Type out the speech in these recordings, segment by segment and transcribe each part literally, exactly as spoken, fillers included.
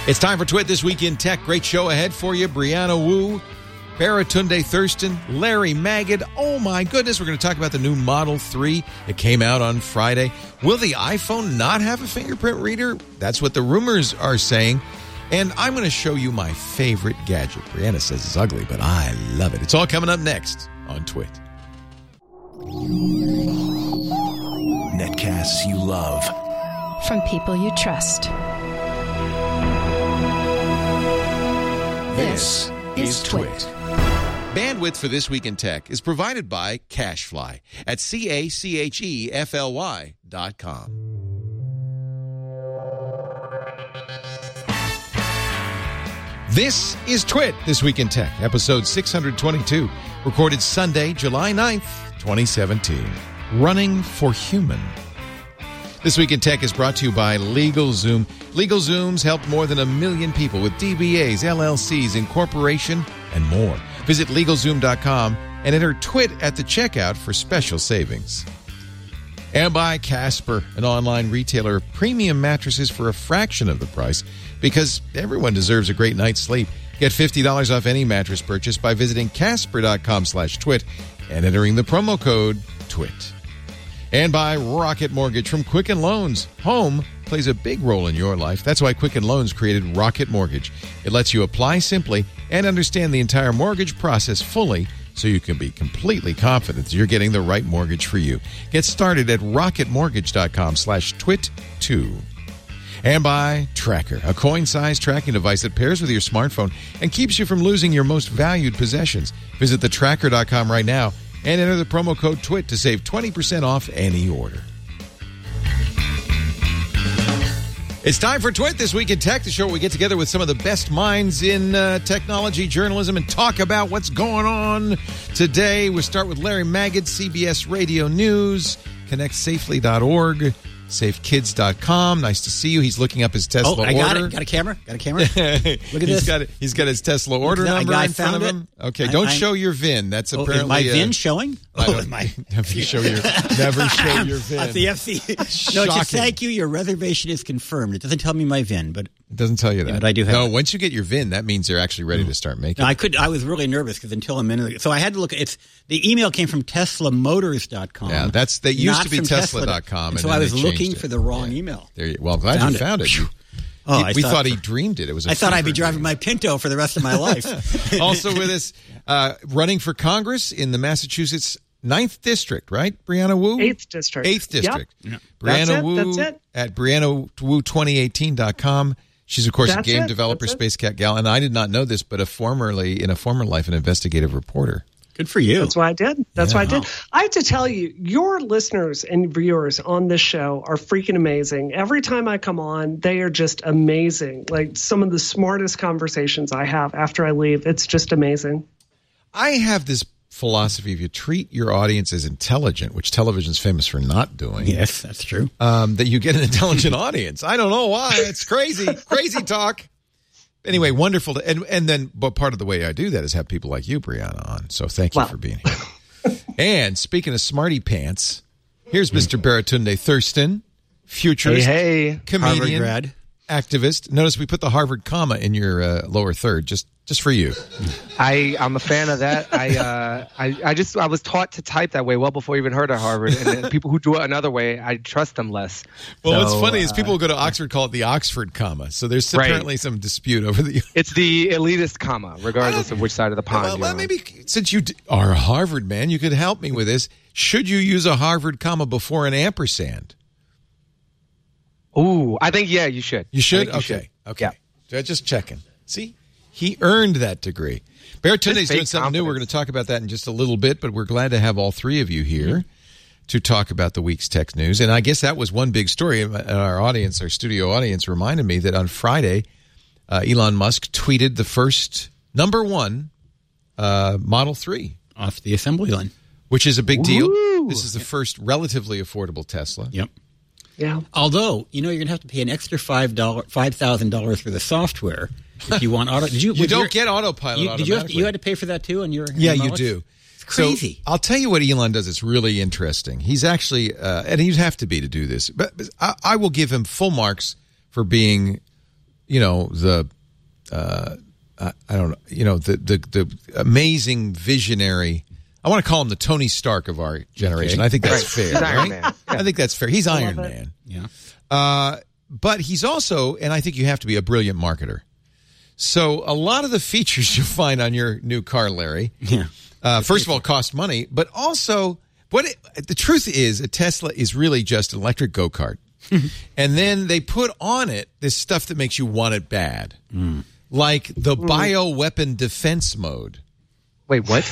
It's time for Twit This Week in Tech. Great show ahead for you. Brianna Wu, Baratunde Thurston, Larry Magid. Oh my goodness, we're going to talk about the new Model three. It came out on Friday. Will the iPhone not have a fingerprint reader? That's what the rumors are saying. And I'm going to show you my favorite gadget. Brianna says it's ugly, but I love it. It's all coming up next on Twit. Netcasts you love. From people you trust. This is Twit. Bandwidth for This Week in Tech is provided by CacheFly at C A C H E F L Y dot com. This is Twit This Week in Tech, episode six hundred twenty-two, recorded Sunday, July ninth, twenty seventeen. Running for Human. This Week in Tech is brought to you by LegalZoom. LegalZoom's helped more than a million people with D B As, L L Cs, incorporation, and more. Visit LegalZoom dot com and enter TWIT at the checkout for special savings. And by Casper, an online retailer of premium mattresses for a fraction of the price, because everyone deserves a great night's sleep. Get fifty dollars off any mattress purchase by visiting Casper dot com slash twit and entering the promo code TWIT. And by Rocket Mortgage from Quicken Loans. Home plays a big role in your life. That's why Quicken Loans created Rocket Mortgage. It lets you apply simply and understand the entire mortgage process fully so you can be completely confident that you're getting the right mortgage for you. Get started at rocket mortgage dot com slash twit two. And by Tracker, a coin-sized tracking device that pairs with your smartphone and keeps you from losing your most valued possessions. Visit the tracker dot com right now and enter the promo code TWIT to save twenty percent off any order. It's time for Twit This Week in Tech, the show where we get together with some of the best minds in uh, technology, journalism, and talk about what's going on today. We'll start with Larry Magid, C B S Radio News, connect safely dot org, safe kids dot com. Nice to see you. He's looking up his Tesla order. Oh, I got order. it. Got a camera? Got a camera? Look at he's this. Got it. He's got his Tesla order I, number I in front of it. him. Okay, I, don't I, show your V I N. That's oh, apparently... my uh, V I N showing? I Oh, don't, my... never show your, never show your V I N. At the F C C. No, just thank you. Your reservation is confirmed. It doesn't tell me my V I N, but... It doesn't tell you that. Yeah, but I do have No, it. once you get your V I N, that means they're actually ready mm. to start making no, I could. I was really nervous because until a minute ago... So I had to look... It's The email came from Tesla Motors dot com. Yeah, that's... They used not to be Tesla dot com. And and so I was looking it. for the wrong yeah. email. There you, well, I'm glad found you it. found it. You, Oh, he, I we thought, thought he dreamed it. It was. A I thought I'd be fever driving dream. my Pinto for the rest of my life. Also with us, uh, running for Congress in the Massachusetts ninth District, right? Brianna Wu? eighth District. eighth District. Yep. Brianna That's it, Wu that's it. at Brianna Wu twenty eighteen dot com. She's, of course, That's a game it, developer, that's it. Space Cat gal, and I did not know this, but a formerly, in a former life, an investigative reporter. Good for you. That's what I did. That's Yeah. what I did. I have to tell you, your listeners and viewers on this show are freaking amazing. Every time I come on, they are just amazing. Like some of the smartest conversations I have after I leave. It's just amazing. I have this philosophy: if you treat your audience as intelligent, which television's famous for not doing, Yes, that's true. um, that you get an intelligent audience. I don't know why. It's crazy. Crazy talk. Anyway, wonderful. To, and and then, but part of the way I do that is have people like you, Brianna, on. So thank you Wow. for being here. And speaking of smarty pants, here's Mister Baratunde Thurston, futurist, Hey, hey. comedian, Harvard grad. activist. Notice we put the Harvard comma in your uh, lower third, just just for you. I I'm a fan of that. I uh I, I just I was taught to type that way well before I even heard of Harvard, and then people who do it another way, I trust them less. Well, So, what's funny is uh, people who go to Oxford call it the Oxford comma. So there's Right. apparently some dispute over the. It's the elitist comma, regardless of which side of the pond Well, you're well, on. maybe since you d- are a Harvard man, you could help me with this. Should you use a Harvard comma before an ampersand? Ooh, I think yeah, you should. You should? I think you Okay. should. Okay. Yeah. Just checking. See? He earned that degree. Baratunde's Just doing fake something new. We're going confidence. to talk about that in just a little bit, but we're glad to have all three of you here mm-hmm. to talk about the week's tech news. And I guess that was one big story. And our audience, our studio audience, reminded me that on Friday, uh, Elon Musk tweeted the first number one uh, Model three. Off the assembly line. Which is a big deal. Woo! This is the first relatively affordable Tesla. Yep. Yeah. Although, you know, you're going to have to pay an extra five dollars five thousand dollars for the software if you want auto. Did you? You with don't your- get autopilot You, did you, have to, automatically. you had to pay for that too? On your Yeah, your you knowledge? do. It's crazy. So I'll tell you what Elon does. It's really interesting. He's actually, uh, and he'd have to be to do this, but, but I, I will give him full marks for being you know, the uh, I, I don't know, you know, the the the amazing visionary. I want to call him the Tony Stark of our generation. Okay. I think that's Right. fair. He's Iron right? Man. I think that's fair. He's Iron it. Man. Yeah. Uh, but he's also, and I think you have to be a brilliant marketer. So a lot of the features you'll find on your new car, Larry, Yeah. uh, first of all, cost money, but also what it, the truth is, a Tesla is really just an electric go-kart. And then they put on it this stuff that makes you want it bad, Mm. like the bioweapon defense mode. Wait, what?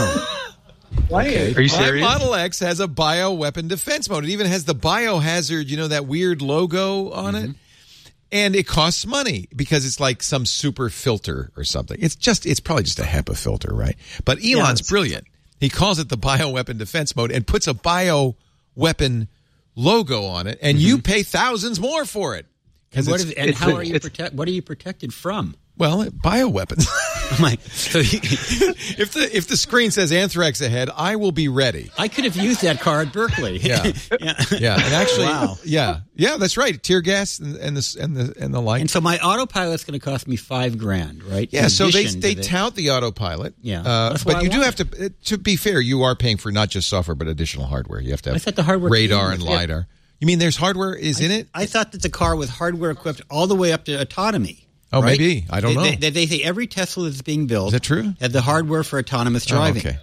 Wait, Are you My serious? Model X has a bioweapon defense mode. It even has the biohazard, you know, that weird logo on it. And it costs money because it's like some super filter or something. It's just, it's probably just a HEPA filter, right? But Elon's it's- brilliant. He calls it the bioweapon defense mode and puts a bioweapon logo on it, and you pay thousands more for it. And, what it's- is, and it's how a- are you it's- protect? What are you protected from? Well, bioweapons. My, so you, if the if the screen says anthrax ahead, I will be ready. I could have used that car at Berkeley. Yeah. yeah. Yeah, and actually, Wow. yeah, yeah, that's right. Tear gas and, and the and the and the like. And so my autopilot's going to cost me five grand, right? Yeah, In so they addition they to the- tout the autopilot. Yeah, uh, that's why but I you do want have to. uh, To be fair, you are paying for not just software but additional hardware. You have to have I thought the hardware radar came and with it. lidar. You mean there's hardware is in it? I thought that the car was hardware equipped all the way up to autonomy. Oh, right? maybe. I don't they, know. They, they say every Tesla that's being built Is that true? had the hardware for autonomous Oh, driving. okay.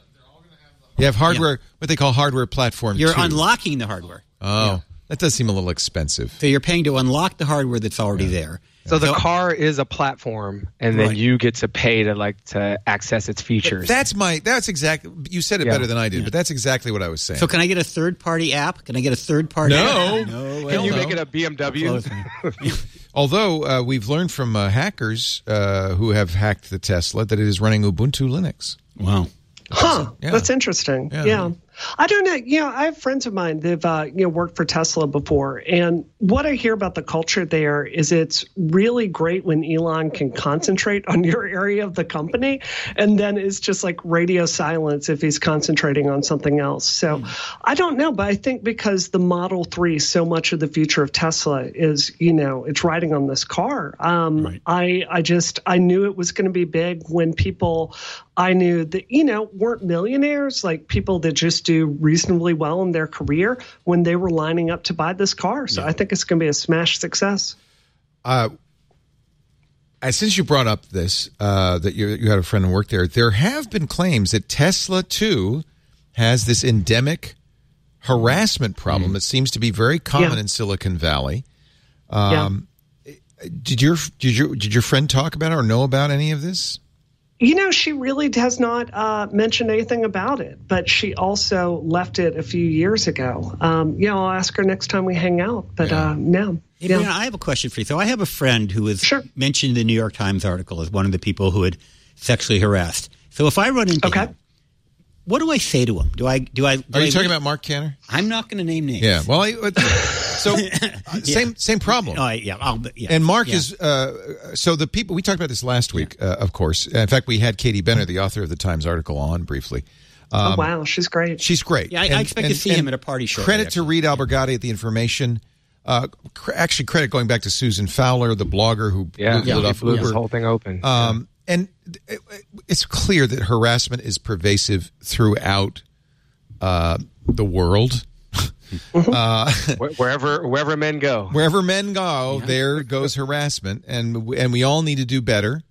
You have hardware, what they call hardware platform. You're two. unlocking the hardware. Oh, that does seem a little expensive. So you're paying to unlock the hardware that's already there. So the car is a platform, and then Right. you get to pay to like to access its features. That's my. That's exactly. You said it Yeah. better than I did, but that's exactly what I was saying. So can I get a third party app? Can I get a third party No. app? No. Can you no. make it a B M W? Close. Although uh, we've learned from uh, hackers uh, who have hacked the Tesla that it is running Ubuntu Linux. Wow. Huh. Yeah. That's interesting. Yeah. Yeah. I don't know. You know, I have friends of mine that've uh, you know worked for Tesla before, and what I hear about the culture there is it's really great when Elon can concentrate on your area of the company, and then it's just like radio silence if he's concentrating on something else. So I don't know, but I think because the Model three, so much of the future of Tesla is, you know, it's riding on this car. Um, Right. I I just I knew it was going to be big when people I knew that, you know, weren't millionaires, like people that just do reasonably well in their career when they were lining up to buy this car. So I think it's going to be a smash success. Uh, since you brought up this, uh, that you, you had a friend who worked there, there have been claims that Tesla, too, has this endemic harassment problem that seems to be very common Yeah. in Silicon Valley. Um, Did your did your did your friend talk about it or know about any of this? You know, she really has not uh, mentioned anything about it, but she also left it a few years ago. Um, you know, I'll ask her next time we hang out, but Yeah. uh, no. Hey, Yeah. Brianna, I have a question for you. So I have a friend who was Sure. mentioned in the New York Times article as one of the people who had sexually harassed. So if I run into Okay. him, what do I say to him? Do I do I? Do Are you I- talking about Mark Cantor? I'm not going to name names. Yeah. Well, I, so uh, same same problem. Oh, I- yeah. I'll, yeah. And Mark Yeah. is uh, so the people we talked about this last week, uh, of course. In fact, we had Katie Benner, the author of the Times article, on briefly. oh, wow. She's great. She's great. Yeah, I- I expect to see him at a party shortly, Credit to actually. Reed Albergati at the Information. Uh, cr- actually, credit going back to Susan Fowler, the blogger who Yeah, blew it yeah. off blew this Uber. whole thing open. Um, and it, it's clear that harassment is pervasive throughout uh, the world. uh, Where- wherever wherever men go. Wherever men go, there goes harassment, and and we all need to do better.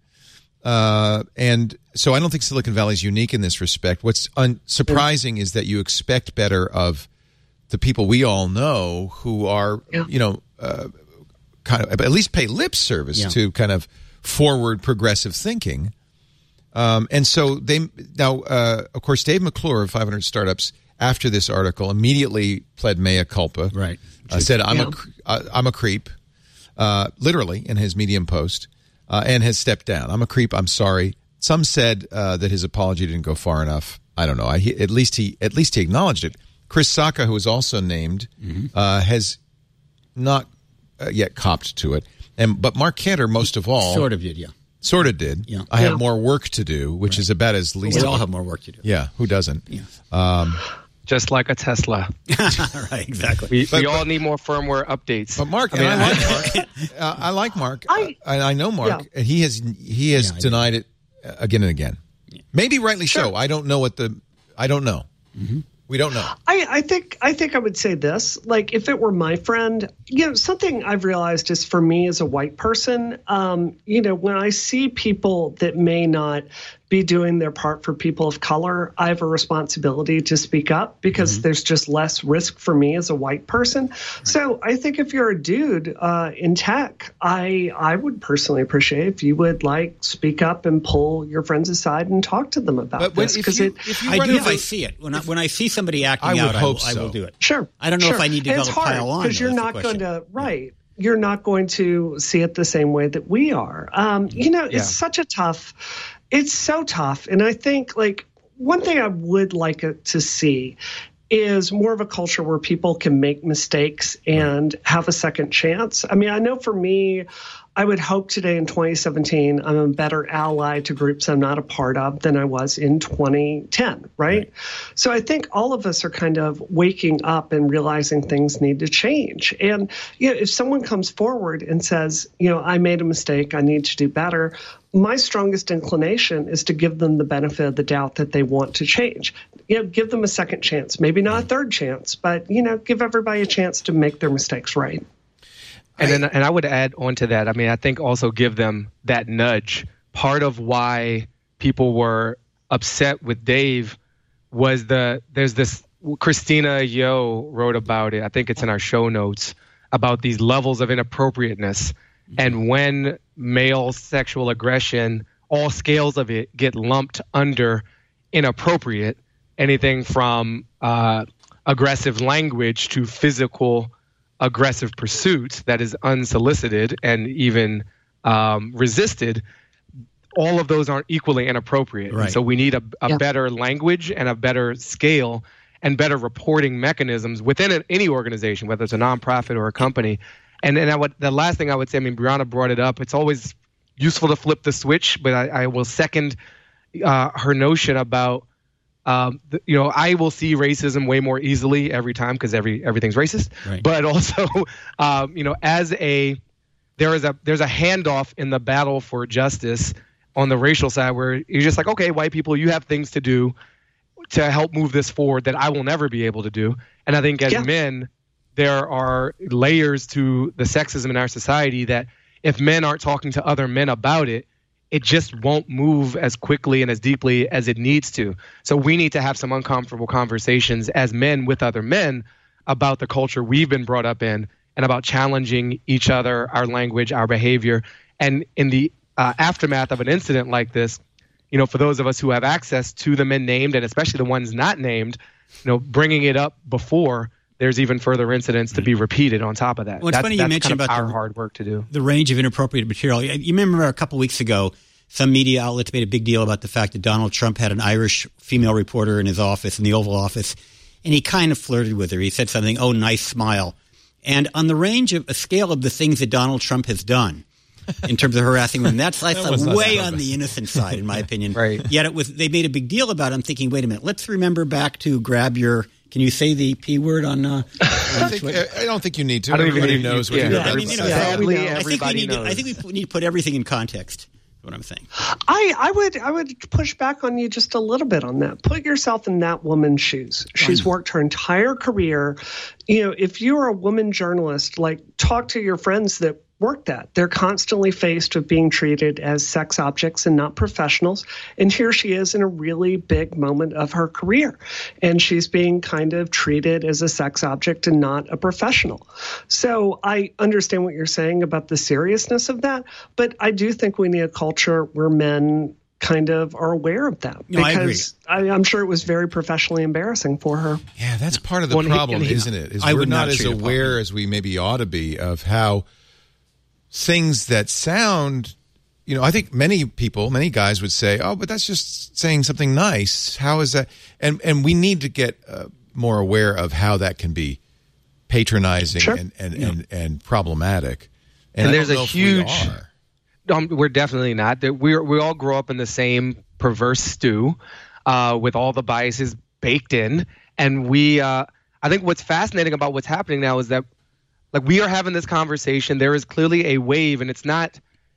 Uh, and so I don't think Silicon Valley is unique in this respect. What's un- surprising is that you expect better of the people we all know who are, Yeah. you know, uh, kind of at least pay lip service Yeah. to kind of forward progressive thinking. Um, and so they now, uh, of course, Dave McClure of five hundred Startups, after this article, immediately pled mea culpa. Right. Uh, said, I'm, Yeah. a, cr- uh, I'm a creep, uh, literally, in his Medium post, uh, and has stepped down. I'm a creep. I'm sorry. Some said uh, that his apology didn't go far enough. I don't know. I, he, at least he at least he acknowledged it. Chris Sacca, who was also named, uh, has not uh, yet copped to it. And but Mark Cantor, most of all, sort of did. Yeah. sort of did. Yeah. I have Yeah. more work to do, which is about as least. We all have more work to do. Yeah, who doesn't? Yeah. Um, Just like a Tesla. Right, exactly. We, But- we but- all need more firmware updates. But Mark, I mean, and I, like Mark. Uh, I like Mark. I- I, I know Mark, Yeah. and he has he has Yeah, I do. denied it uh, again and again. Maybe rightly so. I don't know what the. I don't know. We don't know. I, I think I think I would say this. Like, if it were my friend, you know, something I've realized is for me as a white person, um, you know, when I see people that may not be doing their part for people of color, I have a responsibility to speak up because Mm-hmm. there's just less risk for me as a white person. So I think if you're a dude uh, in tech, I I would personally appreciate if you would like speak up and pull your friends aside and talk to them about But when, this if because you, it. if you I run do if into- I see it. When I, when I see somebody acting I would out, I will, hope I will so. do it. Sure. I don't know sure. if I need to And develop it's hard pile on, because though, you're that's the not going question. to right. You're not going to see it the same way that we are. Um, you know, it's Yeah. such a tough. It's so tough, and I think like one thing I would like it to see is more of a culture where people can make mistakes and have a second chance. I mean, I know for me, I would hope today in twenty seventeen, I'm a better ally to groups I'm not a part of than I was in twenty ten, right? right? So I think all of us are kind of waking up and realizing things need to change. And you know, if someone comes forward and says, you know, I made a mistake, I need to do better, my strongest inclination is to give them the benefit of the doubt that they want to change. You know, give them a second chance, maybe not a third chance, but, you know, give everybody a chance to make their mistakes right. And then, and I would add on to that. I mean, I think also give them that nudge. Part of why people were upset with Dave was the there's this Christina Yo wrote about it. I think it's in our show notes about these levels of inappropriateness, and when male sexual aggression, all scales of it get lumped under inappropriate. Anything from uh, aggressive language to physical aggressive pursuit that is unsolicited and even um, resisted, all of those aren't equally inappropriate. Right. And so we need a, a Yeah. better language and a better scale and better reporting mechanisms within an, any organization, whether it's a nonprofit or a company. And then I would, the last thing I would say, I mean, Brianna brought it up, it's always useful to flip the switch, but I, I will second uh, her notion about Um, the, you know, I will see racism way more easily every time because every everything's racist. Right. But also, um, you know, as a there is a there's a handoff in the battle for justice on the racial side where you're just like, okay, white people, you have things to do to help move this forward that I will never be able to do. And I think as Yeah. men, there are layers to the sexism in our society that if men aren't talking to other men about it, it just won't move as quickly and as deeply as it needs to. So we need to have some uncomfortable conversations as men with other men about the culture we've been brought up in and about challenging each other, our language, our behavior. And in the uh, aftermath of an incident like this, you know, for those of us who have access to the men named and especially the ones not named, you know, bringing it up before there's even further incidents to be repeated on top of that. Well, it's that's funny you that's mentioned kind of about our the- hard work to do. the range of inappropriate material. You remember a couple weeks ago, some media outlets made a big deal about the fact that Donald Trump had an Irish female reporter in his office, in the Oval Office, and he kind of flirted with her. He said something, oh, nice smile. And on the range of a scale of the things that Donald Trump has done in terms of harassing women, that's like That was not way that on the innocent side, in my opinion. Right. Yet it was they made a big deal about it. I'm thinking, wait a minute, let's remember back to grab your. Can you say the P word on? Uh, I, think, I don't think you need to. I don't even Everybody need- knows what yeah. you're Yeah, I about mean, to you know, say. Sadly, Yeah, we know. I think we everybody need. To, knows. I think we need to put everything in context. Is what I'm saying. I, I would I would push back on you just a little bit on that. Put yourself in that woman's shoes. She's worked her entire career. You know, if you're a woman journalist, like talk to your friends that work that. They're constantly faced with being treated as sex objects and not professionals. And here she is in a really big moment of her career. And she's being kind of treated as a sex object and not a professional. So I understand what you're saying about the seriousness of that. But I do think we need a culture where men kind of are aware of that. No, I agree. because I I'm sure it was very professionally embarrassing for her. Yeah, that's part of the Well, and he- problem, and he- isn't it? Is I we're would not, not as treat it aware properly. as we maybe ought to be of how things that sound, you know, I think many people, many guys would say, oh, but that's just saying something nice. How is that? And and we need to get uh, more aware of how that can be patronizing Sure. and, and, and, and problematic. And, And I there's don't a know if we huge- are. Um, we're definitely not. That we we all grow up in the same perverse stew, uh, with all the biases baked in, And we, uh, I think what's fascinating about what's happening now is that, like, we are having this conversation. There is clearly a wave, and it's not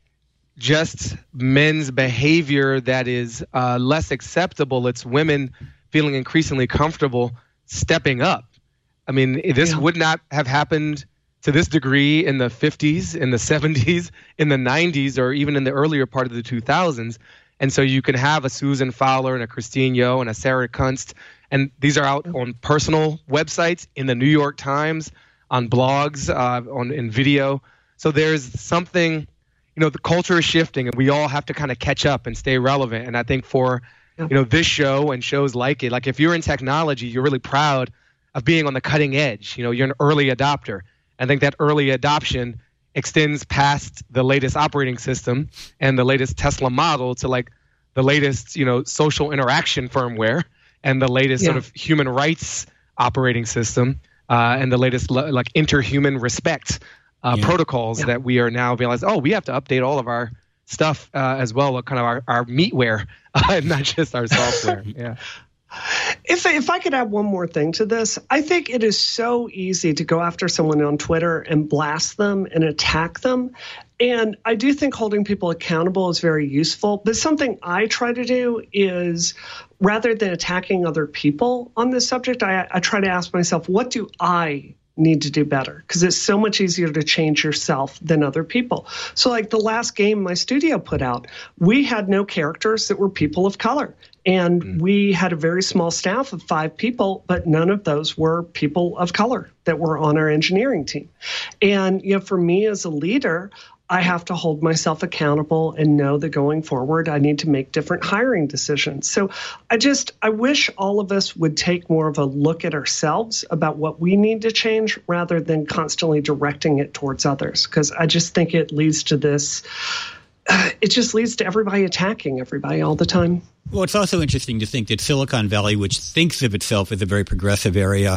just men's behavior that is uh, less acceptable. It's women feeling increasingly comfortable stepping up. I mean, this yeah. would not have happened to this degree in the fifties, in the seventies, in the nineties, or even in the earlier part of the two thousands. And so you can have a Susan Fowler and a Christine Yeoh and a Sarah Kunst, and these are out on personal websites, in the New York Times, on blogs, uh, on in video. So there's something. You know, the culture is shifting, and we all have to kind of catch up and stay relevant. And I think for, you know, this show and shows like it, like if you're in technology, you're really proud of being on the cutting edge. You know, you're an early adopter. I think that early adoption extends past the latest operating system and the latest Tesla model to like the latest, you know, social interaction firmware and the latest yeah. sort of human rights operating system uh, and the latest like interhuman respect. Uh, yeah. protocols yeah. that we are now realizing, oh, we have to update all of our stuff uh, as well, kind of our, our meatware, uh, not just our software. Yeah. If if I could add one more thing to this, I think it is so easy to go after someone on Twitter and blast them and attack them. And I do think holding people accountable is very useful. But something I try to do is, rather than attacking other people on this subject, I, I try to ask myself, what do I need to do better? Because it's so much easier to change yourself than other people. So like the last game my studio put out, we had no characters that were people of color. And mm. we had a very small staff of five people, but none of those were people of color that were on our engineering team. And, you know, for me as a leader, I have to hold myself accountable and know that going forward, I need to make different hiring decisions. So I just, I wish all of us would take more of a look at ourselves about what we need to change rather than constantly directing it towards others. Because I just think it leads to this, uh, it just leads to everybody attacking everybody all the time. Well, it's also interesting to think that Silicon Valley, which thinks of itself as a very progressive area,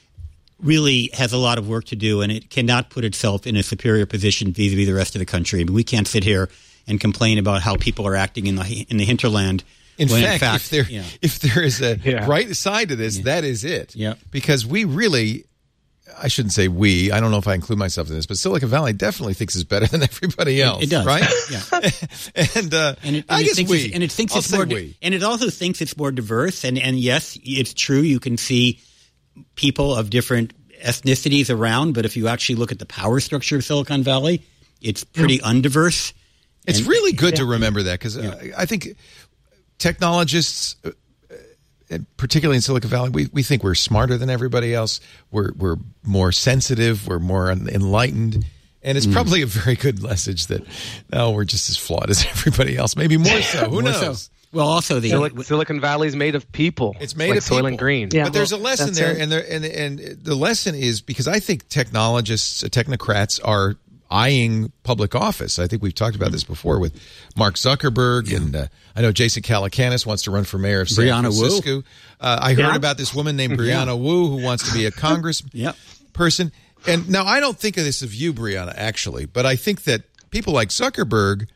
really has a lot of work to do, and it cannot put itself in a superior position vis-a-vis the rest of the country. I mean, we can't sit here and complain about how people are acting in the in the hinterland. In fact, in fact if there you know, if there is a yeah. bright side to this, yeah. that is it. Yeah. Because we really, I shouldn't say we, I don't know if I include myself in this, but Silicon Valley definitely thinks it's better than everybody else. It, it does, right? Yeah. and uh, and it, and I it guess thinks we. It's, and it thinks I'll it's more. we. And it also thinks it's more diverse. And and yes, it's true. You can see people of different ethnicities around, but if you actually look at the power structure of Silicon Valley, it's pretty yeah. undiverse. It's and, really good yeah. to remember that because yeah. uh, I think technologists, uh, and particularly in Silicon Valley, we, we think we're smarter than everybody else. We're we're more sensitive. We're more enlightened. And it's mm. probably a very good message that, no, we're just as flawed as everybody else. Maybe more so. Who more knows? So. Well, also the Silicon, Silicon Valley is made of people. It's made like of people. Soylent Green. Yeah, but there's well, a lesson there, it. and there, and and the lesson is because I think technologists, technocrats are eyeing public office. I think we've talked about this before with Mark Zuckerberg, yeah. and uh, I know Jason Calacanis wants to run for mayor of San Brianna Francisco. Uh, I heard yeah. about this woman named Brianna yeah. Wu who wants to be a Congress yep. person. And now I don't think of this of you, Brianna, actually, but I think that people like Zuckerberg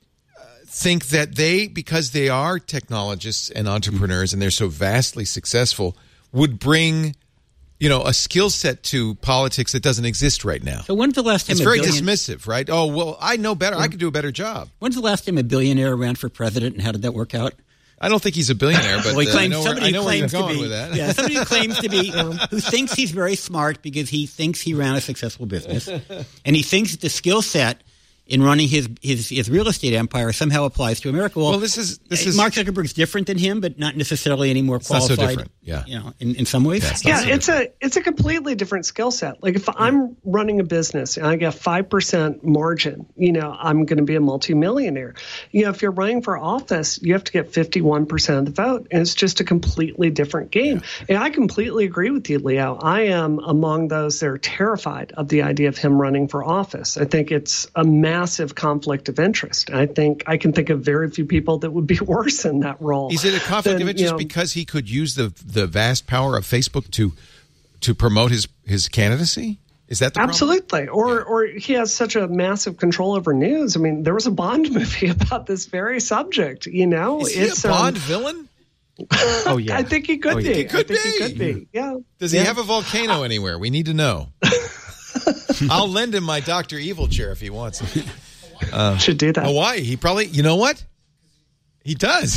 think that they, because they are technologists and entrepreneurs and they're so vastly successful, would bring, you know, a skill set to politics that doesn't exist right now. So when's the last time it's a very billion- dismissive, right? Oh, well, I know better. I could do a better job. When's the last time a billionaire ran for president, and how did that work out? I don't think he's a billionaire, but well, he uh, claims, I know where, somebody I know where you're claims going to be, with that. Yeah, somebody who claims to be, who thinks he's very smart because he thinks he ran a successful business, and he thinks that the skill set in running his, his his real estate empire somehow applies to America. Well, well this is this is Mark Zuckerberg's different than him, but not necessarily any more qualified. It's not so different. Yeah, you know, in, in some ways. Yeah, it's, yeah, so it's a it's a completely different skill set. Like if yeah. I'm running a business and I get five percent margin, you know, I'm going to be a multimillionaire. You know, if you're running for office, you have to get fifty-one percent of the vote, and it's just a completely different game. Yeah. And I completely agree with you, Leo. I am among those that are terrified of the idea of him running for office. I think it's a massive conflict of interest. I think I can think of very few people that would be worse in that role. Is it a conflict than, of interest you know, because he could use the the vast power of Facebook to to promote his his candidacy? Is that the absolutely? problem? Or yeah. or he has such a massive control over news. I mean, there was a Bond movie about this very subject. You know, is he it's a Bond um, villain? Oh yeah, I think he could oh, be. Yeah. He could I think be. he could be. Yeah. Does he yeah. have a volcano anywhere? We need to know. I'll lend him my Doctor Evil chair if he wants it. Uh, Should do that. Hawaii. He probably, you know what? He does.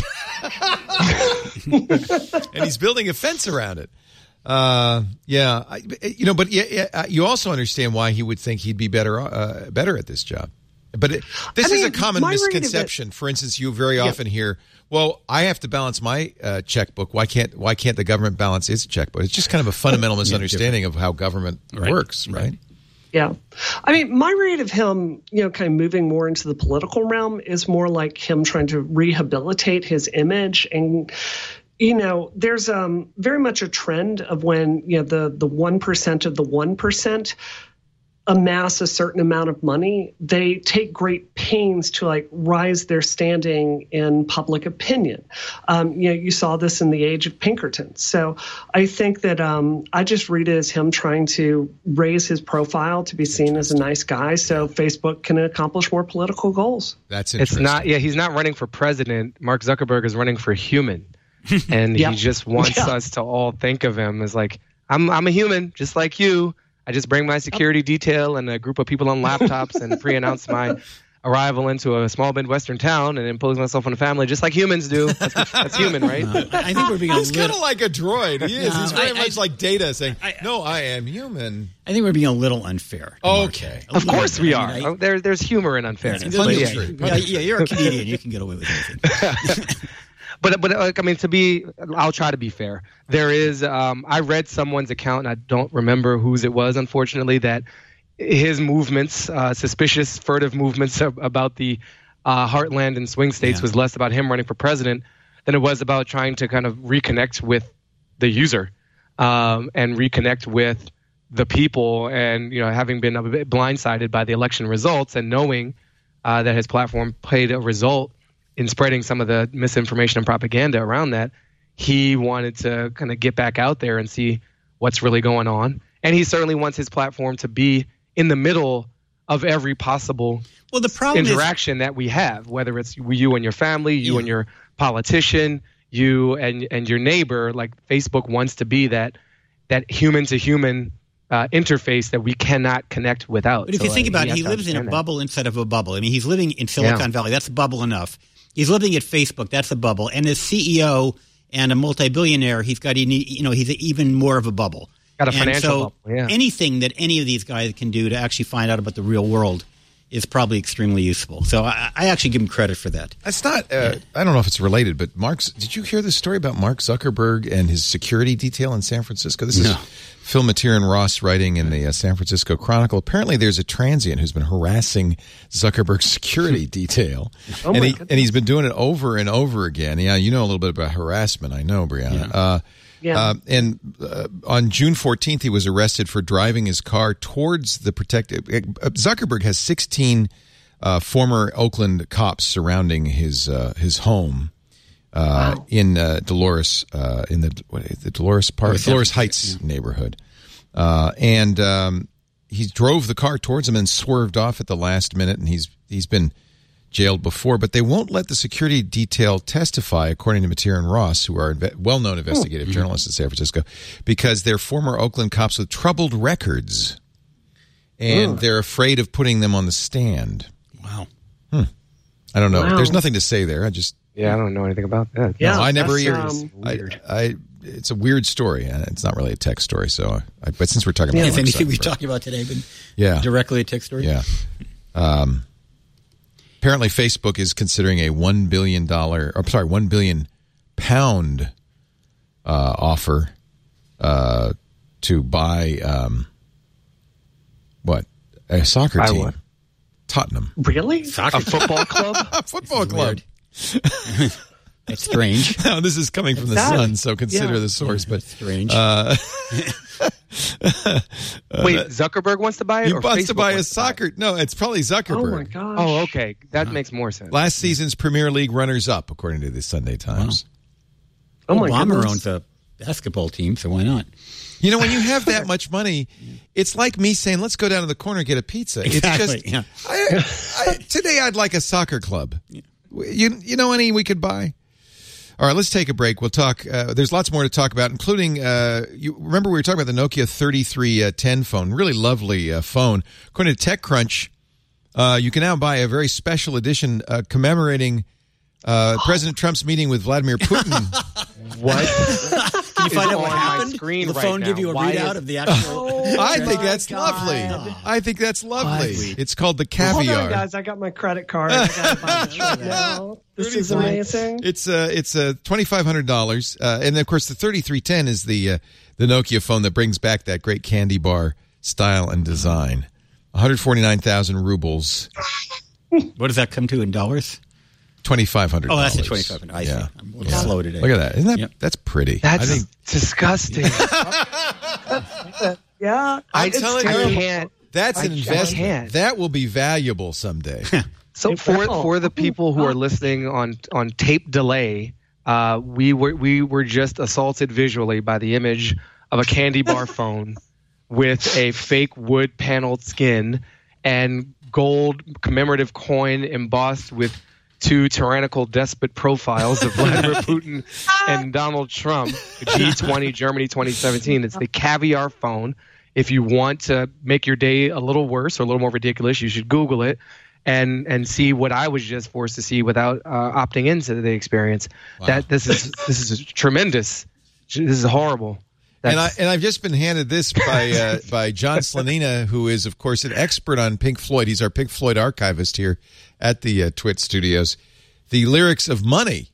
And he's building a fence around it. Uh, yeah. I, you know, but yeah, yeah, you also understand why he would think he'd be better uh, better at this job. But it, this I is mean, a common my misconception. It, For instance, you very often yeah. hear, well, I have to balance my uh, checkbook. Why can't why can't the government balance its checkbook? It's just kind of a fundamental misunderstanding of how government right. works, right? right? Yeah. I mean, my read of him, you know, kind of moving more into the political realm is more like him trying to rehabilitate his image. And, you know, there's um, very much a trend of when, you know, the the one percent of the one percent amass a certain amount of money, they take great pains to like rise their standing in public opinion. Um, you know, you saw this in the age of Pinkerton. So I think that um, I just read it as him trying to raise his profile to be seen as a nice guy, so Facebook can accomplish more political goals. That's interesting. It's not. Yeah, he's not running for president. Mark Zuckerberg is running for human, and yep. he just wants yeah. us to all think of him as like, I'm. I'm a human, just like you. I just bring my security detail and a group of people on laptops and pre-announce my arrival into a small Midwestern town and impose myself on a family just like humans do. That's, that's human, right? Uh, I think we're being a He's little... kind of like a droid. He is. No, He's very I, much I, like Data saying, I, no, I am human. I think we're being a little unfair. Okay. A of course bit. we I are. mean, I, oh, there, there's humor in unfairness. But yeah. yeah. yeah, yeah, you're a comedian. You can get away with anything. But but like I mean, to be, I'll try to be fair. There is, um, I read someone's account, and I don't remember whose it was, unfortunately, that his movements, uh, suspicious, furtive movements about the uh, heartland and swing states, yeah. was less about him running for president than it was about trying to kind of reconnect with the user um, and reconnect with the people. And you know, having been a bit blindsided by the election results and knowing uh, that his platform played a result in spreading some of the misinformation and propaganda around that, he wanted to kind of get back out there and see what's really going on. And he certainly wants his platform to be in the middle of every possible well, the problem interaction is, that we have, whether it's you and your family, you yeah. and your politician, you and and your neighbor. Like Facebook wants to be that that human to human uh, interface that we cannot connect without. But if so, you think uh, about it, he lives in a that. bubble instead of a bubble. I mean, he's living in Silicon yeah. Valley. That's a bubble enough. He's living at Facebook. That's a bubble. And as C E O and a multi-billionaire, he's got, you know, he's even more of a bubble. Got a and financial so bubble, yeah. anything that any of these guys can do to actually find out about the real world is probably extremely useful. So I, I actually give him credit for that. That's not, uh, yeah. I don't know if it's related, but Mark's, did you hear the story about Mark Zuckerberg and his security detail in San Francisco? This no. is Phil Matirin Ross writing in the uh, San Francisco Chronicle. Apparently there's a transient who's been harassing Zuckerberg's security detail. Oh and, my he, goodness. and he's been doing it over and over again. Yeah, you know a little bit about harassment, I know, Brianna. Yeah. Uh, Yeah. Uh, and uh, on June fourteenth, he was arrested for driving his car towards the protected. Uh, Zuckerberg has sixteen uh, former Oakland cops surrounding his uh, his home uh, wow. in uh, Dolores, uh, in the what, the Dolores Park, Oh, Dolores Heights yeah. neighborhood, uh, and um, he drove the car towards him and swerved off at the last minute. And he's he's been jailed before, but they won't let the security detail testify, according to Matirin Ross, who are inve- well-known investigative oh. journalists in San Francisco, because they're former Oakland cops with troubled records, and oh. they're afraid of putting them on the stand. Wow. Hmm. I don't know. Wow. There's nothing to say there. I just Yeah, I don't know anything about that. Yeah, no, I never that's, either. um, I, I, it's a weird story, and it's not really a tech story. So, I, but since we're talking Yeah, about if Mark anything we've Zuckerberg- talked about today been yeah, directly a tech story? yeah. Um, apparently, Facebook is considering a one billion dollar, or sorry, one billion pound uh, offer uh, to buy um, what a soccer Buy team, what? Tottenham, Really? Soccer A football club? a football club. That's strange. Now, this is coming from the That- Sun, so consider yeah. the source. But Strange. uh, Wait, Zuckerberg wants to buy it? he or wants Facebook to buy a wants to buy it? soccer. No, it's probably Zuckerberg. Oh my gosh. Oh, okay. That makes more sense. Last season's Premier League runners-up, according to the Sunday Times. Oh my Obama goodness. owns a basketball team, so why not? You know, when you have that much money, it's like me saying, "Let's go down to the corner and get a pizza." Exactly, It's just yeah. I, I, today I'd like a soccer club. You you know any we could buy? All right, let's take a break. We'll talk. Uh, there's lots more to talk about, including, uh, you remember we were talking about the Nokia thirty-three ten phone, really lovely uh, phone. According to TechCrunch, uh, you can now buy a very special edition uh, commemorating uh, President Trump's meeting with Vladimir Putin. What? Can you find out what on my happened? screen Will the right phone give now. you a Why readout is- of the actual... I think that's God. lovely. I think that's lovely. What? It's called the Hold Caviar. on, guys. I got my credit card. I gotta buy this right now. This is amazing. It's uh, it's uh, twenty-five hundred dollars, uh, and of course the thirty-three ten is the uh, the Nokia phone that brings back that great candy bar style and design. one hundred forty-nine thousand rubles, What does that come to in dollars? twenty-five hundred. Oh, that's the twenty-five hundred. I see. Yeah. I'm a little slow today. Look at that! Isn't that Yep. that's pretty? That's I think disgusting. Yeah, I'm it's telling terrible. you, can't. that's an I- I investment. can't. That will be valuable someday. So It for will. for the people who are listening on on tape delay, uh, we were we were just assaulted visually by the image of a candy bar phone with a fake wood paneled skin and gold commemorative coin embossed with two tyrannical despot profiles of Vladimir Putin and Donald Trump. G twenty Germany twenty seventeen. It's the Caviar phone. If you want to make your day a little worse or a little more ridiculous, you should Google it and and see what I was just forced to see without uh, opting into the experience. Wow. That this is this is tremendous. This is horrible. And I That's- and I've just been handed this by uh, by John Slanina, who is of course an expert on Pink Floyd. He's our Pink Floyd archivist here at the uh, Twit Studios. The lyrics of "Money"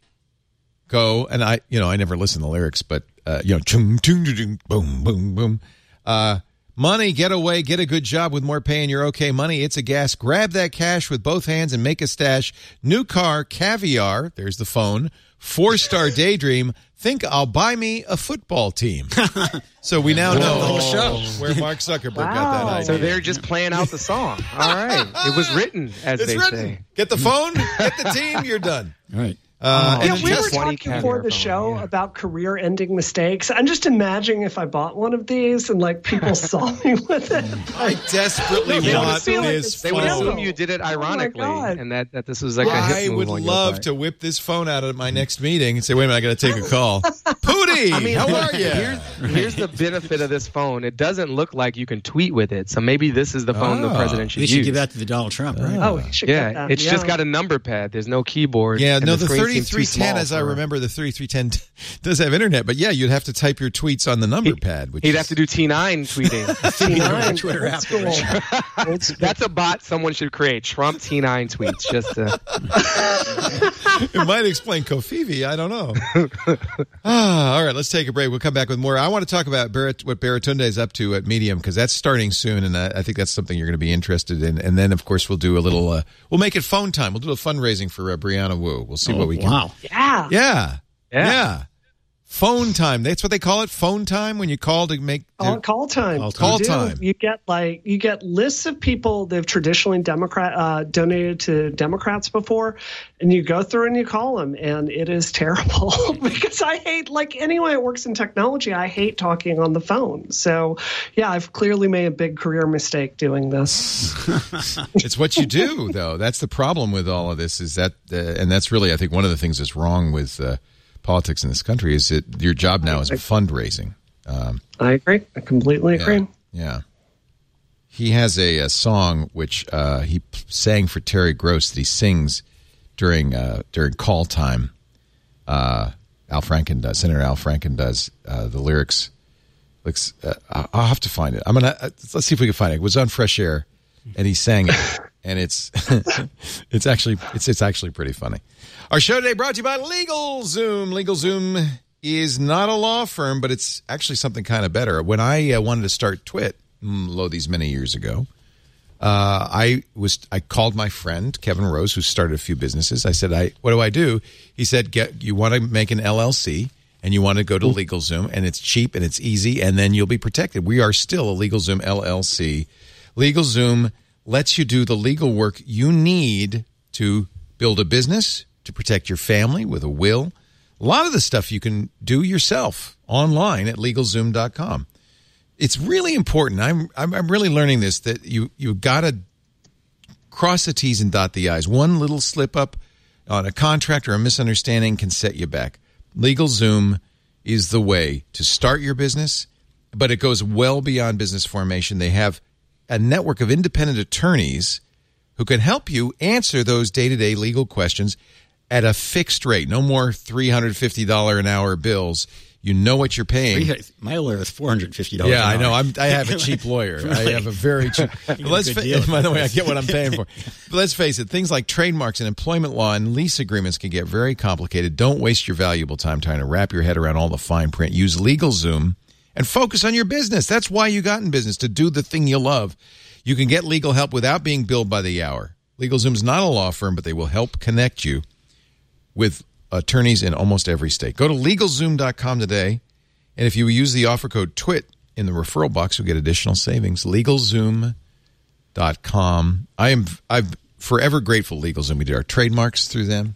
go, and I you know I never listen to the lyrics, but uh, you know, chung, chung, chung, chung, boom, boom, boom. Uh, money, get away, get a good job with more pay, and you're okay. Money, it's a gas. Grab that cash with both hands and make a stash. New car, Caviar. There's the phone. Four star daydream. Think I'll buy me a football team. So we now know whole show. where Mark Zuckerberg got that Wow. idea. so they're just playing out the song. All right, it was written as it's they written. say. Get the phone, get the team, you're done. All right. Uh, Oh. and Yeah, it's we were just- twenty talking before caviar the phone, show yeah. about career-ending mistakes. I'm just imagining if I bought one of these and like people saw me with it. I desperately They would want feel like this it's They would phone. assume you did it ironically, God. and that, that this was like a I hit move would on your love part. to whip this phone out at my next meeting and say, wait a minute, I got to take a call. Pootie, I mean, how are you? Here's, here's the benefit of this phone. It doesn't look like you can tweet with it. So maybe this is the phone the Oh. president should We should use. give that to the Donald Trump, right? Oh, he should get yeah, that. it's yeah. just got a number pad. There's no keyboard. Yeah, and no, the screen seems too thirty-three ten, small as I for- remember, the thirty-three ten does have internet, but yeah, you'd have to type your tweets on the number pad. Which He'd is, have to do T nine tweeting. T nine, Twitter old app. school. Old school. That's a bot someone should create. Trump T nine tweets. Just to, It might explain Kofivi. I don't know. ah, all right, let's take a break. We'll come back with more. I want to talk about Barrett, what Baratunde is up to at Medium, because that's starting soon, and I, I think that's something you're going to be interested in. And then, of course, we'll do a little, uh, we'll make it phone time. We'll do a fundraising for uh, Brianna Wu. We'll see Oh, what we can. wow. Yeah. Yeah. Yeah. Yeah. Phone time. That's what they call it. Phone time when you call to make. Call, to- call time. Call time. You do. Call time. You get like you get lists of people that have traditionally Democrat uh, donated to Democrats before, and you go through and you call them, and it is terrible because I hate like anyone that works in technology. I hate talking on the phone. So yeah, I've clearly made a big career mistake doing this. It's what you do, though. That's the problem with all of this. Is that, uh, and that's really, I think, one of the things that's wrong with uh, politics in this country is that your job now is fundraising. Um, I agree. I completely agree. Yeah, yeah. He has a, a song which uh, he p- sang for Terry Gross that he sings during uh, during call time. Uh, Al Franken does. Senator Al Franken does uh, the lyrics. Looks. Uh, I- I'll have to find it. I'm gonna. Uh, let's see if we can find it. It was on Fresh Air, and he sang it, and it's it's actually it's it's actually pretty funny. Our show today brought to you by LegalZoom. LegalZoom is not a law firm, but it's actually something kind of better. When I uh, wanted to start Twit, mm, lo, these many years ago, uh, I was I called my friend Kevin Rose, who started a few businesses. I said, "I what do I do?" He said, "Get you want to make an L L C and you want to go to LegalZoom, and it's cheap and it's easy, and then you'll be protected." We are still a LegalZoom L L C. LegalZoom lets you do the legal work you need to build a business, to protect your family with a will. A lot of the stuff you can do yourself online at LegalZoom dot com. It's really important. I'm I'm, I'm really learning this, that you you got to cross the T's and dot the I's. One little slip up on a contract or a misunderstanding can set you back. LegalZoom is the way to start your business, but it goes well beyond business formation. They have a network of independent attorneys who can help you answer those day-to-day legal questions at a fixed rate. No more three hundred fifty dollars an hour bills. You know what you're paying. My lawyer is four hundred fifty dollars Yeah, an hour. I know. I'm, I have a cheap lawyer. Really? I have a very cheap. Let's a good fa- deal. by the way, I get what I'm paying for. But let's face it, things like trademarks and employment law and lease agreements can get very complicated. Don't waste your valuable time trying to wrap your head around all the fine print. Use LegalZoom and focus on your business. That's why you got in business, to do the thing you love. You can get legal help without being billed by the hour. LegalZoom's not a law firm, but they will help connect you with attorneys in almost every state. Go to LegalZoom dot com today, and if you use the offer code TWIT in the referral box, you'll get additional savings. LegalZoom dot com. I am I'm forever grateful to LegalZoom. We did our trademarks through them.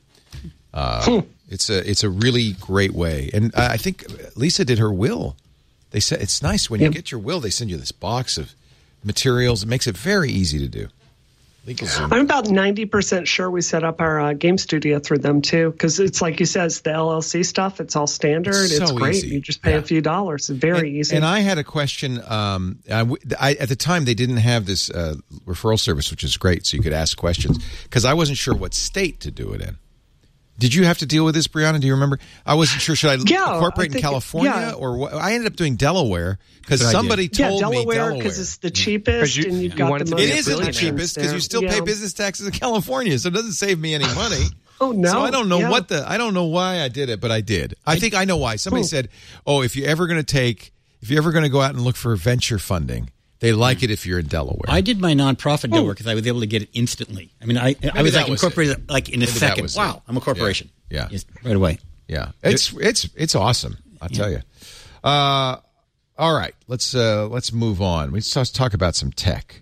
Uh, it's a it's a really great way, and I think Lisa did her will. They said it's nice when you Yep. get your will. They send you this box of materials. It makes it very easy to do. LegalZoom. I'm about ninety percent sure we set up our uh, game studio through them, too, because it's like you said, it's the L L C stuff. It's all standard. It's It's, so great. easy. You just pay Yeah. a few dollars. It's very and, easy. And I had a question. Um, I, w- I- at the time, they didn't have this uh, referral service, which is great, so you could ask questions, because I wasn't sure what state to do it in. Did you have to deal with this, Brianna? Do you remember? I wasn't sure. Should I Yeah, incorporate I in think- California yeah. or what? I ended up doing Delaware because Good idea. somebody yeah, told Delaware, me Delaware. because it's the cheapest, you- and you've you got wanted the to most be It a isn't the billionaire cheapest because you still Yeah. pay business taxes in California, so it doesn't save me any money. Oh, no. So I don't know Yeah. what the I don't know why I did it, but I did. I think I know why. Somebody Oh. said, "Oh, if you're ever going to take, if you're ever going to go out and look for venture funding, they like it if you're in Delaware." I did my nonprofit Delaware because I was able to get it instantly. I mean, I I was that like was incorporated like in a Maybe that second. was it. Wow, I'm a corporation. Yeah. Yeah. Just right away. Yeah, it's it's it's awesome. I'll tell you. Uh, all right, let's uh, let's move on. Let's just talk about some tech.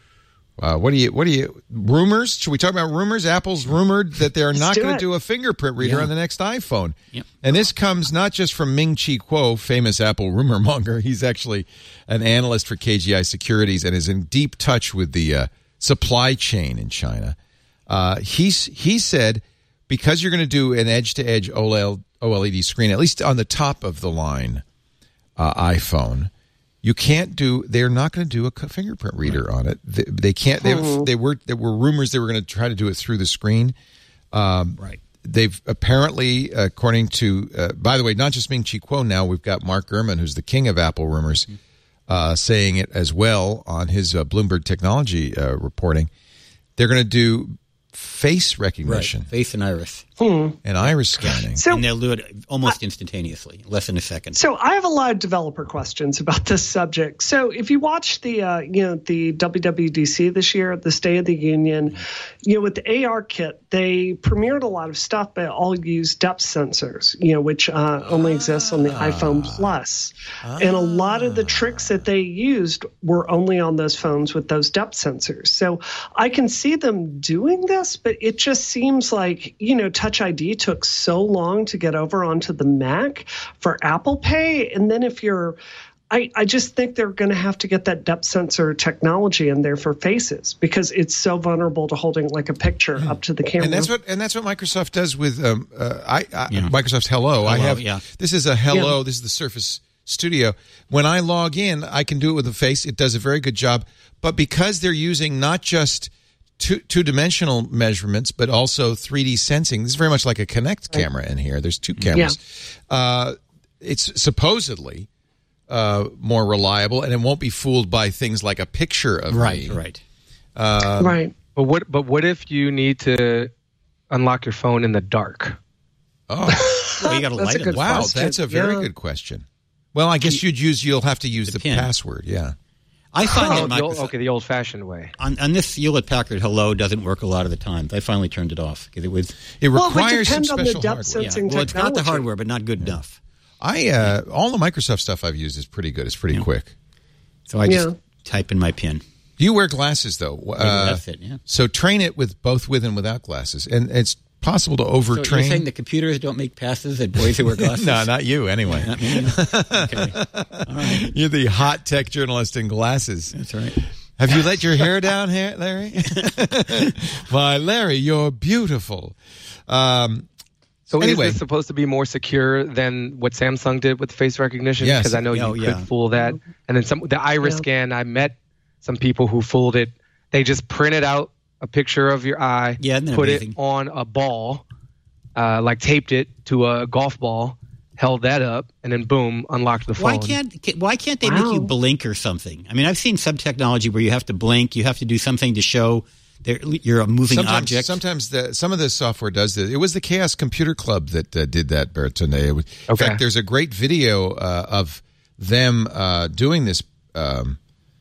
Uh, what do you what do you rumors? Should we talk about rumors? Apple's rumored that they're not do going it. to do a fingerprint reader Yeah. on the next iPhone. Yep. And this comes not just from Ming-Chi Kuo, famous Apple rumor monger. He's actually an analyst for K G I Securities and is in deep touch with the uh, supply chain in China. Uh, he's he said, because you're going to do an edge-to-edge OLED screen, at least on the top of the line uh, iPhone, you can't do. They're not going to do a c- fingerprint reader on it. They, they can't. They, they were. There were rumors they were going to try to do it through the screen. Um, Right. They've apparently, according to, uh, by the way, not just Ming-Chi Kuo. Now we've got Mark Gurman, who's the king of Apple rumors, uh, saying it as well on his uh, Bloomberg Technology uh, reporting. They're going to do face recognition Right. Face and iris. and iris scanning. So- and they'll do it almost instantaneously, less than a second. So I have a lot of developer questions about this subject. So if you watch the uh, you know the W W D C this year, the State of the Union, you know with the A R kit, they premiered a lot of stuff, but all use depth sensors, you know, which uh, only exists on the iPhone Plus. And a lot of the tricks that they used were only on those phones with those depth sensors. So I can see them doing this, but it just seems like, you know, Touch I D took so long to get over onto the Mac for Apple Pay. And then if you're, I, I just think they're going to have to get that depth sensor technology in there for faces because it's so vulnerable to holding like a picture up to the camera. And that's what and that's what Microsoft does with um, uh, I, I Yeah. Microsoft's Hello. I Hello, have yeah. this is a Hello. Yeah. This is the Surface Studio. When I log in, I can do it with a face. It does a very good job. But because they're using not just two two dimensional measurements, but also three D sensing, this is very much like a Kinect camera in here. There's two cameras. Uh, it's supposedly uh, more reliable, and it won't be fooled by things like a picture of Right, me. right. right. But what? But what if you need to unlock your phone in the dark? Oh. Well, you got to That's light a it. good Wow, question. that's a very Yeah. good question. Well, I guess you'd use. You'll have to use the, The pin. password. Yeah. I find Oh, that the old, Microsoft, okay, the old-fashioned way. on, on this Hewlett Packard Hello doesn't work a lot of the time. I finally turned it off because it was It Well, it would requires some depend on the special depth hardware. yeah. sensing Well, it's got the technology. hardware, but not good enough. I uh, all the Microsoft stuff I've used is pretty good. It's pretty Yeah. quick. So I just Yeah. type in my PIN. You wear glasses though. Maybe Uh, that's it. Yeah. So train it with both with and without glasses, and it's possible to So overtrain. you're saying the computers don't make passes at boys who wear glasses? no, not you. Anyway, Not me. Okay. All right. you're the hot tech journalist in glasses. That's all right. Have you let your hair down, here, Larry? Why, Larry, you're beautiful. Um, So Anyway. is this supposed to be more secure than what Samsung did with face recognition? Yes. Because I know you Oh, could yeah. fool that. And then some the iris Yeah. scan, I met some people who fooled it. They just printed out a picture of your eye, Yeah, isn't that put amazing? it on a ball, uh, like taped it to a golf ball, held that up, and then boom, unlocked the phone. Why can't ca- Why can't they Wow. make you blink or something? I mean, I've seen some technology where you have to blink, you have to do something to show that you're a moving Sometimes, object. sometimes the, some of the software does this. It was the Chaos Computer Club that uh, did that, Bertone. It was- In Okay. fact, there's a great video uh, of them uh, doing this um,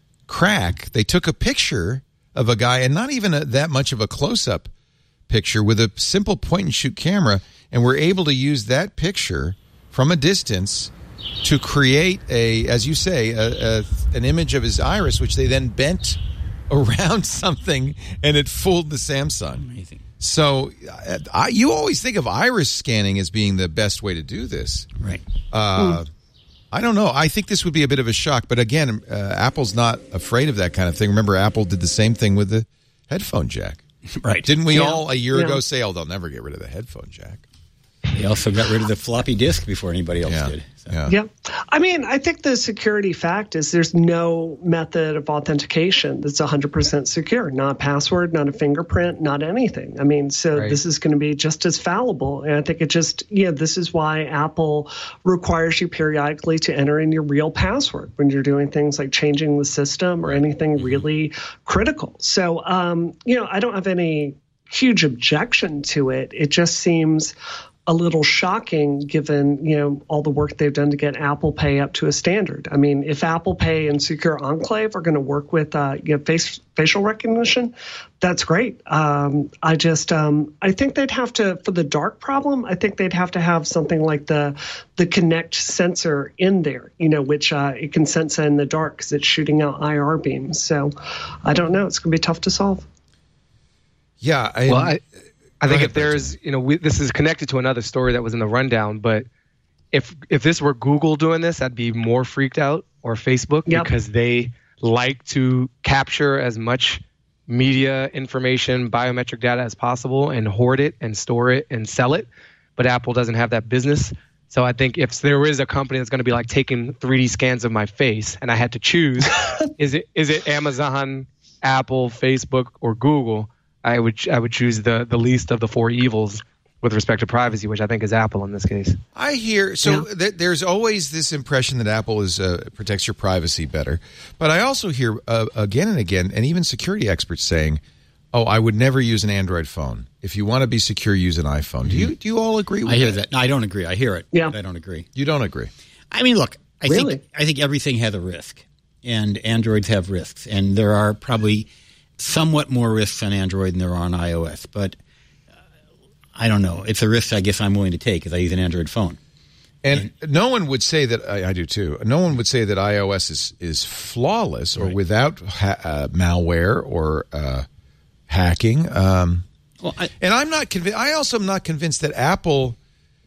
crack. They took a picture of a guy, and not even a, that much of a close-up picture, with a simple point-and-shoot camera, and were able to use that picture from a distance to create a, as you say, a, a, an image of his iris, which they then bent around something, and it fooled the Samsung. Amazing. So uh, I, you always think of iris scanning as being the best way to do this. Right. Uh, I don't know. I think this would be a bit of a shock. But again, uh, Apple's not afraid of that kind of thing. Remember, Apple did the same thing with the headphone jack. Right. Didn't we Yeah. all a year Yeah. ago say, oh, they'll never get rid of the headphone jack? They also got rid of the floppy disk before anybody else Yeah. did. So. Yeah. Yeah. I mean, I think the security fact is there's no method of authentication that's one hundred percent secure. Not a password, not a fingerprint, not anything. I mean, so Right. this is going to be just as fallible. And I think it just, yeah, this is why Apple requires you periodically to enter in your real password when you're doing things like changing the system or anything really critical. So, um, you know, I don't have any huge objection to it. It just seems a little shocking given, you know, all the work they've done to get Apple Pay up to a standard. I mean, if Apple Pay and Secure Enclave are going to work with uh, you know, face, facial recognition, that's great. Um, I just, um, I think they'd have to, for the dark problem, I think they'd have to have something like the the Kinect sensor in there, you know, which uh, it can sense in the dark because it's shooting out I R beams. So I don't know. It's going to be tough to solve. Yeah. I, Well, I, I think ahead, if there's, you know, we, this is connected to another story that was in the rundown, but if if this were Google doing this, I'd be more freaked out, or Facebook, Yep. because they like to capture as much media information, biometric data as possible and hoard it and store it and sell it. But Apple doesn't have that business. So I think if there is a company that's going to be like taking three D scans of my face and I had to choose, is it is it Amazon, Apple, Facebook, or Google? I would I would choose the the least of the four evils with respect to privacy, which I think is Apple in this case. I hear so Yeah. th- there's always this impression that Apple is uh, protects your privacy better, but I also hear uh, again and again, and even security experts saying, "Oh, I would never use an Android phone. If you want to be secure, use an iPhone." Do you do you all agree with I hear that. No, I don't agree. I hear it. Yeah. But I don't agree. You don't agree. I mean, look, I Really? think I think everything has a risk, and Androids have risks, and there are probably somewhat more risks on Android than there are on iOS. But uh, I don't know. It's a risk I guess I'm willing to take because I use an Android phone. And no one would say that I, I do too. No one would say that iOS is is flawless or Right. without ha- uh, malware or uh, hacking. Um, Well, I, and I'm not convinced. I also am not convinced that Apple.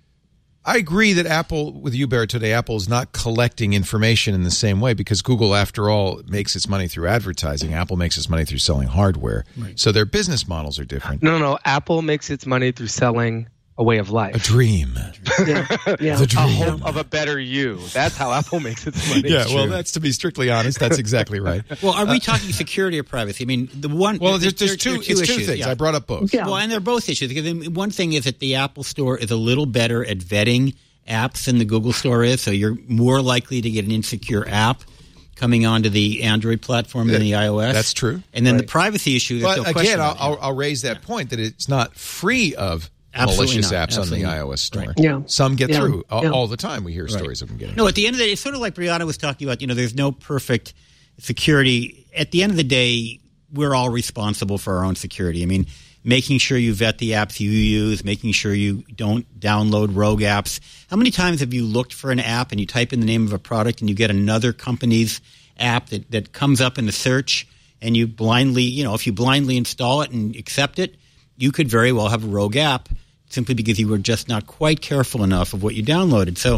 I agree that Apple, with you, Barrett, today, Apple is not collecting information in the same way because Google, after all, makes its money through advertising. Apple makes its money through selling hardware. Right. So their business models are different. No, no, no. Apple makes its money through selling a way of A life, dream. Yeah. Yeah. The a dream. hope of a better you. That's how Apple makes its money. Yeah, well, that's to be strictly honest. That's exactly right. well, are we talking security or privacy? I mean, the one. Well, there- there's, there's there- two, there are it's two issues, things. yeah. I brought up both. Yeah. Well, and they're both issues. Because then one thing is that the Apple Store is a little better at vetting apps than the Google Store is, so you're more likely to get an insecure app coming onto the Android platform than the iOS. That's true. And then the privacy issue. There's But no question again, I'll, about it. I'll, I'll raise that point that it's not free of Absolutely malicious not. apps Absolutely on the not. iOS store. Right. Yeah. Some get Yeah. through all, Yeah. all the time. We hear stories of them getting No, at the end of the day, it's sort of like Brianna was talking about, you know, there's no perfect security. At the end of the day, we're all responsible for our own security. I mean, making sure you vet the apps you use, making sure you don't download rogue apps. How many times have you looked for an app and you type in the name of a product and you get another company's app that, that comes up in the search and you blindly, you know, if you blindly install it and accept it, you could very well have a rogue app simply because you were just not quite careful enough of what you downloaded. So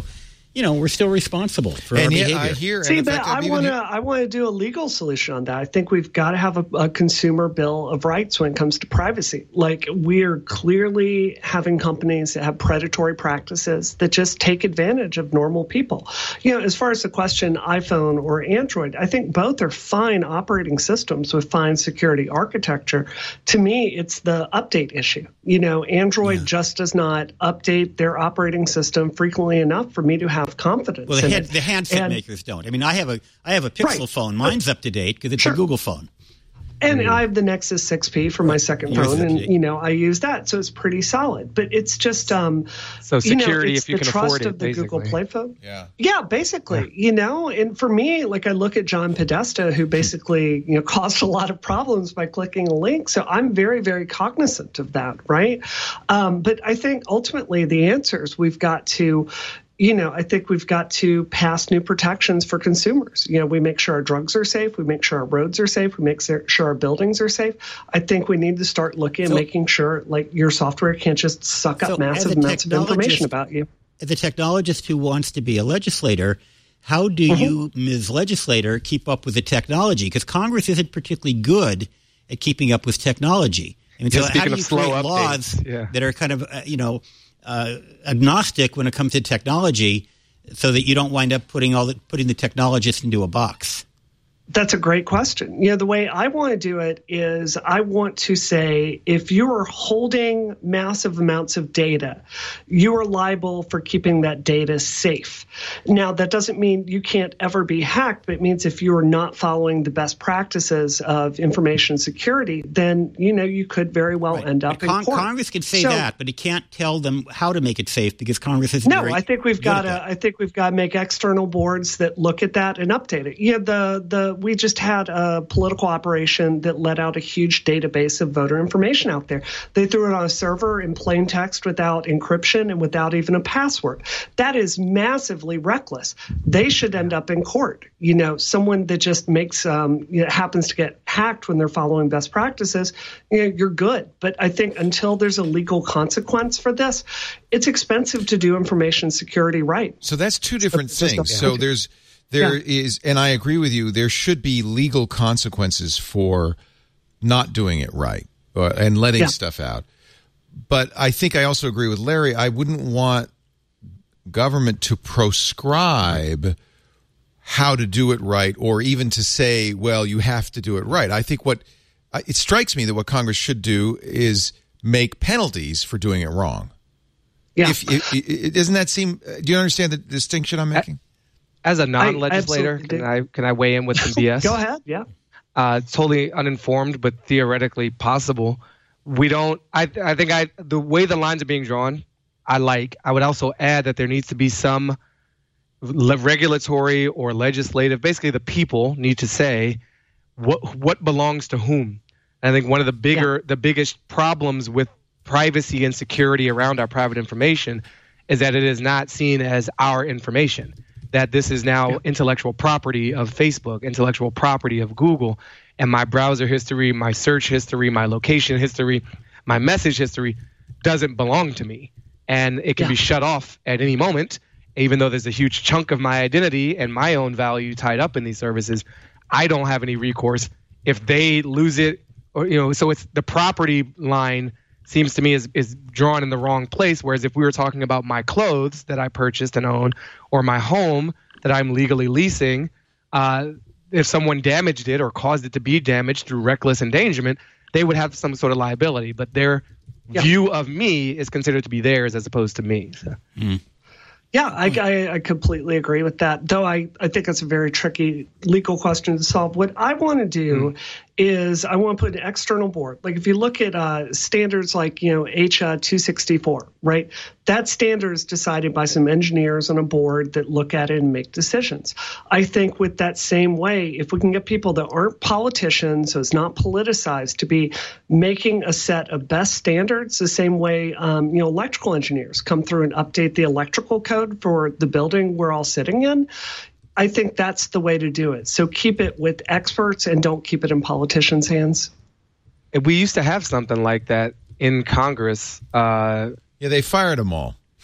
you know, we're still responsible for and our yet behavior. I hear, See, and in but fact, I I've even want to heard- I want to do a legal solution on that. I think we've got to have a, a consumer bill of rights when it comes to privacy. Like, we're clearly having companies that have predatory practices that just take advantage of normal people. You know, as far as the question, iPhone or Android, I think both are fine operating systems with fine security architecture. To me, it's the update issue. You know, Android yeah. just does not update their operating system frequently enough for me to have confidence well, the, in hand, it. the handset And, makers don't. I mean, I have a I have a Pixel Right. phone. Mine's up to date because it's Sure. a Google phone. And I have the Nexus six P for my second Yours phone, is and up to you know I use that, so it's pretty solid. But it's just um, So security, you know, it's if you the can trust afford it, of the basically. Google Play phone. Yeah. Yeah, basically, you know, and for me, like I look at John Podesta, who basically, you know, caused a lot of problems by clicking a link. So I'm very, very cognizant of that, right? Um, but I think ultimately the answer is we've got to, you know, I think we've got to pass new protections for consumers. You know, we make sure our drugs are safe. We make sure our roads are safe. We make sure our buildings are safe. I think we need to start looking So- and making sure, like, your software can't just suck So up massive as a amounts of information technologist- about you. As a technologist who wants to be a legislator, how do Mm-hmm. you, Miz Legislator, keep up with the technology? Because Congress isn't particularly good at keeping up with technology. I mean, Yeah, so how speaking do of you slow create updates, laws yeah. that are kind of, uh, you know, uh, agnostic when it comes to technology, so that you don't wind up putting all the, putting the technologists into a box? That's a great question. You know, the way I want to do it is I want to say if you are holding massive amounts of data, you are liable for keeping that data safe. Now, that doesn't mean you can't ever be hacked, but it means if you are not following the best practices of information security, then, you know, you could very well Right. end up But Con- in court. Congress can say So- that, but it can't tell them how to make it safe because Congress isn't No, very I think we've good got at to. that. I think we've got to make external boards that look at that and update it. Yeah, the the we just had a political operation that let out a huge database of voter information out there. They threw it on a server in plain text without encryption and without even a password. That is massively reckless. They should end up in court. You know, someone that just makes um, you know, happens to get hacked when they're following best practices, you know, you're good. But I think until there's a legal consequence for this, it's expensive to do information security right. So that's two different It's just a- things. So there's there is, and I agree with you, there should be legal consequences for not doing it right uh, and letting Yeah. stuff out. But I think I also agree with Larry. I wouldn't want government to proscribe how to do it right, or even to say, well, you have to do it right. I think what it strikes me that what Congress should do is make penalties for doing it wrong. Yeah. If, if, if doesn't that seem? Do you understand the distinction I'm making? As a non-legislator, absolutely can do. I can I weigh in with some B S? Go ahead. Yeah. Uh, totally uninformed, but theoretically possible. We don't. I I think I the way the lines are being drawn, I like. I would also add that there needs to be some le- regulatory or legislative. Basically, the people need to say what what belongs to whom. And I think one of the bigger, the biggest problems with privacy and security around our private information is that it is not seen as our information. That this is now intellectual property of Facebook, intellectual property of Google, and my browser history, my search history, my location history, my message history doesn't belong to me. And it can Yeah. be shut off at any moment, even though there's a huge chunk of my identity and my own value tied up in these services. I don't have any recourse if they lose it, or, you know, so it's the property line seems to me is, is drawn in the wrong place. Whereas if we were talking about my clothes that I purchased and own, or my home that I'm legally leasing, uh, if someone damaged it or caused it to be damaged through reckless endangerment, they would have some sort of liability. But their Yeah. view of me is considered to be theirs as opposed to me. So. Yeah, I, I, I completely agree with that, though I, I think it's a very tricky legal question to solve. What I want to do mm. is I want to put an external board. Like if you look at uh, standards like, you know, H two sixty-four, right? That standard is decided by some engineers on a board that look at it and make decisions. I think with that same way, if we can get people that aren't politicians, so it's not politicized, to be making a set of best standards the same way, um, you know, electrical engineers come through and update the electrical code for the building we're all sitting in, I think that's the way to do it. So keep it with experts and don't keep it in politicians' hands. We used to have something like that in Congress. Uh, yeah, they fired them all.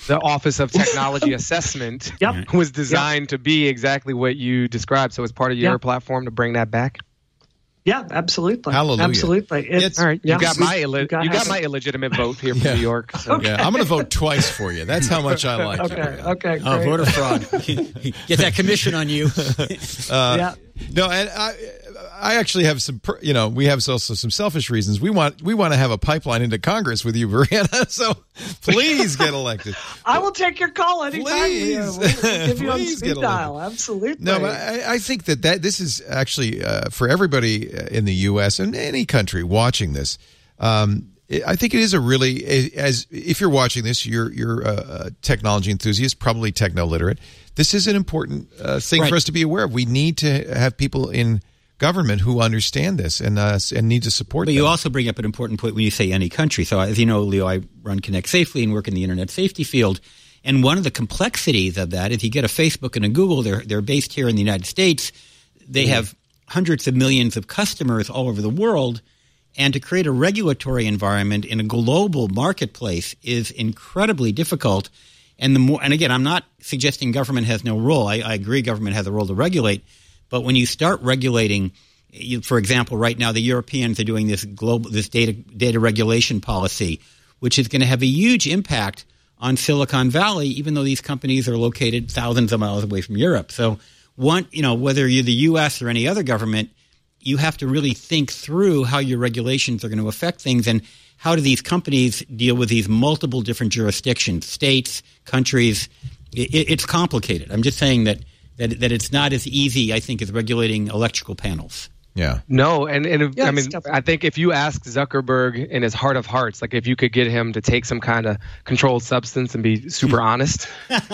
the Office of Technology Assessment Yep. was designed yep. to be exactly what you described. So it's part of your yep. platform to bring that back. Yeah, absolutely. Hallelujah. Absolutely. It's, it's, all right. You yeah. got my illi- you got, you got my illegitimate vote here from yeah. New York. So. Okay. Yeah, I'm going to vote twice for you. That's how much I like okay. you. Okay. Great. Oh, voter fraud. Get that commission on you. uh, yeah. No, and I, I actually have some. You know, we have also some selfish reasons. We want we want to have a pipeline into Congress with you, Brianna. So please get elected. I will take your call anytime. Please, we'll, we'll give you on please speed get dial. elected. Absolutely. No, but I, I think that, that this is actually uh, for everybody in the U S and any country watching this. Um, I think it is a really, as if you're watching this, you're you're a technology enthusiast, probably techno literate. This is an important uh, thing right. for us to be aware of. We need to have people in government who understand this and uh, and need to support. But them. you also bring up an important point when you say any country. So as you know, Leo, I run Connect Safely and work in the internet safety field. And one of the complexities of that is you get a Facebook and a Google. They're they're based here in the United States. They mm-hmm. have hundreds of millions of customers all over the world. And to create a regulatory environment in a global marketplace is incredibly difficult. And the more, and again, I'm not suggesting government has no role. I, I agree government has a role to regulate. But when you start regulating, you, for example, right now the Europeans are doing this global, this data data regulation policy, which is going to have a huge impact on Silicon Valley, even though these companies are located thousands of miles away from Europe. So, one, you know, whether you're the U S or any other government, you have to really think through how your regulations are going to affect things and how do these companies deal with these multiple different jurisdictions, states, countries. It, it's complicated. I'm just saying that, that that it's not as easy, I think, as regulating electrical panels. Yeah. No, and, and yeah, I mean, I think if you ask Zuckerberg in his heart of hearts, like if you could get him to take some kind of controlled substance and be super honest,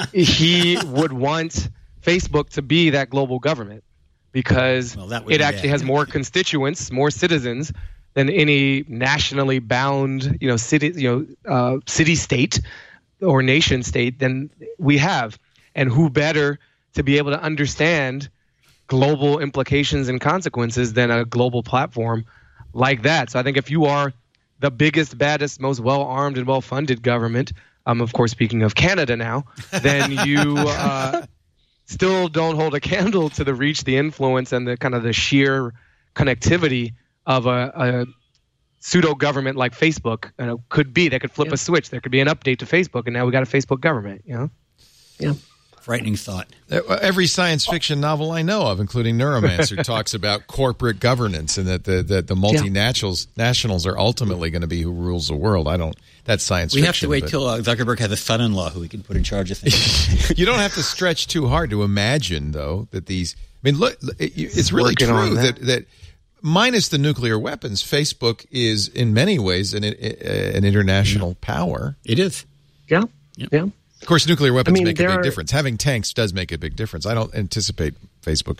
he would want Facebook to be that global government. Because well, it be actually bad. has more constituents, more citizens than any nationally bound, you know, city, you know, uh, city state or nation state than we have. And who better to be able to understand global implications and consequences than a global platform like that? So I think if you are the biggest, baddest, most well-armed and well-funded government, um, of course, speaking of Canada now, then you. Uh, still don't hold a candle to the reach, the influence, and the kind of the sheer connectivity of a, a pseudo government like Facebook. And it could be that could flip yeah. a switch. There could be an update to Facebook, and now we got a Facebook government. You know, yeah. Frightening thought. Every science fiction novel I know of, including Neuromancer, talks about corporate governance and that the that the multinationals yeah. nationals are ultimately going to be who rules the world. I don't. That's science we fiction. We have to wait but, till uh, Zuckerberg has a son-in-law who he can put in charge of things. You don't have to stretch too hard to imagine, though, that these. I mean, look, it's really Working true that. that that minus the nuclear weapons, Facebook is in many ways an an international yeah. power. It is. Yeah. Yeah. yeah. Of course, nuclear weapons I mean, make a big are, difference. Having tanks does make a big difference. I don't anticipate Facebook.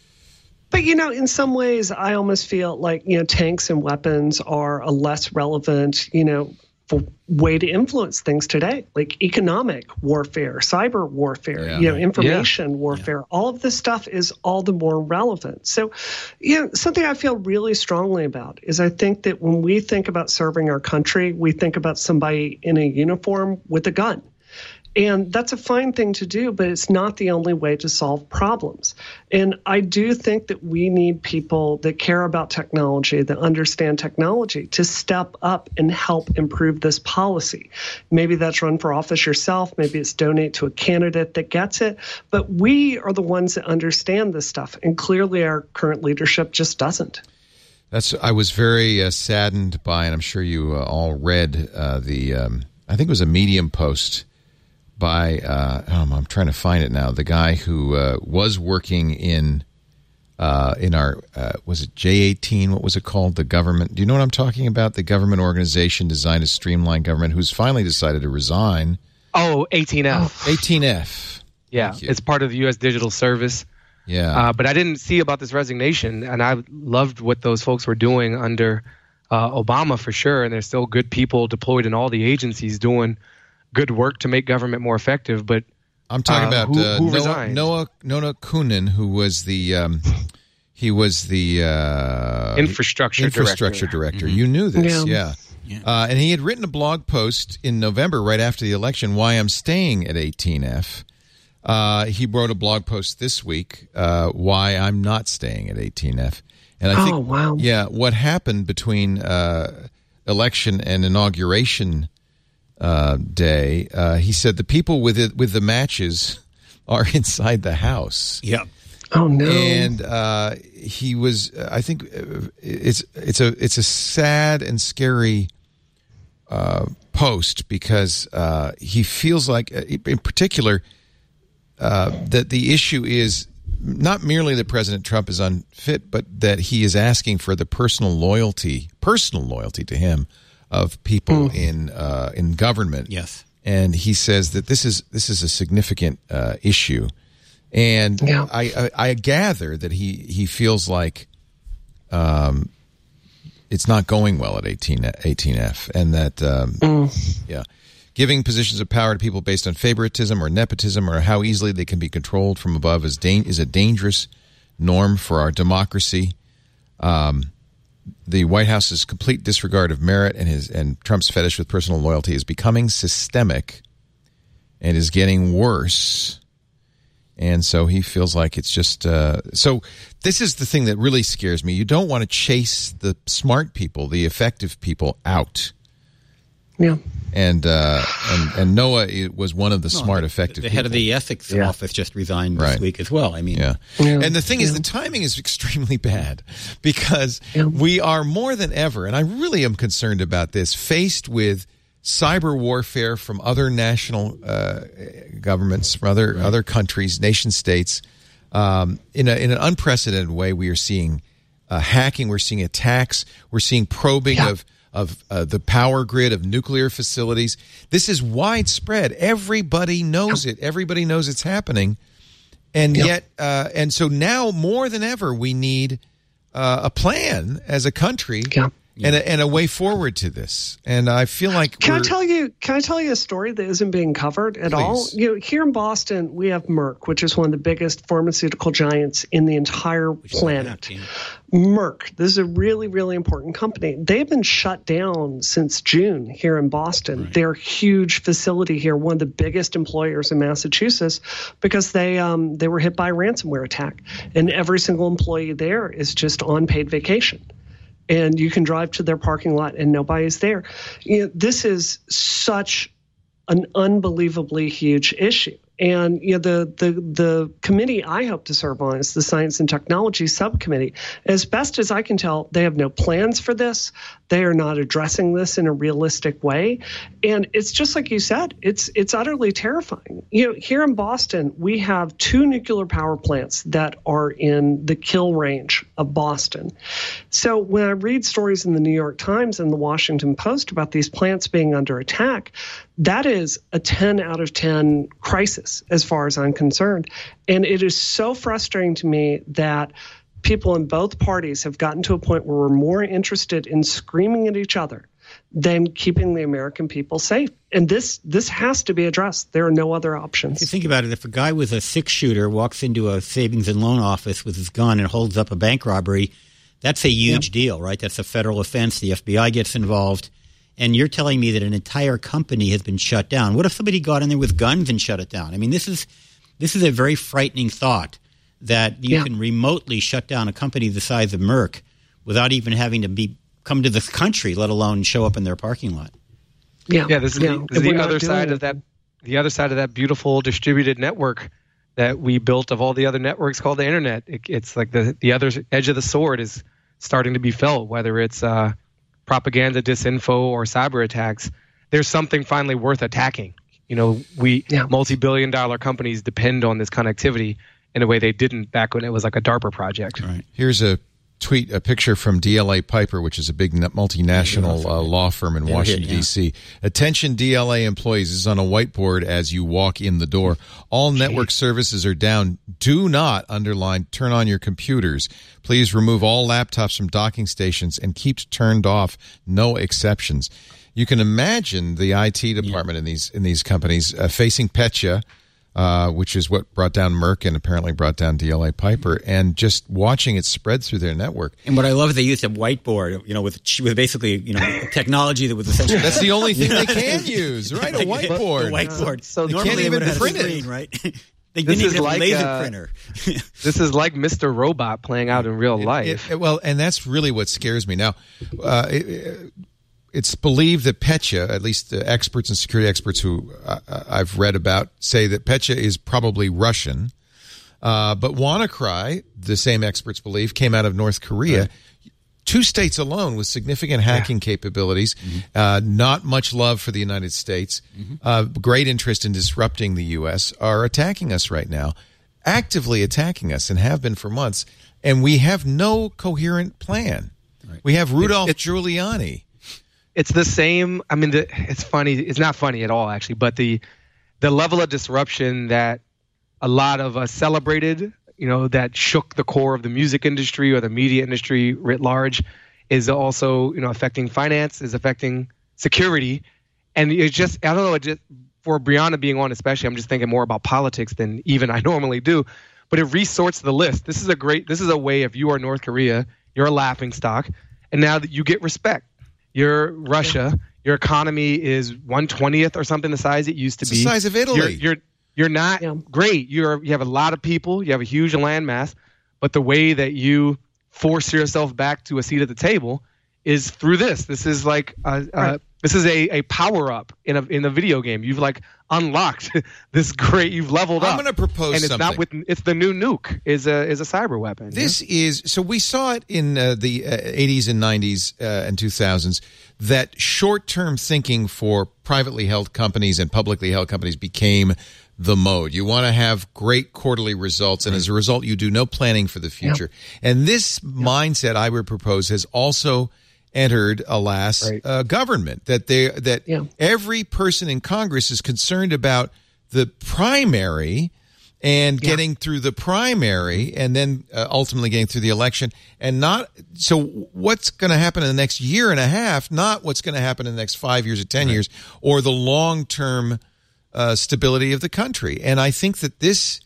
But, you know, in some ways, I almost feel like, you know, tanks and weapons are a less relevant, you know, way to influence things today, like economic warfare, cyber warfare, yeah. you know, information yeah. warfare. Yeah. All of this stuff is all the more relevant. So, you know, something I feel really strongly about is I think that when we think about serving our country, we think about somebody in a uniform with a gun. And that's a fine thing to do, but it's not the only way to solve problems. And I do think that we need people that care about technology, that understand technology, to step up and help improve this policy. Maybe that's run for office yourself. Maybe it's donate to a candidate that gets it. But we are the ones that understand this stuff. And clearly our current leadership just doesn't. That's. I was very uh, saddened by, and I'm sure you uh, all read uh, the, um, I think it was a Medium post by, uh, oh, I'm trying to find it now, the guy who uh, was working in uh, in our, uh, was it J eighteen? What was it called? The government. Do you know what I'm talking about? The government organization designed to streamline government, who's finally decided to resign. Oh, eighteen F. eighteen F. Yeah, it's part of the U S Digital Service. Yeah. Uh, but I didn't see about this resignation, and I loved what those folks were doing under uh, Obama for sure, and there's still good people deployed in all the agencies doing good work to make government more effective. But I'm talking uh, about who, uh, who Noah, resigned? Noah Noah Kunin, who was the um, he was the uh, infrastructure infrastructure director. director. Mm-hmm. You knew this, yeah. yeah. Yeah. Uh, and he had written a blog post in November, right after the election, why I'm staying at eighteen F. Uh, he wrote a blog post this week, uh, why I'm not staying at eighteen F. And I think, oh, wow. yeah, what happened between uh, election and inauguration uh, day, uh, he said the people with it, with the matches are inside the house. Yeah. Oh no! And uh, he was. I think it's it's a it's a sad and scary uh, post because uh, he feels like, in particular, uh, that the issue is not merely that President Trump is unfit, but that he is asking for the personal loyalty, personal loyalty to him of people mm. in uh, in government. Yes, and he says that this is this is a significant uh, issue. And yeah. I, I I gather that he, he feels like um, it's not going well at eighteen F, and that um, mm. yeah, giving positions of power to people based on favoritism or nepotism or how easily they can be controlled from above is da- is a dangerous norm for our democracy. Um, the White House's complete disregard of merit and his and Trump's fetish with personal loyalty is becoming systemic and is getting worse. And so he feels like it's just uh, – so this is the thing that really scares me. You don't want to chase the smart people, the effective people out. Yeah. And uh, and, and Noah was one of the no, smart, the, effective the people. head of the ethics yeah. office just resigned this right. week as well. I mean, yeah. yeah. And the thing is, yeah. the timing is extremely bad because yeah. we are more than ever, and I really am concerned about this, faced with cyber warfare from other national uh, governments, from other right. other countries, nation states. Um, in a in an unprecedented way, we are seeing uh, hacking. We're seeing attacks. We're seeing probing yeah. of of uh, the power grid of nuclear facilities. This is widespread. Everybody knows yeah. it. Everybody knows it's happening, and yeah. yet, uh, and so now more than ever, we need uh, a plan as a country. Yeah. And a, and a way forward to this, and I feel like can we're, I tell you? Can I tell you a story that isn't being covered at Please. all? You know, here in Boston, we have Merck, which is one of the biggest pharmaceutical giants in the entire which planet. Merck. This is a really, really important company. They've been shut down since June here in Boston. Right. Their huge facility here, one of the biggest employers in Massachusetts, because they um, they were hit by a ransomware attack, and every single employee there is just on paid vacation. And you can drive to their parking lot and nobody's there. You know, this is such an unbelievably huge issue. And you know, the the the committee I hope to serve on is the Science and Technology Subcommittee. As best as I can tell, they have no plans for this. They are not addressing this in a realistic way. And it's just like you said, it's it's utterly terrifying. You know, here in Boston, we have two nuclear power plants that are in the kill range of Boston. So when I read stories in the New York Times and the Washington Post about these plants being under attack, that is a ten out of ten crisis as far as I'm concerned. And it is so frustrating to me that people in both parties have gotten to a point where we're more interested in screaming at each other than keeping the American people safe. And this this has to be addressed. There are no other options. If you think about it, if a guy with a six-shooter walks into a savings and loan office with his gun and holds up a bank robbery, that's a huge yep. deal, right? That's a federal offense. The F B I gets involved. And you're telling me that an entire company has been shut down. What if somebody got in there with guns and shut it down? I mean, this is this is a very frightening thought that you yeah. can remotely shut down a company the size of Merck without even having to be come to this country, let alone show up in their parking lot. Yeah, yeah. This is yeah. the, this is the other side it. of that. The other side of that beautiful distributed network that we built of all the other networks called the internet. It, it's like the the other edge of the sword is starting to be felt, whether it's uh, propaganda, disinfo, or cyber attacks. There's something finally worth attacking. You know, we yeah. multi-billion dollar companies depend on this connectivity in a way they didn't back when it was like a DARPA project. Right. Here's a tweet, a picture from D L A Piper, which is a big multinational uh, law firm in Washington, yeah. D C Attention D L A employees, this is on a whiteboard as you walk in the door. All network services are down. Do not, underline, turn on your computers. Please remove all laptops from docking stations and keep turned off. No exceptions. You can imagine the I T department yeah. in these in these companies uh, facing Petya uh, which is what brought down Merck and apparently brought down D L A Piper, and just watching it spread through their network. And what I love is they used a whiteboard, you know, with with basically, you know, technology that was essentially that's the only thing they can use, right? A whiteboard. A whiteboard. Uh, so they normally can't even they print screen, it, right? They this didn't even is have like, a laser uh, printer. This is like Mister Robot playing out in real life. It, it, well, and that's really what scares me now. Uh, it, It's believed that Petya, at least the experts and security experts who uh, I've read about, say that Petya is probably Russian. Uh, but WannaCry, the same experts believe, came out of North Korea. Right. Two states alone with significant hacking yeah. capabilities, mm-hmm. uh, not much love for the United States, mm-hmm. uh, great interest in disrupting the U S, are attacking us right now, actively attacking us, and have been for months. And we have no coherent plan. Right. We have Rudolph it's, Giuliani. It's the same. I mean, the, it's funny. It's not funny at all, actually. But the the level of disruption that a lot of us celebrated, you know, that shook the core of the music industry or the media industry writ large, is also, you know, affecting finance, is affecting security, and it's just I don't know. It just for Brianna being on, especially, I'm just thinking more about politics than even I normally do. But it resorts the list. This is a great. This is a way. If you are North Korea, you're a laughing stock, and now that you get respect. You're Russia. Your economy is one twentieth or something the size it used to it's be. The size of Italy. You're you're, you're not yeah. great. You're you have a lot of people. You have a huge landmass. But the way that you force yourself back to a seat at the table is through this. This is like a, a, right. this is a, a power up in a in a video game. You've like unlocked this great. You've leveled I'm up. I'm going to propose and it's something. not with. It's the new nuke. Is a is a cyber weapon. This yeah? is so we saw it in uh, the uh, eighties and nineties uh, and two thousands that short-term thinking for privately held companies and publicly held companies became the mode. You want to have great quarterly results, and as a result, you do no planning for the future. Yeah. And this yeah. mindset, I would propose, has also entered, alas, right. uh, government. That they that yeah. every person in Congress is concerned about the primary and yeah. getting through the primary, and then uh, ultimately getting through the election, and not so what's going to happen in the next year and a half, not what's going to happen in the next five years or ten right. years, or the long term uh, stability of the country. And I think that this,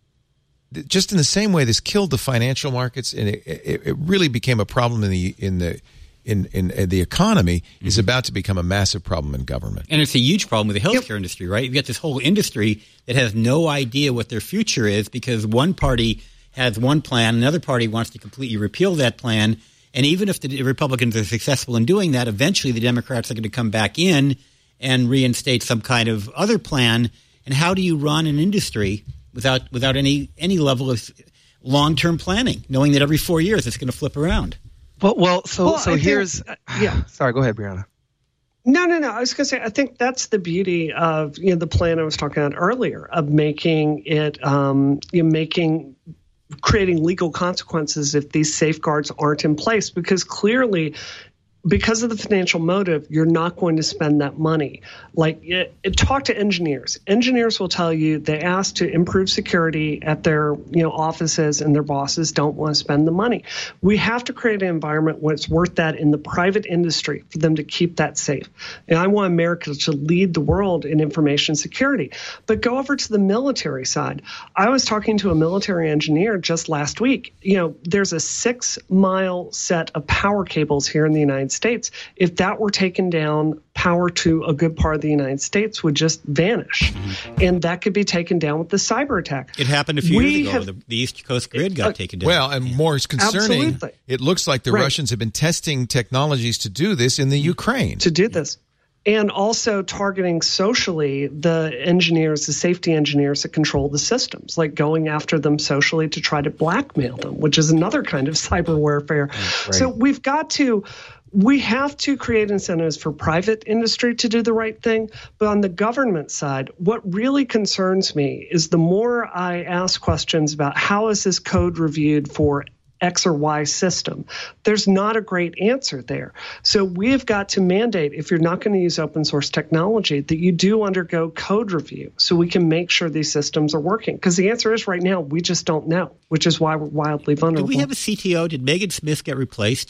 just in the same way, this killed the financial markets, and it, it, it really became a problem in the in the. In, in, in the economy mm-hmm. is about to become a massive problem in government. And it's a huge problem with the healthcare yep. industry, right? You've got this whole industry that has no idea what their future is because one party has one plan, another party wants to completely repeal that plan. And even if the Republicans are successful in doing that, eventually the Democrats are going to come back in and reinstate some kind of other plan. And how do you run an industry without without any, any level of long-term planning, knowing that every four years it's going to flip around? Well, well, so well, so I here's think, uh, yeah. Sorry, go ahead, Brianna. No, no, no. I was going to say I think that's the beauty of you know the plan I was talking about earlier of making it um, you know, making creating legal consequences if these safeguards aren't in place, because clearly. Because of the financial motive, you're not going to spend that money. Like, it, it, talk to engineers. Engineers will tell you they ask to improve security at their, you know, offices, and their bosses don't want to spend the money. We have to create an environment where it's worth that in the private industry for them to keep that safe. And I want America to lead the world in information security. But go over to the military side. I was talking to a military engineer just last week. You know, there's a six-mile set of power cables here in the United States. States. If that were taken down, power to a good part of the United States would just vanish. Mm-hmm. And that could be taken down with the cyber attack. It happened a few we years ago. have, the, the East Coast grid got uh, taken down. Well, and more concerning, Absolutely. It looks like the right. Russians have been testing technologies to do this in the Ukraine. To do this. And also targeting socially the engineers, the safety engineers that control the systems, like going after them socially to try to blackmail them, which is another kind of cyber warfare. Right. So we've got to, we have to create incentives for private industry to do the right thing. But on the government side, what really concerns me is the more I ask questions about how is this code reviewed for X or Y system, there's not a great answer there. So we've got to mandate, if you're not going to use open source technology, that you do undergo code review so we can make sure these systems are working. Because the answer is right now, we just don't know, which is why we're wildly vulnerable. Did we have a C T O? Did Megan Smith get replaced?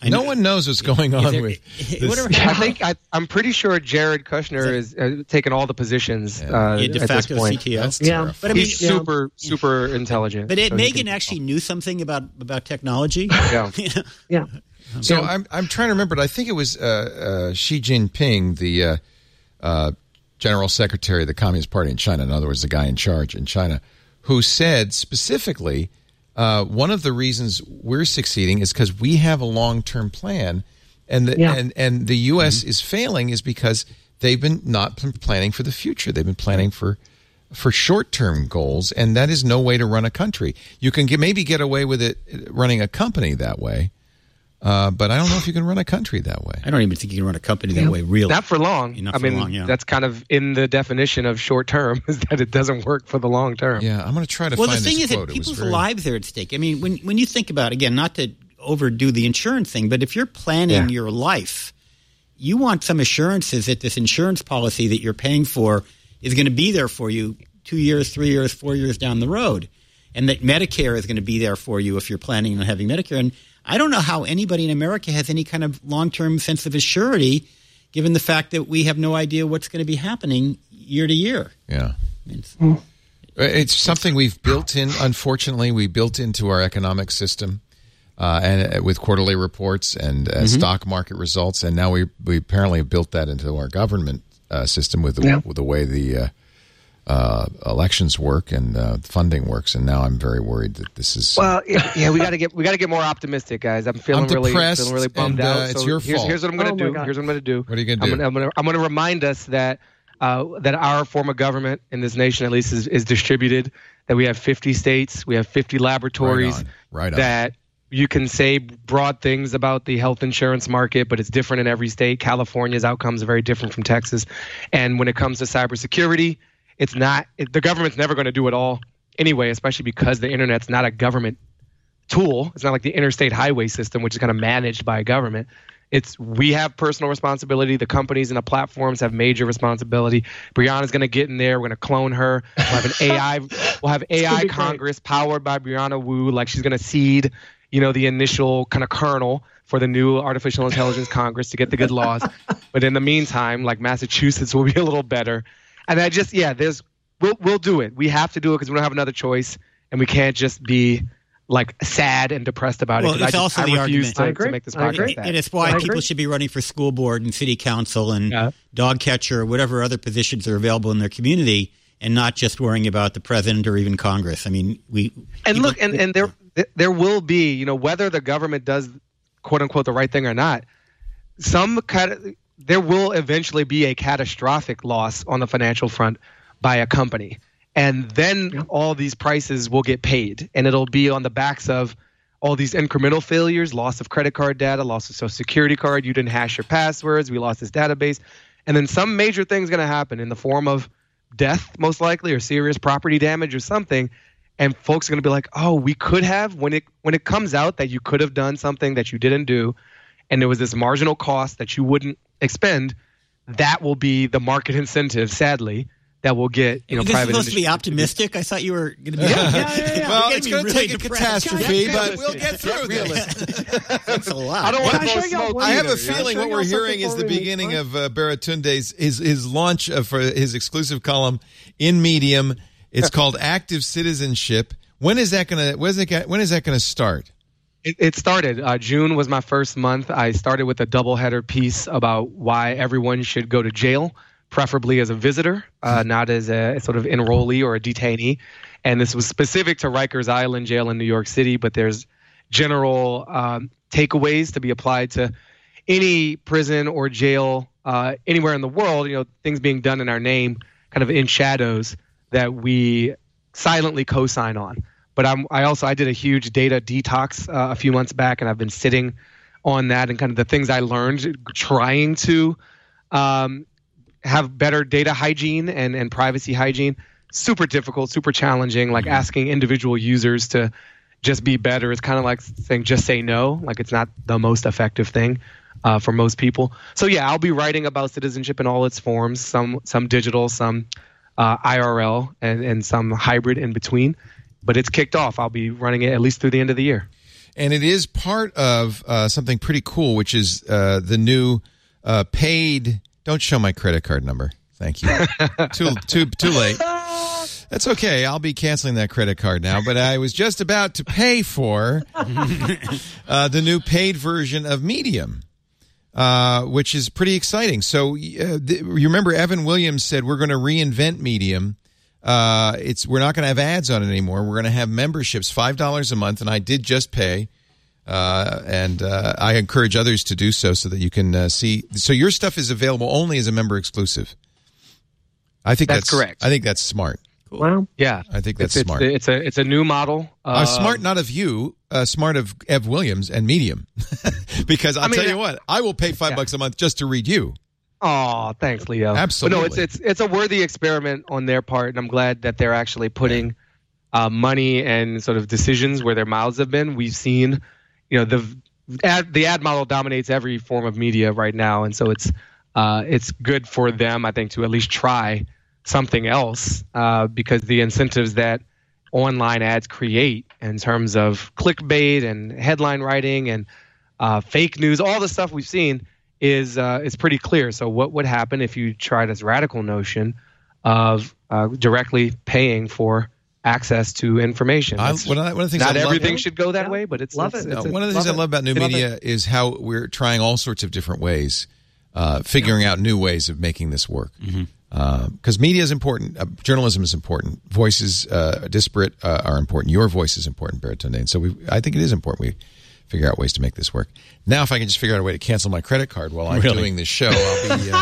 No one knows what's going on there, with this. whatever, I think I, I'm pretty sure Jared Kushner is uh, taking all the positions uh, yeah, de at this facto point. C T O. That's Yeah. terrifying. But I mean, He's yeah. super, super intelligent. But it, so he Megan can- actually knew something about, about technology. Yeah. Yeah. So Yeah. I'm I'm trying to remember. I think it was uh, uh, Xi Jinping, the uh, uh, General Secretary of the Communist Party in China. In other words, the guy in charge in China, who said specifically, uh, one of the reasons we're succeeding is because we have a long-term plan, and the, Yeah. and and the U S mm-hmm. is failing is because they've been not planning for the future. They've been planning for for short-term goals, and that is no way to run a country. You can get, maybe get away with it running a company that way. Uh, but I don't know if you can run a country that way. I don't even think you can run a company that way, really. Not for long. Not I for mean, long, yeah. that's kind of in the definition of short term, is that it doesn't work for the long term. Yeah, I'm going to try to well, find the thing this is quote. that It was people's very- lives are at stake. I mean, when when you think about, again, not to overdo the insurance thing, but if you're planning Yeah. your life, you want some assurances that this insurance policy that you're paying for is going to be there for you two years, three years, four years down the road, and that Medicare is going to be there for you if you're planning on having Medicare. And I don't know how anybody in America has any kind of long-term sense of assurity, given the fact that we have no idea what's going to be happening year to year. Yeah. It's, It's something we've built in, unfortunately, we built into our economic system uh, and uh, with quarterly reports and uh, mm-hmm. stock market results. And now we, we apparently have built that into our government uh, system with the, Yeah. with the way the uh, uh, elections work and uh, funding works. And now I'm very worried that this is... Well, yeah, we got to get we got to get more optimistic, guys. I'm feeling I'm really depressed, feeling really bummed and, uh, out. it's so your here's, fault. here's what I'm going Oh to my do. God. Here's what I'm going to do. What are you gonna I'm do? Gonna, I'm going to I'm going to remind us that uh, that our form of government in this nation, at least, is, is distributed. That we have fifty states, we have fifty laboratories. Right on. Right on. That you can say broad things about the health insurance market, but it's different in every state. California's outcomes are very different from Texas. And when it comes to cybersecurity, it's not it, the government's never going to do it all anyway, especially because the internet's not a government tool. It's not like the interstate highway system, which is kind of managed by a government. It's we have personal responsibility. The companies and the platforms have major responsibility. Brianna's going to get in there. We're going to clone her. We'll have an A I. We'll have A I be Congress powered by Brianna Wu. Like she's going to seed, you know, the initial kind of kernel for the new artificial intelligence Congress to get the good laws. But in the meantime, like Massachusetts will be a little better. And I just, yeah, there's we'll we'll do it. We have to do it because we don't have another choice, and we can't just be like sad and depressed about Well, it. 'cause it's I just, also I the refuse argument- to, I agree. to make this I agree. podcast bad. and it's why I people agree. should be running for school board and city council and Yeah. dog catcher or whatever other positions are available in their community, and not just worrying about the president or even Congress. I mean, we And people- look, and, and there there will be, you know, whether the government does quote unquote the right thing or not, some kind of, there will eventually be a catastrophic loss on the financial front by a company. And then Yeah. all these prices will get paid, and it'll be on the backs of all these incremental failures, loss of credit card data, loss of social security card, you didn't hash your passwords, we lost this database. And then some major thing's going to happen in the form of death, most likely, or serious property damage or something. And folks are going to be like, oh, we could have, when it when it comes out that you could have done something that you didn't do, and there was this marginal cost that you wouldn't expend, that will be the market incentive, sadly, that will get, you know, Is this private supposed to be industry optimistic? I thought you were going to be. yeah, yeah, yeah. Well, You're it's getting going to really take a depressed. catastrophe, Get but we'll realistic. get through Get this. realistic. That's a lot. I don't want Can to I blow show y'all smoke. one? I have a either. Yeah, feeling show what we're y'all hearing is the something beginning for me. of uh, Baratunde's his his launch of, for his exclusive column in Medium. It's called Active Citizenship. When is that going to when is it when is that going to start? It, it started. Uh, June was my first month. I started with a doubleheader piece about why everyone should go to jail, preferably as a visitor, uh, not as a sort of enrollee or a detainee. And this was specific to Rikers Island Jail in New York City, but there's general um, takeaways to be applied to any prison or jail uh, anywhere in the world. You know, things being done in our name, kind of in shadows that we silently co-sign on. But I'm, I also I did a huge data detox uh, a few months back, and I've been sitting on that and kind of the things I learned, trying to um, have better data hygiene and, and privacy hygiene. Super difficult, super challenging. Like asking individual users to just be better. It's kind of like saying just say no. Like it's not the most effective thing uh, for most people. So yeah, I'll be writing about citizenship in all its forms. Some some digital, some uh, I R L, and and some hybrid in between. But it's kicked off. I'll be running it at least through the end of the year. and it is part of uh, something pretty cool, which is uh, the new uh, paid. Don't show my credit card number. Thank you. too too too late. That's okay. I'll be canceling that credit card now. But I was just about to pay for uh, the new paid version of Medium, uh, which is pretty exciting. So uh, th- you remember Evan Williams said we're going to reinvent Medium. Uh, it's we're not going to have ads on it anymore. We're going to have memberships, five dollars a month, and I did just pay. Uh, and uh, I encourage others to do so so that you can uh, see. So your stuff is available only as a member exclusive. I think that's, that's correct. I think that's smart. Wow. Yeah, I think that's it's, smart. It's, it's a it's a new model. Uh, Uh, smart, not of you. Uh, smart of Ev Williams and Medium, because I'll I mean, tell you what, I will pay five yeah. bucks a month just to read you. Oh, thanks, Leo. Absolutely. But no, it's it's it's a worthy experiment on their part, and I'm glad that they're actually putting uh, money and sort of decisions where their mouths have been. We've seen, you know, the ad, the ad model dominates every form of media right now, and so it's uh, it's good for them, I think, to at least try something else uh, because the incentives that online ads create in terms of clickbait and headline writing and uh, fake news, all the stuff we've seen is uh, is pretty clear. So what would happen if you tried this radical notion of uh, directly paying for access to information? I, one, of the, one of the things Not I everything love, should go that Yeah. way, but it's Love it's, it. it's no, a- one of the things I love love about new Love media it. is how we're trying all sorts of different ways, uh, figuring out new ways of making this work. Mm-hmm. Because uh, media is important, uh, journalism is important, voices, uh, disparate uh, are important. Your voice is important, Baratunde, and so we. I think it is important we figure out ways to make this work. Now, if I can just figure out a way to cancel my credit card while I'm Really? doing this show, I'll be,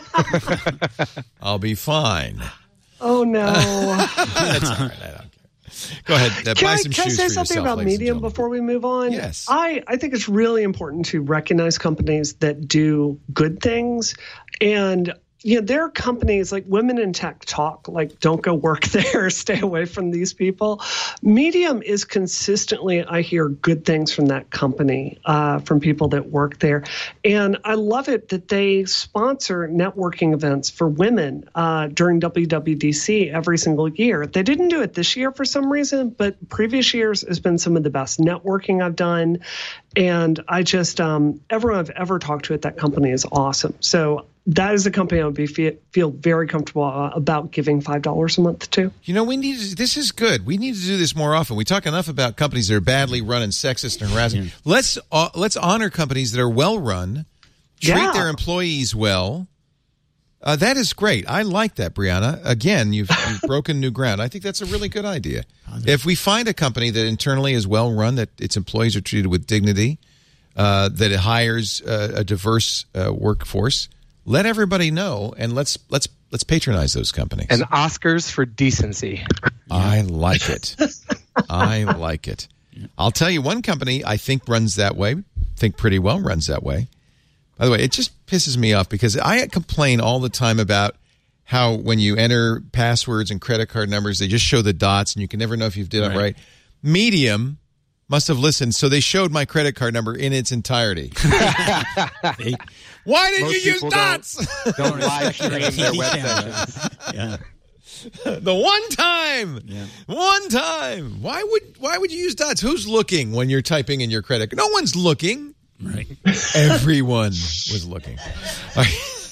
uh, I'll be fine. Oh no. That's all right. I don't care. Go ahead. Uh, Can buy I, some can I shoes say for something yourself, about ladies and Medium gentlemen. before we move on? Yes. I, I think it's really important to recognize companies that do good things. And you know, there are companies like Women in Tech Talk, like don't go work there, stay away from these people. Medium is consistently, I hear good things from that company, uh, from people that work there. And I love it that they sponsor networking events for women uh, during W W D C every single year. They didn't do it this year for some reason, but previous years has been some of the best networking I've done. And I just, um, everyone I've ever talked to at that company is awesome. So that is a company I would be feel, feel very comfortable uh, about giving five dollars a month to. You know, we need to, this is good. We need to do this more often. We talk enough about companies that are badly run and sexist and harassing. Yeah. Let's uh, let's honor companies that are well run, treat Yeah. their employees well. Uh, that is great. I like that, Brianna. Again, you've, you've broken new ground. I think that's a really good idea. If we find a company that internally is well run, that its employees are treated with dignity, uh, that it hires uh, a diverse uh, workforce, let everybody know, and let's let's let's patronize those companies. And Oscars for decency. I like it. I like it. I'll tell you one company I think runs that way, think pretty well runs that way. By the way, it just pisses me off because I complain all the time about how when you enter passwords and credit card numbers, they just show the dots and you can never know if you've did it Right. right. Medium must have listened, so they showed my credit card number in its entirety. See? Why did Most you use people dots? don't, don't live stream their web Yeah. sessions. Yeah. The one time, Yeah. one time. Why would why would you use dots? Who's looking when you're typing in your credit? No one's looking. Right. Everyone was looking. Our,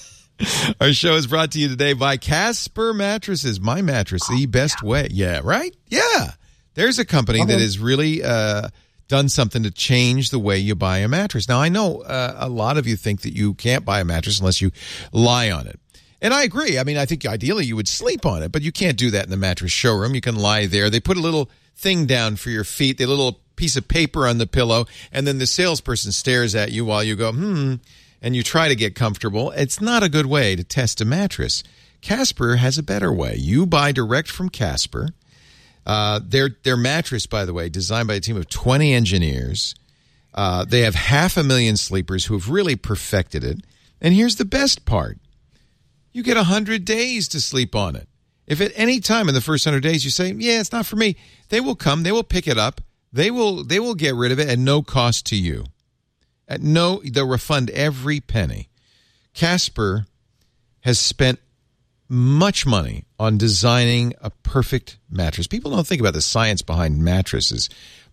our show is brought to you today by Casper Mattresses. My mattress, the best way. Yeah, right? Yeah. There's a company that has really uh, done something to change the way you buy a mattress. Now, I know uh, a lot of you think that you can't buy a mattress unless you lie on it. And I agree. I mean, I think ideally you would sleep on it, but you can't do that in the mattress showroom. You can lie there. They put a little thing down for your feet, the little piece of paper on the pillow, and then the salesperson stares at you while you go, hmm, and you try to get comfortable. It's not a good way to test a mattress. Casper has a better way. You buy direct from Casper. Uh, their their mattress, by the way, designed by a team of twenty engineers. Uh, they have half a million sleepers who have really perfected it. And here's the best part. You get one hundred days to sleep on it. If at any time in the first one hundred days you say, yeah, it's not for me, they will come, they will pick it up, they will they will get rid of it at no cost to you. At no, they'll refund every penny. Casper has spent much money on designing a perfect mattress. People don't think about the science behind mattresses,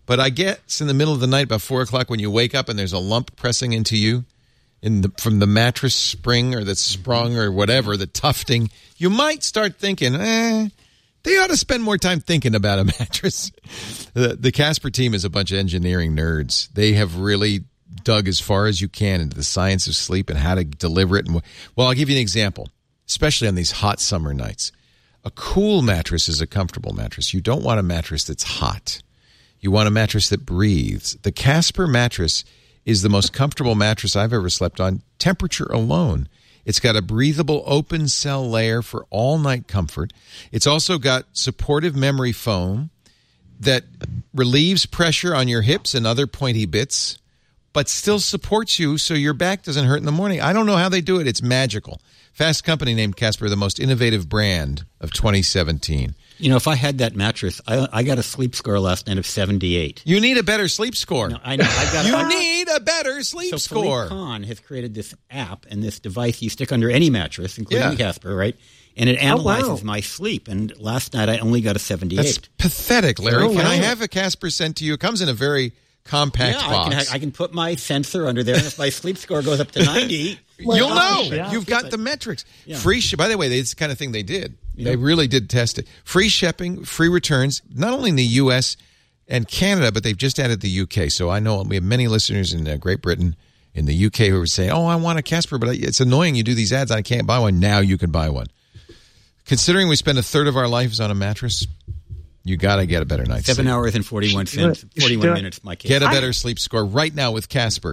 But I guess in the middle of the night, about four o'clock, when you wake up and there's a lump pressing into you in the, from the mattress spring or the sprung or whatever, the tufting, you might start thinking, eh, they ought to spend more time thinking about a mattress. The, the Casper team is a bunch of engineering nerds. They have really dug as far as you can into the science of sleep and how to deliver it. And well, I'll give you an example, especially on these hot summer nights. A cool mattress is a comfortable mattress. You don't want a mattress that's hot. You want a mattress that breathes. The Casper mattress is the most comfortable mattress I've ever slept on, temperature alone. It's got a breathable open cell layer for all-night comfort. It's also got supportive memory foam that relieves pressure on your hips and other pointy bits, but still supports you so your back doesn't hurt in the morning. I don't know how they do it. It's magical. Fast Company named Casper the most innovative brand of twenty seventeen. You know, if I had that mattress, I, I got a sleep score last night of seventy-eight. You need a better sleep score. No, I know. I got, you I, need a better sleep so score. Philippe Kahn has created this app and this device you stick under any mattress, including Yeah. Casper, right? And it analyzes Oh, wow. my sleep. And last night I only got a seventy-eight. That's pathetic, Larry. Oh, Can wow. I have a Casper sent to you? It comes in a very compact yeah, box. I can, I can put my sensor under there, and if my sleep score goes up to ninety, You'll know. Yeah. You've got the metrics. Yeah. Free sh- By the way, it's the kind of thing they did. They really did test it. Free shipping, free returns, not only in the U S and Canada, but they've just added the U K. So I know we have many listeners in uh, Great Britain, in the U K, who are saying, oh, I want a Casper, but it's annoying you do these ads. I can't buy one. Now you can buy one. Considering we spend a third of our lives on a mattress, you got to get a better night's seven sleep. hours and forty-one should do it. cents, You should do forty-one it. minutes, my case. Get a better sleep score right now with Casper.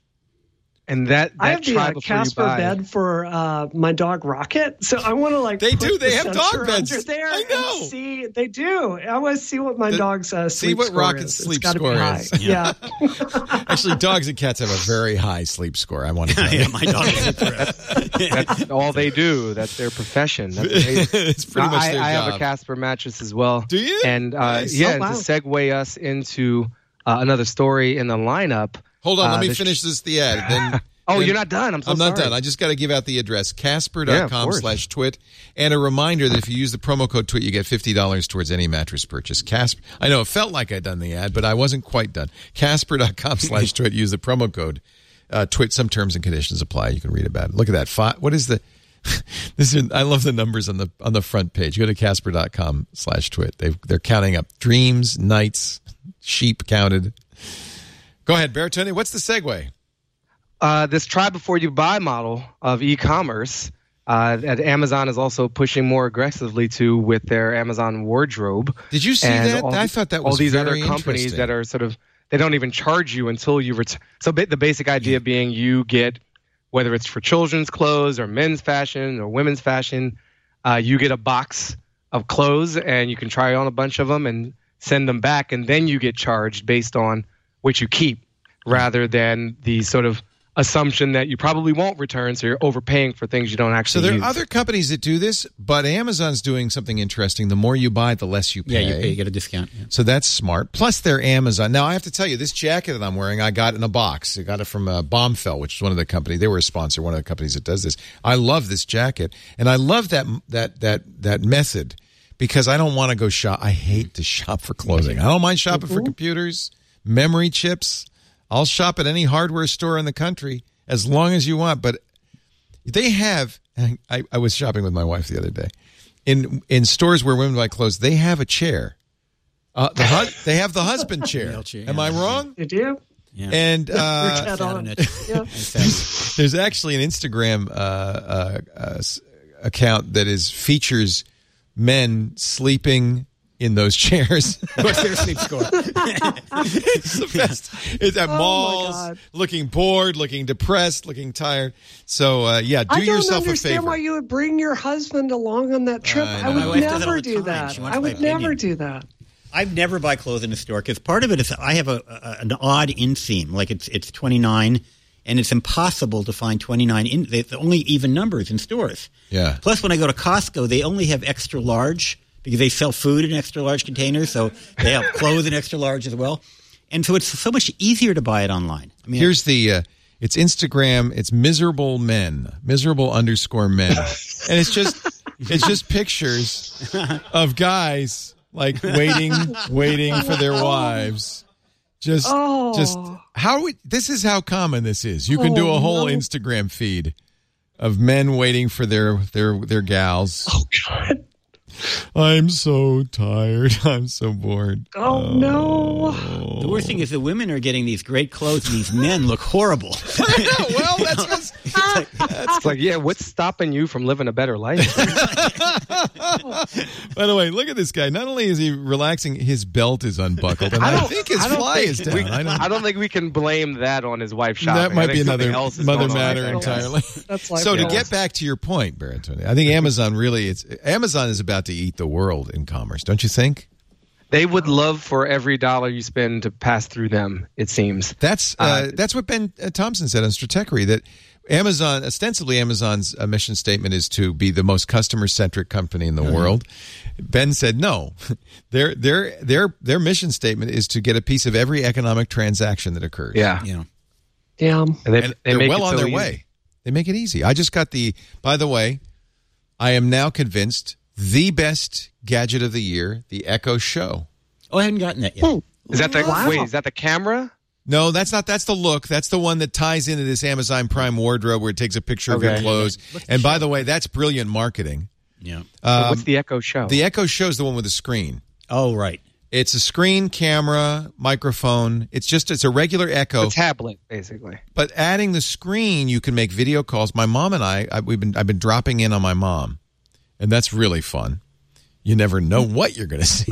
And that, that I have the try uh, before Casper you buy. bed for uh, my dog Rocket, so I want to like. They put do. They the have dog sensor beds. under there I know. and see, they do. I want to see what my The- dog's uh, see sleep what score Rocket's is. It's sleep gotta be score high. is. Yeah. Actually, dogs and cats have a very high sleep score. I want to tell you. yeah, my dog is That's all they do. That's their profession. That's amazing. It's pretty much I, their I job. have a Casper mattress as well. Do you? And uh, Nice. yeah, Oh, and wow. to segue us into uh, another story in the lineup. Hold on, let uh, me this- finish this the ad. Then, Oh, then- you're not done. I'm so I'm not sorry. done. I just got to give out the address, casper Yeah, dot of com course. slash twit. And a reminder that if you use the promo code twit, you get fifty dollars towards any mattress purchase. Casper. I know it felt like I'd done the ad, but I wasn't quite done. casper dot com slash twit. Use the promo code uh, twit. Some terms and conditions apply. You can read about it. Look at that. Fi- what is the... This is, I love the numbers on the on the front page. Go to casper dot com slash twit. They've, they're counting up dreams, nights, sheep counted. Go ahead, Bertoni. What's the segue? Uh, this try before you buy model of e-commerce uh, that Amazon is also pushing more aggressively to with their Amazon wardrobe. Did you see And that? all I the- thought that was all these very other companies interesting. that are sort of they don't even charge you until you return. So ba- the basic idea being you get, whether it's for children's clothes or men's fashion or women's fashion, uh, you get a box of clothes and you can try on a bunch of them and send them back, and then you get charged based on what you keep, rather than the sort of assumption that you probably won't return, so you're overpaying for things you don't So actually there use. are other companies that do this, but Amazon's doing something interesting. The more you buy, the less you Yeah, pay. you, pay, you get a discount. Yeah. So that's smart. Plus, they're Amazon. Now, I have to tell you, this jacket that I'm wearing, I got in a box. I got it from uh, Bombfell, which is one of the companies. They were a sponsor, one of the companies that does this. I love this jacket, and I love that that that that method because I don't want to go shop. I hate to shop for clothing. I don't mind shopping for computers, memory chips. I'll shop at any hardware store in the country as long as you want. But they have. I, I was shopping with my wife the other day in in stores where women buy clothes. They have a chair. Uh, the hu- they have the husband chair. Male chair, Am yeah. I wrong? You do? Yeah. And Your uh, cat Sat on. on it. Yeah. I sat- there's actually an Instagram uh, uh, uh, s- account that is features men sleeping in those chairs. What's their sleep score? It's the best. It's at Oh, my malls, God. looking bored, looking depressed, looking tired. So uh, yeah, do I don't yourself a understand favor. why you would bring your husband along on that trip. I I, know. would My wife does it all never the do time. that. She wants I my would never opinion. do that. I never buy clothes in a store because part of it is I have a, a an odd inseam. Like it's it's twenty-nine, and it's impossible to find twenty-nine. In, there's only even numbers in stores. Yeah. Plus, when I go to Costco, they only have extra large because they sell food in extra large containers, so they have clothes in extra large as well. And so it's so much easier to buy it online. I mean, Here's the. Uh, it's Instagram. It's miserable men, miserable underscore men, and it's just it's just pictures of guys like waiting, waiting for their wives. Just, Oh. just how we, this is how common this is. You can do a Oh, whole no. Instagram feed of men waiting for their their their gals. Oh, God. I'm so tired. I'm so bored. Oh, no. The worst thing is the women are getting these great clothes and these men look horrible. Well, that's just, It's like, yeah, what's stopping you from living a better life? by the way, look at this guy. Not only is he relaxing, his belt is unbuckled, and I I, don't- think his I don't fly think is down. we- I don't, I don't think we can blame that on his wife shopping. that I might think be something another else is mother going on matter right there. entirely. That's life So to goals. get back to your point, Baratone, I think Amazon really it's Amazon is about to eat the world in commerce, don't you think? They would love for every dollar you spend to pass through them, it seems. That's uh, Uh, that's what Ben uh, Thompson said on Stratechery, that Amazon, ostensibly Amazon's uh, mission statement is to be the most customer-centric company in the Mm-hmm. world. Ben said no. their their their their mission statement is to get a piece of every economic transaction that occurs. Yeah. You know. Yeah. And they, And they they're make well it on so their easy. way. They make it easy. I just got the, by the way, I am now convinced the best gadget of the year, the Echo Show. Oh, I haven't gotten that yet. Is that the Wow. wait? Is that the camera? No, that's not. That's the look. That's the one that ties into this Amazon Prime wardrobe where it takes a picture of your Okay. clothes. And by the way, that's brilliant marketing. Yeah. Um, What's the Echo Show? The Echo Show is the one with the screen. Oh, right. It's a screen, camera, microphone. It's just it's a regular Echo. The tablet, basically. But adding the screen, you can make video calls. My mom and I, I we've been I've been dropping in on my mom, and that's really fun. You never know what you're going to see.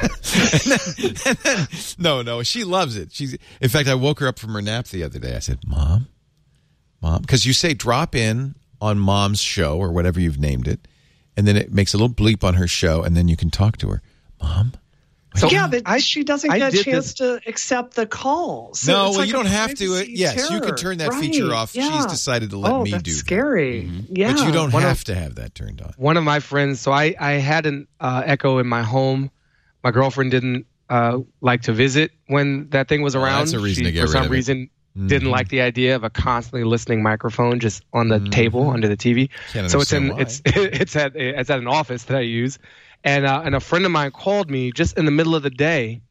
and then, and then, no, no, she loves it. She's in fact, I woke her up from her nap the other day. I said, "Mom, Mom," because you say drop in on Mom's show or whatever you've named it, and then it makes a little bleep on her show, and then you can talk to her, Mom. So yeah, but I- she doesn't I get a did chance this- to accept the calls. So No, it's well, like you a don't have to. privacy Yes, you terror. can turn that Right, feature off. yeah. She's decided to let oh, me that's do that. scary. Yeah, But you don't One of- have to have that turned on. One of my friends, so I, I had an uh, Echo in my home. My girlfriend didn't uh, like to visit when that thing was around. that's a reason she, to get for rid some of it. reason, didn't Mhm. like the idea of a constantly listening microphone just on the table under the T V. Can't So it's in understand why. it's it's at it's at an office that I use, and uh, and a friend of mine called me just in the middle of the day.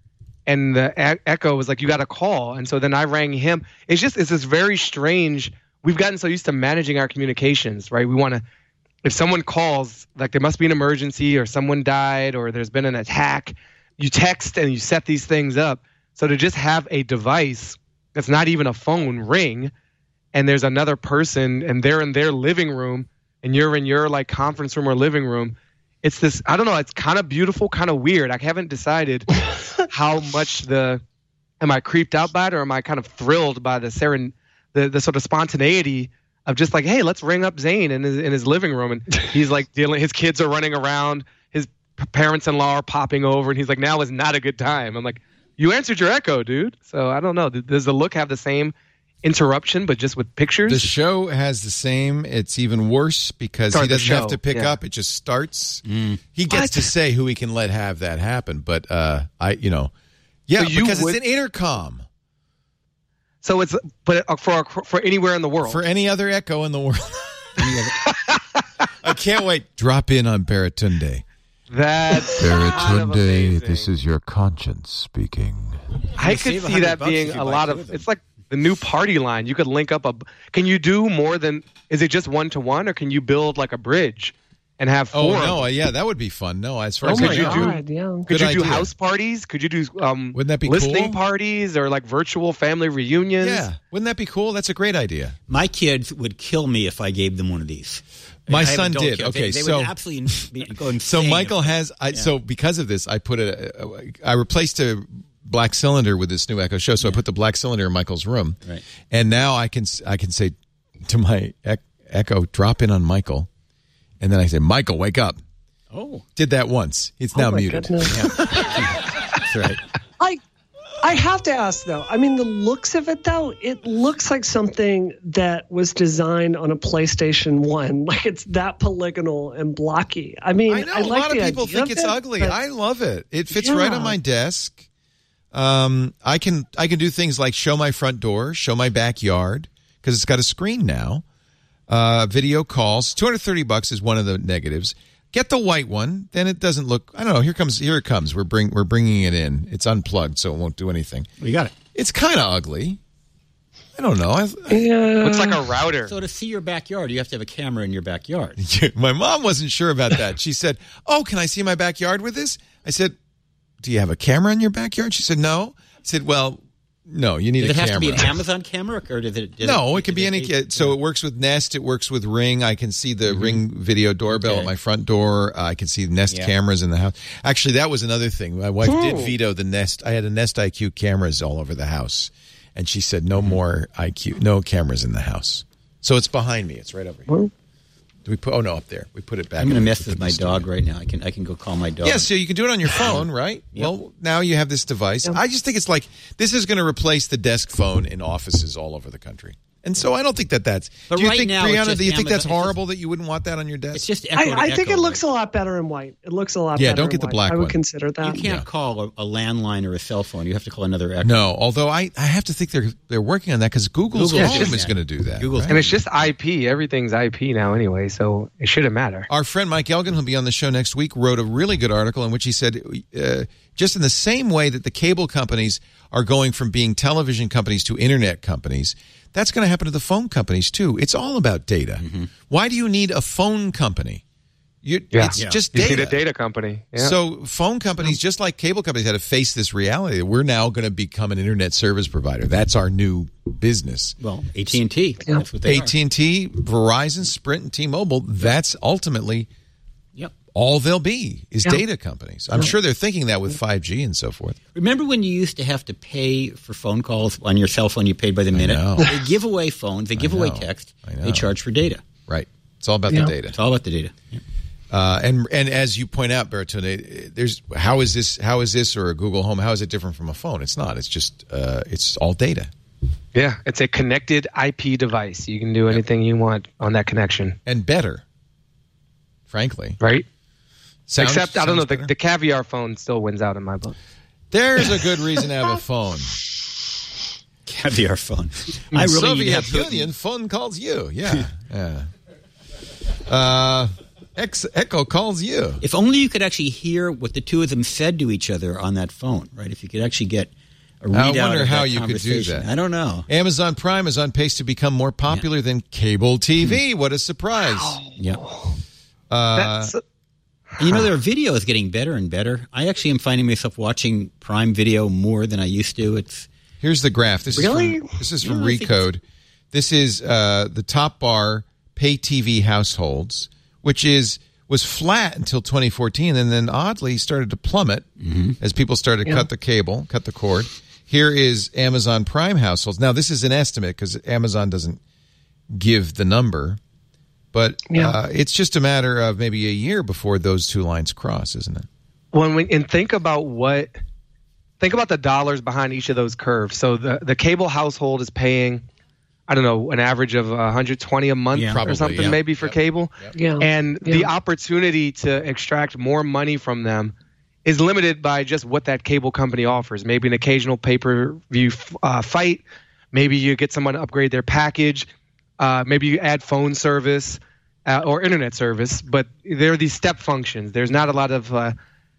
And the e- Echo was like, "You got a call," and so then I rang him. It's just it's this very strange. We've gotten so used to managing our communications, right? We want to, if someone calls, like there must be an emergency or someone died or there's been an attack, you text and you set these things up. So to just have a device that's not even a phone ring, and there's another person and they're in their living room and you're in your like conference room or living room. It's this, I don't know, it's kind of beautiful, kind of weird. I haven't decided how much the, am I creeped out by it or am I kind of thrilled by the seren, the, the sort of spontaneity of just like, hey, let's ring up Zane in his, in his living room. And he's like dealing, his kids are running around, his parents-in-law are popping over and he's like, now is not a good time. I'm like, you answered your Echo, dude. So I don't know. Does the look have the same interruption, but just with pictures? The show has the same. It's even worse because Sorry, he the doesn't have show, to pick yeah. up. It just starts. He gets What? to say who he can let have that happen. But I, uh, I, you know, yeah, So you because would- it's an intercom So it's, but uh, for for anywhere in the world. for any other Echo in the world. I can't wait. Drop in on Baratunde. That's kind of amazing. is your conscience speaking. I You could save see one hundred that bucks being if you a buy lot two of. of them. It's like the new party line. You could link up a. Can you do more than? Is it just one to one, or can you build like a bridge and have Oh four? of no, them? uh, yeah, that would be fun. No, as far Oh as Could my I you know. do- God, yeah. Could Good you do idea. house parties? Could you do um? Wouldn't that be listening cool? parties or like virtual family reunions? Yeah, wouldn't that be cool? That's a great idea. My kids would kill me if I gave them one of these. My I have son adult did. kids. Okay, they, they so- would absolutely be, go insane. So Michael if- has. I, So because of this, I put a. I replaced a black cylinder with this new Echo Show. So I put the black cylinder in Michael's room, Right. and now I can I can say to my ec- Echo, drop in on Michael, and then I say, Michael, wake up. Oh, Did that once. It's now oh my muted. goodness. that's right. I I have to ask though. I mean, the looks of it though, it looks like something that was designed on a PlayStation One. Like it's that polygonal and blocky. I mean, I know I a like lot of the people idea think of it's it, ugly. but- I love it. It fits right Yeah. on my desk. Um, I can I can do things like show my front door, show my backyard because it's got a screen now. Uh, video calls, two hundred thirty bucks is one of the negatives. Get the white one. Then it doesn't look. I don't know. Here comes. Here it comes. We're bring. We're bringing it in. It's unplugged, so it won't do anything. Well, you got it. It's kind of ugly. I don't know. I, I, Yeah. Looks like a router. So to see your backyard, you have to have a camera in your backyard. My mom wasn't sure about that. She said, "Oh, can I see my backyard with this?" I said, "Do you have a camera in your backyard?" She said, "No." I said, "Well, no. You need Does a it have camera." to be an Amazon camera, or does it? Does No, it, it could be does any. it- So it works with Nest. It works with Ring. I can see the Ring video doorbell Okay. at my front door. Uh, I can see Nest Yeah. cameras in the house. Actually, that was another thing. My wife did veto the Nest. I had a Nest I Q cameras all over the house, and she said no more I Q, no cameras in the house. So it's behind me. It's right over here. Do we put? Oh no, up there. We put it back. I'm going to in- mess put with the my studio. dog right now. I can I can go call my dog. Yeah, so you can do it on your phone, right? Yep. Well, now you have this device. I just think it's like this is going to replace the desk phone in offices all over the country. And so I don't think that that's. But do you right think, now, it's Brianna, just do you think Amazon- that's it's just- horrible that you wouldn't want that on your desk? It's just echo to I, I think echo, it looks right? a lot better in white. It looks a lot Yeah, better. don't in get the white. black I would one. consider You that. can't Yeah. call a, a landline or a cell phone. You have to call another echo. No, although I, I have to think they're they're working on that because Google's Google Home is is going to do that. Google's right? And it's just I P. Everything's I P now anyway, so it shouldn't matter. Our friend Mike Elgin, who'll be on the show next week, wrote a really good article in which he said, uh, just in the same way that the cable companies are going from being television companies to internet companies, that's going to happen to the phone companies too. It's all about data. Mm-hmm. Why do you need a phone company? You, Yeah. It's Yeah. just You data. see the data company. Yeah. So phone companies, just like cable companies, had to face this reality that we're now going to become an internet service provider. That's our new business. Well, A T and T. That's what they A T and T, Verizon, Sprint, and T-Mobile, that's ultimately are. Yep. all they'll be is Yeah. data companies. I'm sure they're thinking that with five G and so forth. Remember when you used to have to pay for phone calls on your cell phone? You paid by the minute. know. They give away phones. They give away know. text. I know. They charge for data. Right. It's all about Yeah. the data. It's all about the data. Yep. Uh, and and as you point out, Bertone, there's how is this how is this or a Google Home? How is it different from a phone? It's not. It's just uh, it's all data yeah, it's a connected I P device. You can do anything you want on that connection, and better. Frankly, right? Sounds- Except I don't know, sounds the, better. the caviar phone still wins out in my book. There's a good reason to have a phone. Caviar phone. I really need to have Soviet Union phone calls you. Yeah. yeah. Uh, Ex- Echo calls you. If only you could actually hear what the two of them said to each other on that phone, right? If you could actually get a readout I wonder of how that you could do conversation. that. I don't know. Amazon Prime is on pace to become more popular than cable T V. What a surprise. Yeah. Uh, That's, And you know, their video is getting better and better. I actually am finding myself watching Prime Video more than I used to. It's Here's the graph. This Really? is from, this is from Yeah, I think Recode. This is uh, the top bar pay T V households, which is was flat until twenty fourteen, and then oddly started to plummet as people started to Yeah. cut the cable, cut the cord. Here is Amazon Prime households. Now, this is an estimate because Amazon doesn't give the number, but Yeah. uh, it's just a matter of maybe a year before those two lines cross, isn't it? When we and think about what think about the dollars behind each of those curves. So the the cable household is paying, I don't know, an average of one hundred twenty a month Yeah. Probably, or something yeah. maybe for Yep. cable. yeah. And Yeah. the opportunity to extract more money from them is limited by just what that cable company offers. Maybe an occasional pay-per-view uh, fight. Maybe you get someone to upgrade their package. Uh, maybe you add phone service uh, or internet service. But there are these step functions. There's not a lot of uh,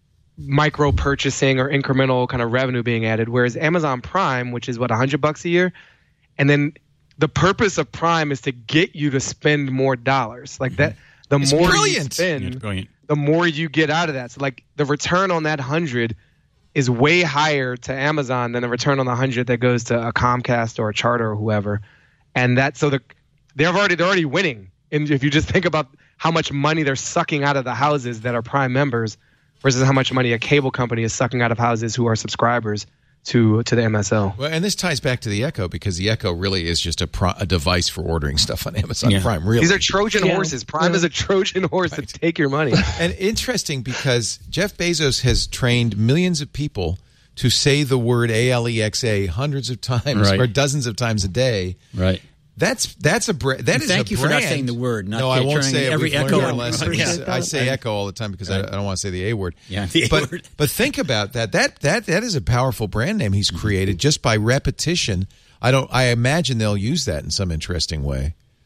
micro purchasing or incremental kind of revenue being added. Whereas Amazon Prime, which is what one hundred bucks a year, and then the purpose of Prime is to get you to spend more dollars. Like that, the It's more brilliant. you it's spend, brilliant. the more you get out of that. So like the return on that hundred is way higher to Amazon than the return on the hundred that goes to a Comcast or a Charter or whoever. And that so the they're already they're already winning. And if you just think about how much money they're sucking out of the houses that are Prime members versus how much money a cable company is sucking out of houses who are subscribers to to the M S O. Well, and this ties back to the Echo because the Echo really is just a, pro- a device for ordering stuff on Amazon Yeah. Prime. Really, These are Trojan Yeah. horses. Prime Yeah. is a Trojan horse to take your money. and interesting because Jeff Bezos has trained millions of people to say the word A L E X A hundreds of times Right. or dozens of times a day. Right. That's that's a bra- that is Thank a you for not brand. saying the word, not no, I won't turning say it. every We've learned echo our on- lesson. Yeah. I say echo all the time because I, I don't want to say the A word. Yeah, the A but, word. But think about that. That that that is a powerful brand name he's created just by repetition. I don't. I imagine they'll use that in some interesting way.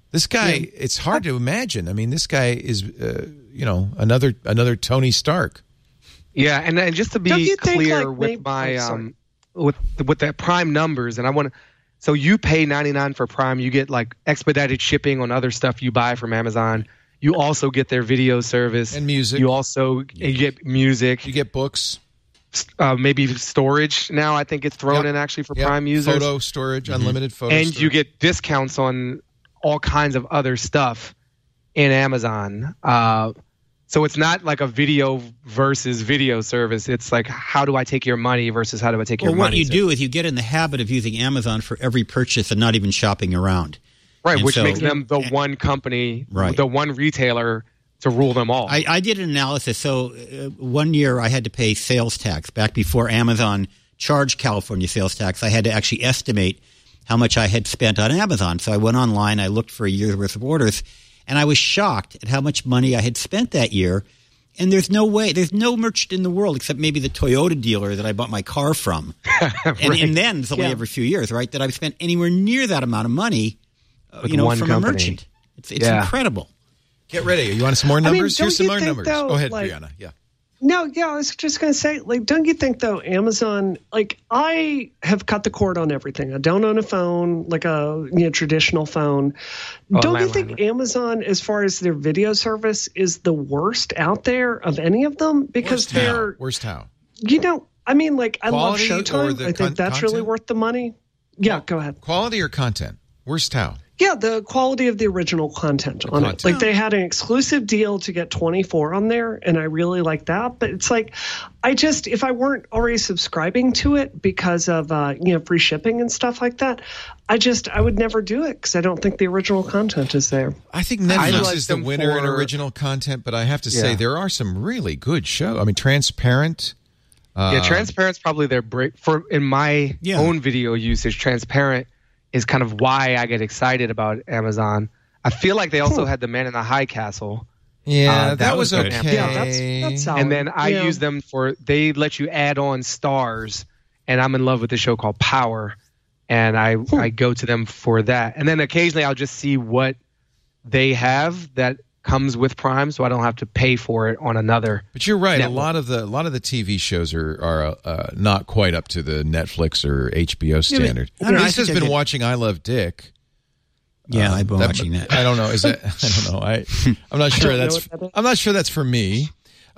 This guy, yeah. It's hard to imagine. I mean, this guy is, uh, you know, another another Tony Stark. Yeah, and, and just to be clear think, like, with maybe, my oh, um, with with that Prime numbers, and I want to. So you pay ninety-nine for Prime, you get like expedited shipping on other stuff you buy from Amazon. You also get their video service and music. You also you get music. You get books. Uh, maybe storage now. I think it's thrown yep. in actually for yep. Prime users. Photo storage, mm-hmm. unlimited photo and storage. You get discounts on all kinds of other stuff in Amazon. Uh, so it's not like a video versus video service. It's like, how do I take your money versus how do I take your well, money? What you service. do is you get in the habit of using Amazon for every purchase and not even shopping around. Right, and which so, makes them the one company, right. the one retailer to rule them all. I, I did an analysis. So uh, one year I had to pay sales tax. Back before Amazon charged California sales tax, I had to actually estimate how much I had spent on Amazon. So I went online, I looked for a year's worth of orders, and I was shocked at how much money I had spent that year. And there's no way, there's no merchant in the world except maybe the Toyota dealer that I bought my car from. right. and, and then it's only yeah. every few years, right, that I've spent anywhere near that amount of money, uh, With you know, one from company. a merchant. It's, it's Yeah. incredible. Get ready. You want some more numbers? I mean, Here's some you more think, numbers. though, Go ahead, like, Brianna. Yeah. No, yeah, I was just going to say, like, don't you think, though, Amazon, like, I have cut the cord on everything. I don't own a phone, like a you know traditional phone. Oh, don't you landline. think Amazon, as far as their video service, is the worst out there of any of them? Because Worst they're, how? Worst how? you know, I mean, like, I love Quality or Showtime. the I think con- that's really content? worth the money. Yeah, go ahead. Quality or content? Worst how? Yeah, the quality of the original content on content. it. Like they had an exclusive deal to get twenty-four on there, and I really like that. But it's like, I just, if I weren't already subscribing to it because of, uh, you know, free shipping and stuff like that, I just, I would never do it because I don't think the original content is there. I think Netflix I like is the them winner in for- original content, but I have to Yeah. say there are some really good shows. I mean, Transparent. Uh, yeah, Transparent's probably their break. For in my Yeah. own video usage, Transparent is kind of why I get excited about Amazon. I feel like they also had the Man in the High Castle. Yeah, Uh, that, that was was okay. good. Yeah, that's that's solid. And then I Yeah. use them for, they let you add on stars, and I'm in love with the show called Power, and I, I go to them for that. And then occasionally I'll just see what they have that comes with Prime, so I don't have to pay for it on another. But you're right. network. A lot of the a lot of the T V shows are are uh, not quite up to the Netflix or H B O standard. I don't know, I Lisa's think I been did- watching I Love Dick. Yeah, Uh, I've been watching that. I don't know. Is that? I don't know. I I'm not sure don't know that's. what that is. I'm not sure that's for me.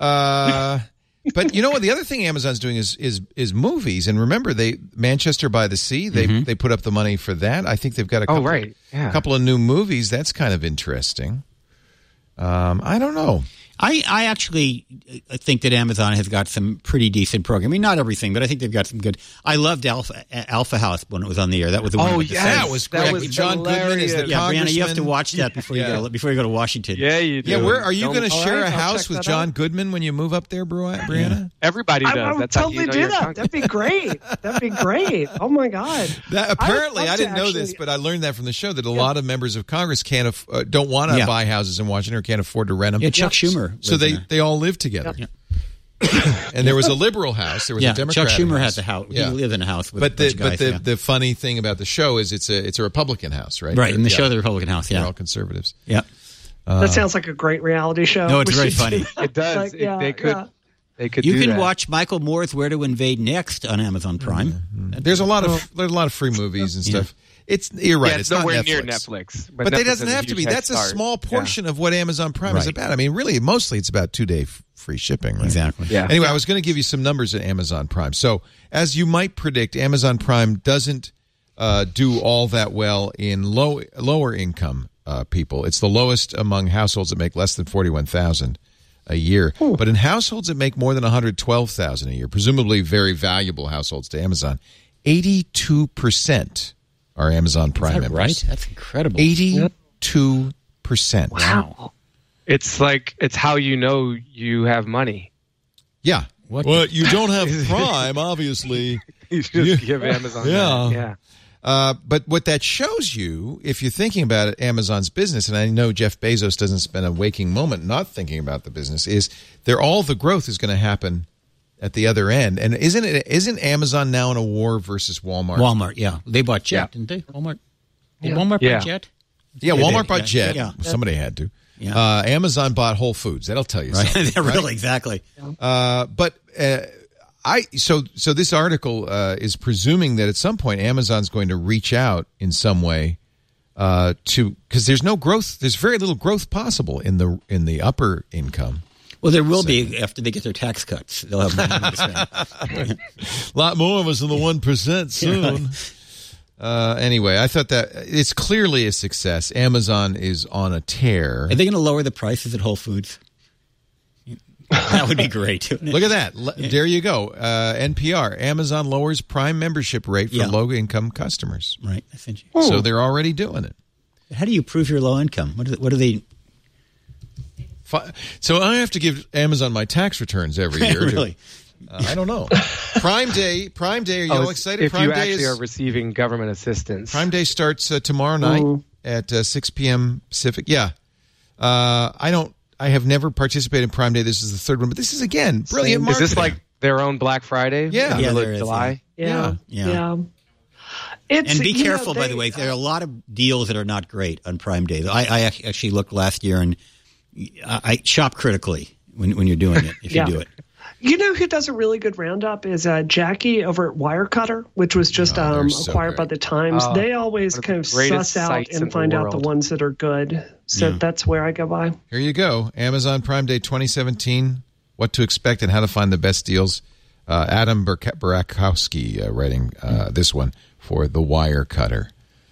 Uh, but you know what? The other thing Amazon's doing is is is movies. And remember, they Manchester by the Sea. They Mm-hmm. they put up the money for that. I think they've got a Oh, couple, right. Yeah. couple of new movies. That's kind of interesting. Um, I don't know. I, I actually uh, think that Amazon has got some pretty decent programming. I mean, not everything, but I think they've got some good. I loved Alpha Alpha House when it was on the air. That was the one. Oh, with the yeah, Sense. That was That great. was John Goodman is the hilarious. Yeah, Brianna, congressman. you have to watch that before you Yeah. go before you go to Washington. Yeah, you do. Yeah, where are you Don't- going to All share right, a I'll house check with that John out. Goodman when you move up there, Bri- Brianna? Everybody does. I, I would That's how totally you know do you're that. conquered. That'd be great. That'd be great. Oh my god. That, apparently, I would I, love didn't to know this, actually- but I learned that from the show that a lot of members of Congress can't aff- uh, don't want to Yeah. buy houses in Washington or can't afford to rent them. Yeah, Chuck Schumer. So lives they, in there. they all live together. Yeah. And there was a liberal house. There was Yeah, a Democrat Chuck Schumer house. has a house. Yeah. He lives in a house with But a the bunch of guys. but the, yeah. the funny thing about the show is it's a it's a Republican house, right? right in the Yeah. show, the Republican House. They're Yeah, all conservatives. yeah. That sounds like a great reality show. No, it's We very should funny. do It does. Like, It- yeah, they could. yeah. They could. You do can that. watch Michael Moore's Where to Invade Next on Amazon Prime. There's a lot of there's a lot of free movies and stuff. It's you're right. Yeah, it's, it's not nowhere Netflix. near Netflix. But, Netflix it doesn't has a have to be. huge head That's a start. small Yeah. portion of what Amazon Prime is Right. about. I mean, really, mostly it's about two day f- free shipping. Right? Exactly. Yeah. Anyway, I was going to give you some numbers at Amazon Prime. So, as you might predict, Amazon Prime doesn't uh, do all that well in low lower income uh, people. It's the lowest among households that make less than forty-one thousand a year. But in households that make more than one hundred twelve thousand a year, presumably very valuable households to Amazon, eighty-two percent are Amazon Prime Is that members. right? That's incredible. eighty-two percent. Wow. It's like it's how you know you have money. Yeah. What well, you don't have Prime, obviously. You just Yeah. give Amazon. Yeah. that. Yeah. Uh, but what that shows you, if you're thinking about it, Amazon's business, and I know Jeff Bezos doesn't spend a waking moment not thinking about the business, is there all the growth is going to happen at the other end. And isn't it? Isn't Amazon now in a war versus Walmart? Walmart, yeah. They bought Jet, Yeah. didn't they? Walmart. Did Yeah. Walmart Yeah. buy Jet? Yeah, Yeah, Walmart they- bought yeah, Jet. yeah. Somebody had to. Yeah. Uh, Amazon bought Whole Foods. That'll tell you Right. something. really, right? exactly. Uh, but uh, I so so this article uh, is presuming that at some point Amazon's going to reach out in some way uh, to because there's no growth. There's very little growth possible in the in the upper income. Well, there will be after they get their tax cuts. They'll have more money to spend. A lot more of us in the one percent soon. Uh, anyway, I thought that it's clearly a success. Amazon is on a tear. Are they going to lower the prices at Whole Foods? That would be great. wouldn't it? Look at that. L- There you go. Uh, N P R. Amazon lowers Prime membership rate for Yeah. low-income customers. Right. I sent you. So they're already doing it. How do you prove your low income? What do, what do they? Fi- So I have to give Amazon my tax returns every year. to- really? Uh, I don't know. Prime Day. Prime Day. Are you Oh, all it's- excited? If Prime you Day actually is are receiving government assistance. Prime Day starts uh, tomorrow night at uh, six p.m. Pacific. Yeah. Uh, I don't. I have never participated in Prime Day. This is the third one, but this is again brilliant Is marketing. this like their own Black Friday? Yeah. in the Yeah, middle of there is, July. Yeah. Yeah. Yeah. It's, And be you know, careful, by they- the way. There are a lot of deals that are not great on Prime Day. I, I ac- actually looked last year, and I, I shop critically when, when you're doing it, if Yeah. you do it. You know who does a really good roundup is uh, Jackie over at Wirecutter, which was just Oh, they're um, so acquired by great. the Times. Oh, they always one of kind the of greatest suss out sites in and the find out the world. ones that are good. So Yeah. that's where I go by. Here you go. Amazon Prime Day twenty seventeen. What to expect and how to find the best deals. Uh, Adam Bark- Barakowski uh, writing uh, this one for The Wirecutter.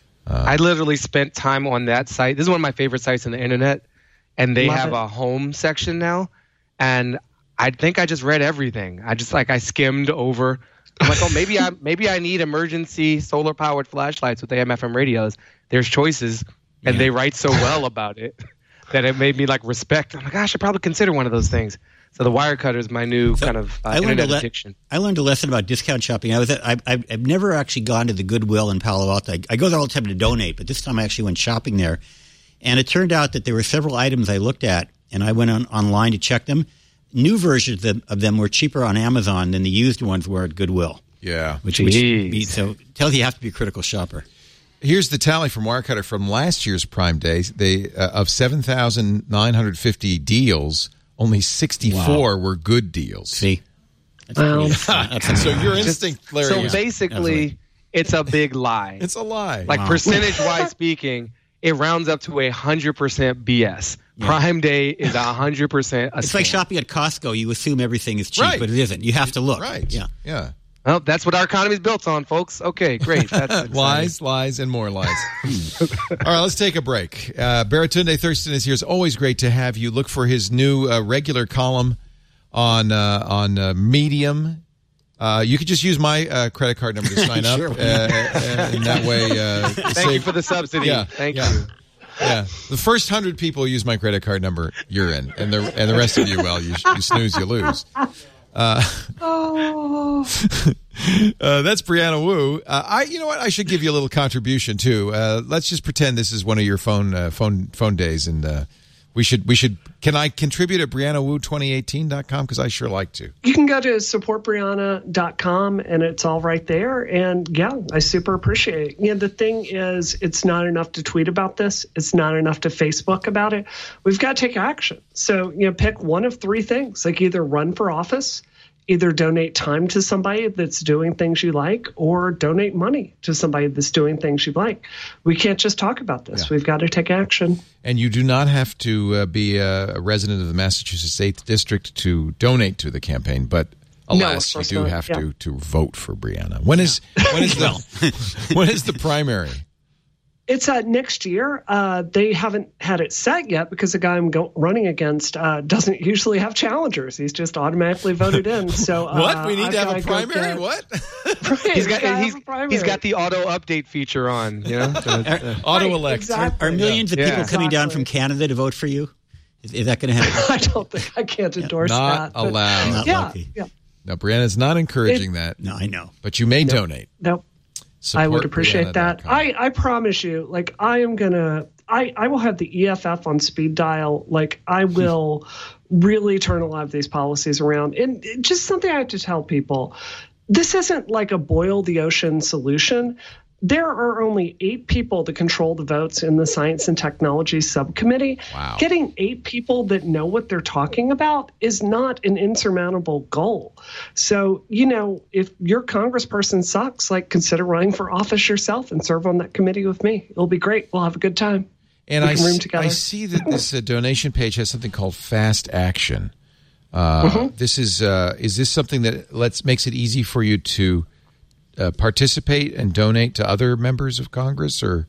I literally spent time on that site. This is one of my favorite sites on the internet, and they Love have it. a home section now. And I think I just read everything. I just like I skimmed over. I'm like, oh, maybe I maybe I need emergency solar powered flashlights with A M F M radios. There's choices, and Yeah. they write so well about it that it made me like respect. I'm like, I should probably consider one of those things. So the Wirecutter is my new kind of uh, I learned, a internet le- addiction. I learned a lesson about discount shopping. I was at, I, I've, I've never actually gone to the Goodwill in Palo Alto. I, I go there all the time to donate, but this time I actually went shopping there. And it turned out that there were several items I looked at, and I went on, online to check them. New versions of them, of them were cheaper on Amazon than the used ones were at Goodwill. Yeah. Which, which Jeez. be, so tells you you have to be a critical shopper. Here's the tally from Wirecutter from last year's Prime Day. They uh, of seven thousand nine hundred fifty deals, only sixty-four were good deals. See? That's Wow. pretty- that's So your instinct, Larry, So is- basically, absolutely. it's a big lie. it's a lie. Like Wow. percentage wise speaking, it rounds up to a hundred percent B S. Prime Day is a hundred percent. It's like shopping at Costco. You assume everything is cheap, Right. but it isn't. You have to look. right. Yeah. Yeah. Well, that's what our economy is built on, folks. Okay, great. That's exciting. Lies, lies, and more lies. All right, let's take a break. Uh, Baratunde Thurston is here. It's always great to have you. Look for his new uh, regular column on uh, on uh, Medium. Uh, you could just use my uh, credit card number to sign up, Sure. uh, uh, and that way. Uh, Thank save- you for the subsidy. Yeah, Thank yeah. you. Yeah, the first hundred people use my credit card number, you're in, and the and the rest of you, well, you, you snooze, you lose. Uh, Oh, uh, that's Brianna Wu. Uh, I, you know what? I should give you a little contribution too. Uh, let's just pretend this is one of your phone uh, phone phone days, and uh, we should we should. Can I contribute at brianna wu twenty eighteen dot com? Because I sure like to. you can go to support brianna dot com and it's all right there. And yeah, I super appreciate it. You know, the thing is, it's not enough to tweet about this. It's not enough to Facebook about it. We've got to take action. So, you know, pick one of three things, like either run for office, either donate time to somebody that's doing things you like, or donate money to somebody that's doing things you like. We can't just talk about this. Yeah. We've got to take action. And you do not have to uh, be a, a resident of the Massachusetts eighth District to donate to the campaign, but alas, of you course do not. have Yeah. to to vote for Brianna. When is when is the when is the primary? It's uh, next year. Uh, they haven't had it set yet because the guy I'm go- running against uh, doesn't usually have challengers. He's just automatically voted in. So uh, What? We need I've to have a gotta go primary? get- What? Right, He's we got gotta he's, have a primary. he's got the auto update feature on. You know. So it's, uh, Auto Right, elect. exactly. Are millions of Yeah. people coming down Exactly. from Canada to vote for you? Is, is that going to happen? I don't think I can't endorse Not that. but- allowed. Not Yeah, likely. yeah. No, Brianna's not encouraging that, No, I know. but you may donate. No, Support I would appreciate Brianna that. dot com. I, I promise you, like I am gonna, I, I will have the E F F on speed dial. Like I will really turn a lot of these policies around. And just something I have to tell people: this isn't like a boil the ocean solution. there are only eight people to control the votes in the Science and Technology Subcommittee. Wow. Getting eight people that know what they're talking about is not an insurmountable goal. So, you know, if your congressperson sucks, like consider running for office yourself and serve on that committee with me. It'll be great. We'll have a good time. And we I, can room s- together. I see that this uh, donation page has something called Fast Action. Uh, Mm-hmm. This is uh, is this something that lets makes it easy for you to uh, participate and donate to other members of Congress, or?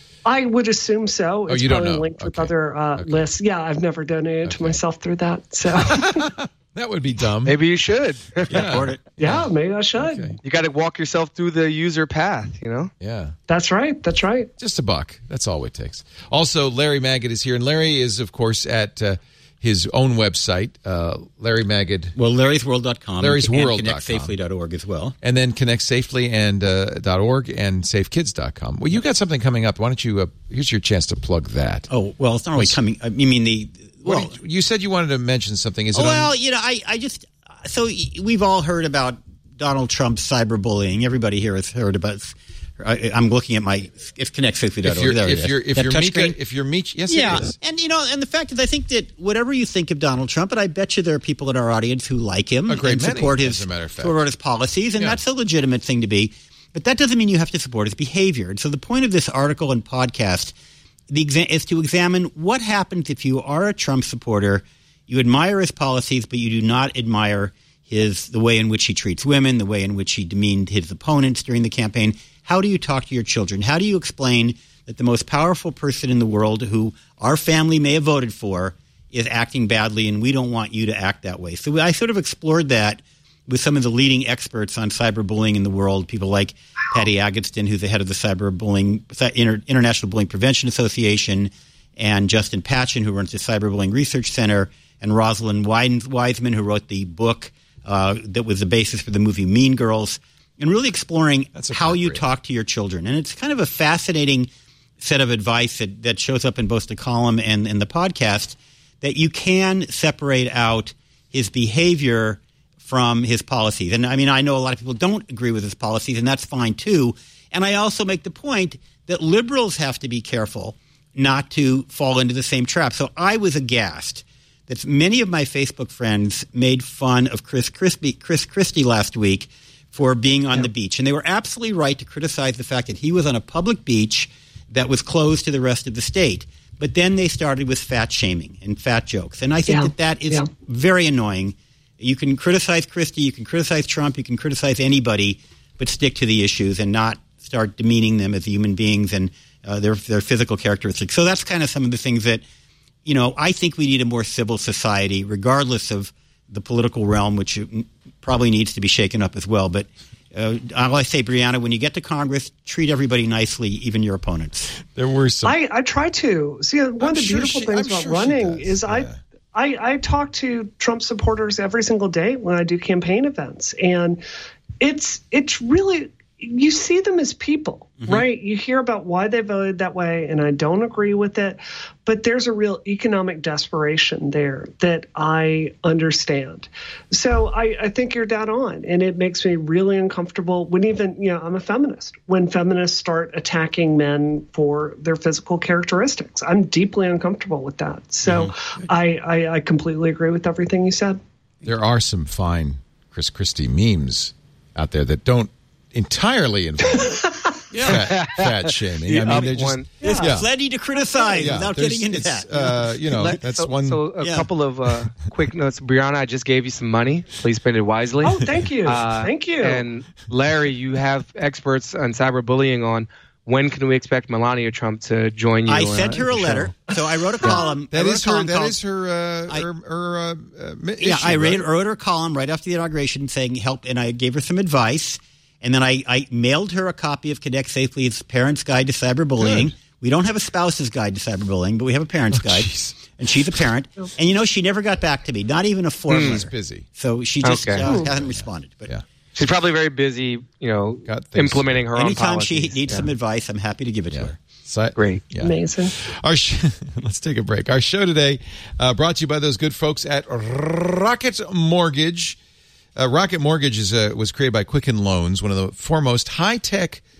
I would assume so. Oh, It's you don't probably know. linked with Okay. other uh, Okay. lists. Yeah, I've never donated Okay. to myself through that. So, That would be dumb. Maybe you should. Yeah. Support it. yeah, maybe I should. Okay. You got to walk yourself through the user path, you know? Yeah. That's right. That's right. Just a buck. That's all it takes. Also, Larry Magid is here. And Larry is, of course, at uh, his own website, uh, Larry Magid. Well, larrys world dot com. larrys world dot com. And connect safely dot org as well. And then Connect Safely and uh, .org and safe kids dot com. Well, you got something coming up. Why don't you, uh, here's your chance to plug that. Oh, well, it's not really coming. I mean, the. What Well, did you, you said you wanted to mention something. Is it Oh, well, on? you know, I, I just so we've all heard about Donald Trump's cyberbullying. Everybody here has heard about. I, I'm looking at my it's connect safely dot org. If you're, There it if is. you're, if That you're, touch Mika, screen? if you're Meech, yes, Yeah, it is. and you know, and the fact is, I think that whatever you think of Donald Trump, and I bet you there are people in our audience who like him A great and many, support as his a matter of fact. support his policies, and Yeah. that's a legitimate thing to be. But that doesn't mean you have to support his behavior. And so the point of this article and podcast the exa- is to examine what happens if you are a Trump supporter, you admire his policies, but you do not admire his the way in which he treats women, the way in which he demeaned his opponents during the campaign. How do you talk to your children? How do you explain that the most powerful person in the world who our family may have voted for is acting badly, and we don't want you to act that way? So I sort of explored that with some of the leading experts on cyberbullying in the world, people like Patty Agatston, who's the head of the Cyberbullying Inter- International Bullying Prevention Association, and Justin Patchen, who runs the Cyberbullying Research Center, and Rosalind Wiseman, who wrote the book uh, that was the basis for the movie Mean Girls, and really exploring That's how you appropriate. talk to your children. And it's kind of a fascinating set of advice that, that shows up in both the column and, and the podcast, that you can separate out his behavior from his policies. And I mean, I know a lot of people don't agree with his policies, and that's fine too. And I also make the point that liberals have to be careful not to fall into the same trap. So I was aghast that many of my Facebook friends made fun of Chris Christie, Chris Christie last week for being on the beach. And they were absolutely right to criticize the fact that he was on a public beach that was closed to the rest of the state. But then they started with fat shaming and fat jokes. And I think Yeah. that that is Yeah. very annoying. You can criticize Christie, you can criticize Trump, you can criticize anybody, but stick to the issues and not start demeaning them as human beings and uh, their their physical characteristics. So that's kind of some of the things that, you know, I think we need a more civil society, regardless of the political realm, which probably needs to be shaken up as well. But uh, all I say, Brianna, when you get to Congress, treat everybody nicely, even your opponents. There were some. I, I try to. See, one I'm of the sure beautiful she- things I'm about sure she running does, is I, yeah. I I talk to Trump supporters every single day when I do campaign events, and it's it's really you see them as people, Mm-hmm. right? You hear about why they voted that way, and I don't agree with it, but there's a real economic desperation there that I understand. So I, I think you're dead on, and it makes me really uncomfortable when even, you know, I'm a feminist, when feminists start attacking men for their physical characteristics. I'm deeply uncomfortable with that. So Mm-hmm. I, I, I completely agree with everything you said. There are some fine Chris Christie memes out there that don't entirely involve fat, fat shaming. I mean, up they're just one. There's yeah. plenty to criticize Yeah, without there's- getting into it's, that. Uh, you know, Let- that's so, one. So a Yeah. couple of uh, quick notes. Brianna, I just gave you some money. Please spend it wisely. Oh, thank you. Uh, Thank you. And Larry, you have experts on cyberbullying on. When can we expect Melania Trump to join you? I uh, sent her a at the letter. show? So I wrote a column. I That wrote is a her. column That called- is her. Uh, I- her. her uh, uh, mi- Yeah, issue, I right? wrote, wrote her a column right after the inauguration saying help, and I gave her some advice. And then I, I mailed her a copy of Connect Safely's Parent's Guide to Cyberbullying. Good. We don't have a spouse's guide to cyberbullying, but we have a parent's guide. jeez. And she's a parent. And, you know, she never got back to me, not even a form She's letter. busy. So she just Okay. uh, hasn't responded. But Yeah. She's probably very busy, you know, Got things- implementing her own anytime policies. she needs Yeah. some advice, I'm happy to give it to Yeah. her. Si- Great. Yeah. Amazing. Our sh- let's take a break. Our show today uh, brought to you by those good folks at Rocket Mortgage. Uh, Rocket Mortgage is uh, was created by Quicken Loans, one of the foremost high-tech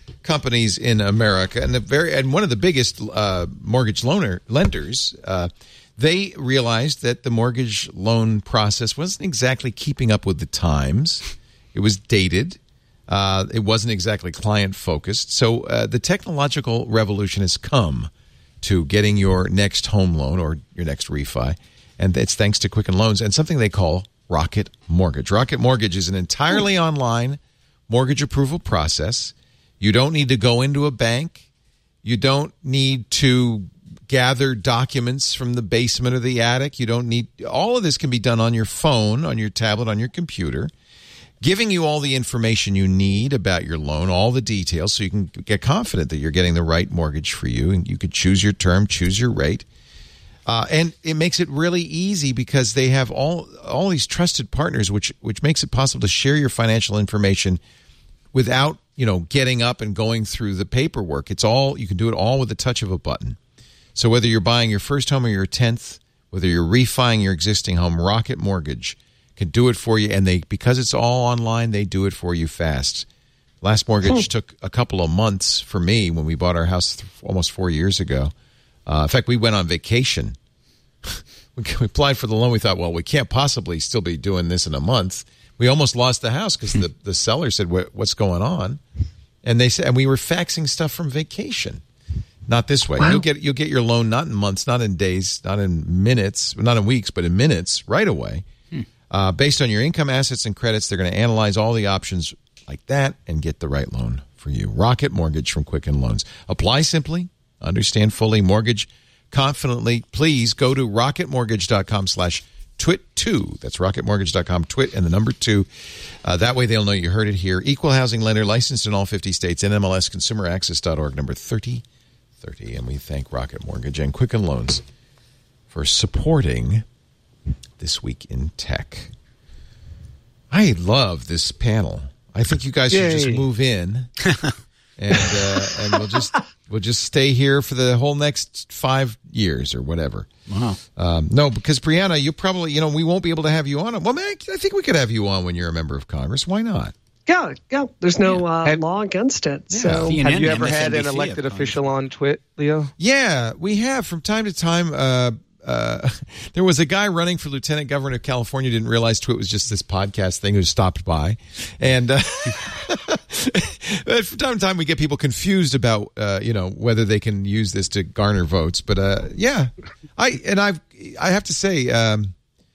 companies in America, and the very and one of the biggest uh, mortgage loaner lenders, uh, they realized that the mortgage loan process wasn't exactly keeping up with the times. It was dated. Uh, it wasn't exactly client focused. So uh, the technological revolution has come to getting your next home loan or your next refi, and it's thanks to Quicken Loans and something they call Rocket Mortgage. Rocket Mortgage is an entirely online mortgage approval process. You don't need to go into a bank. You don't need to gather documents from the basement or the attic. You don't need all of this can be done on your phone, on your tablet, on your computer, giving you all the information you need about your loan, all the details, so you can get confident that you're getting the right mortgage for you, and you could choose your term, choose your rate. Uh, and it makes it really easy because they have all all these trusted partners, which which makes it possible to share your financial information without, you know, getting up and going through the paperwork. It's all, you can do it all with the touch of a button. So whether you're buying your first home or your tenth, whether you're refining your existing home, Rocket Mortgage can do it for you. And they, because it's all online, they do it for you fast. Last mortgage took a couple of months for me when we bought our house th- almost four years ago. Uh, in fact, we went on vacation. we applied for the loan. We thought, well, we can't possibly still be doing this in a month. We almost lost the house because the, the seller said, "What's going on?" And they said, and we were faxing stuff from vacation. Not this way. Wow. You'll get you'll get your loan not in months, not in days, not in minutes, not in weeks, but in minutes right away. Hmm. Uh, based on your income, assets, and credits, they're going to analyze all the options like that and get the right loan for you. Rocket Mortgage from Quicken Loans. Apply simply, understand fully, mortgage confidently. Please go to rocketmortgage.com slash twit two. That's rocketmortgage.com, twit, and the number two. Uh, that way they'll know you heard it here. Equal housing lender, licensed in all fifty states, N M L S consumer access dot org, number thirty thirty. And we thank Rocket Mortgage and Quicken Loans for supporting This Week in Tech. I love this panel. I think you guys Yay. should just move in, and uh, and we'll just we'll just stay here for the whole next five years or whatever. Wow. Um, no, because Brianna, you probably you know we won't be able to have you on. Well, man, I think we could have you on when you're a member of Congress. Why not? Yeah, yeah. There's no uh, have, law against it. Yeah. So, C N N, have you ever M S N B C had an elected official on Twit, Leo? Yeah, we have from time to time. Uh, Uh, there was a guy running for lieutenant governor of California, didn't realize Twit was just this podcast thing, who stopped by. And uh, from time to time we get people confused about, uh, you know, whether they can use this to garner votes. But uh, yeah, I and I've, I have to say, um,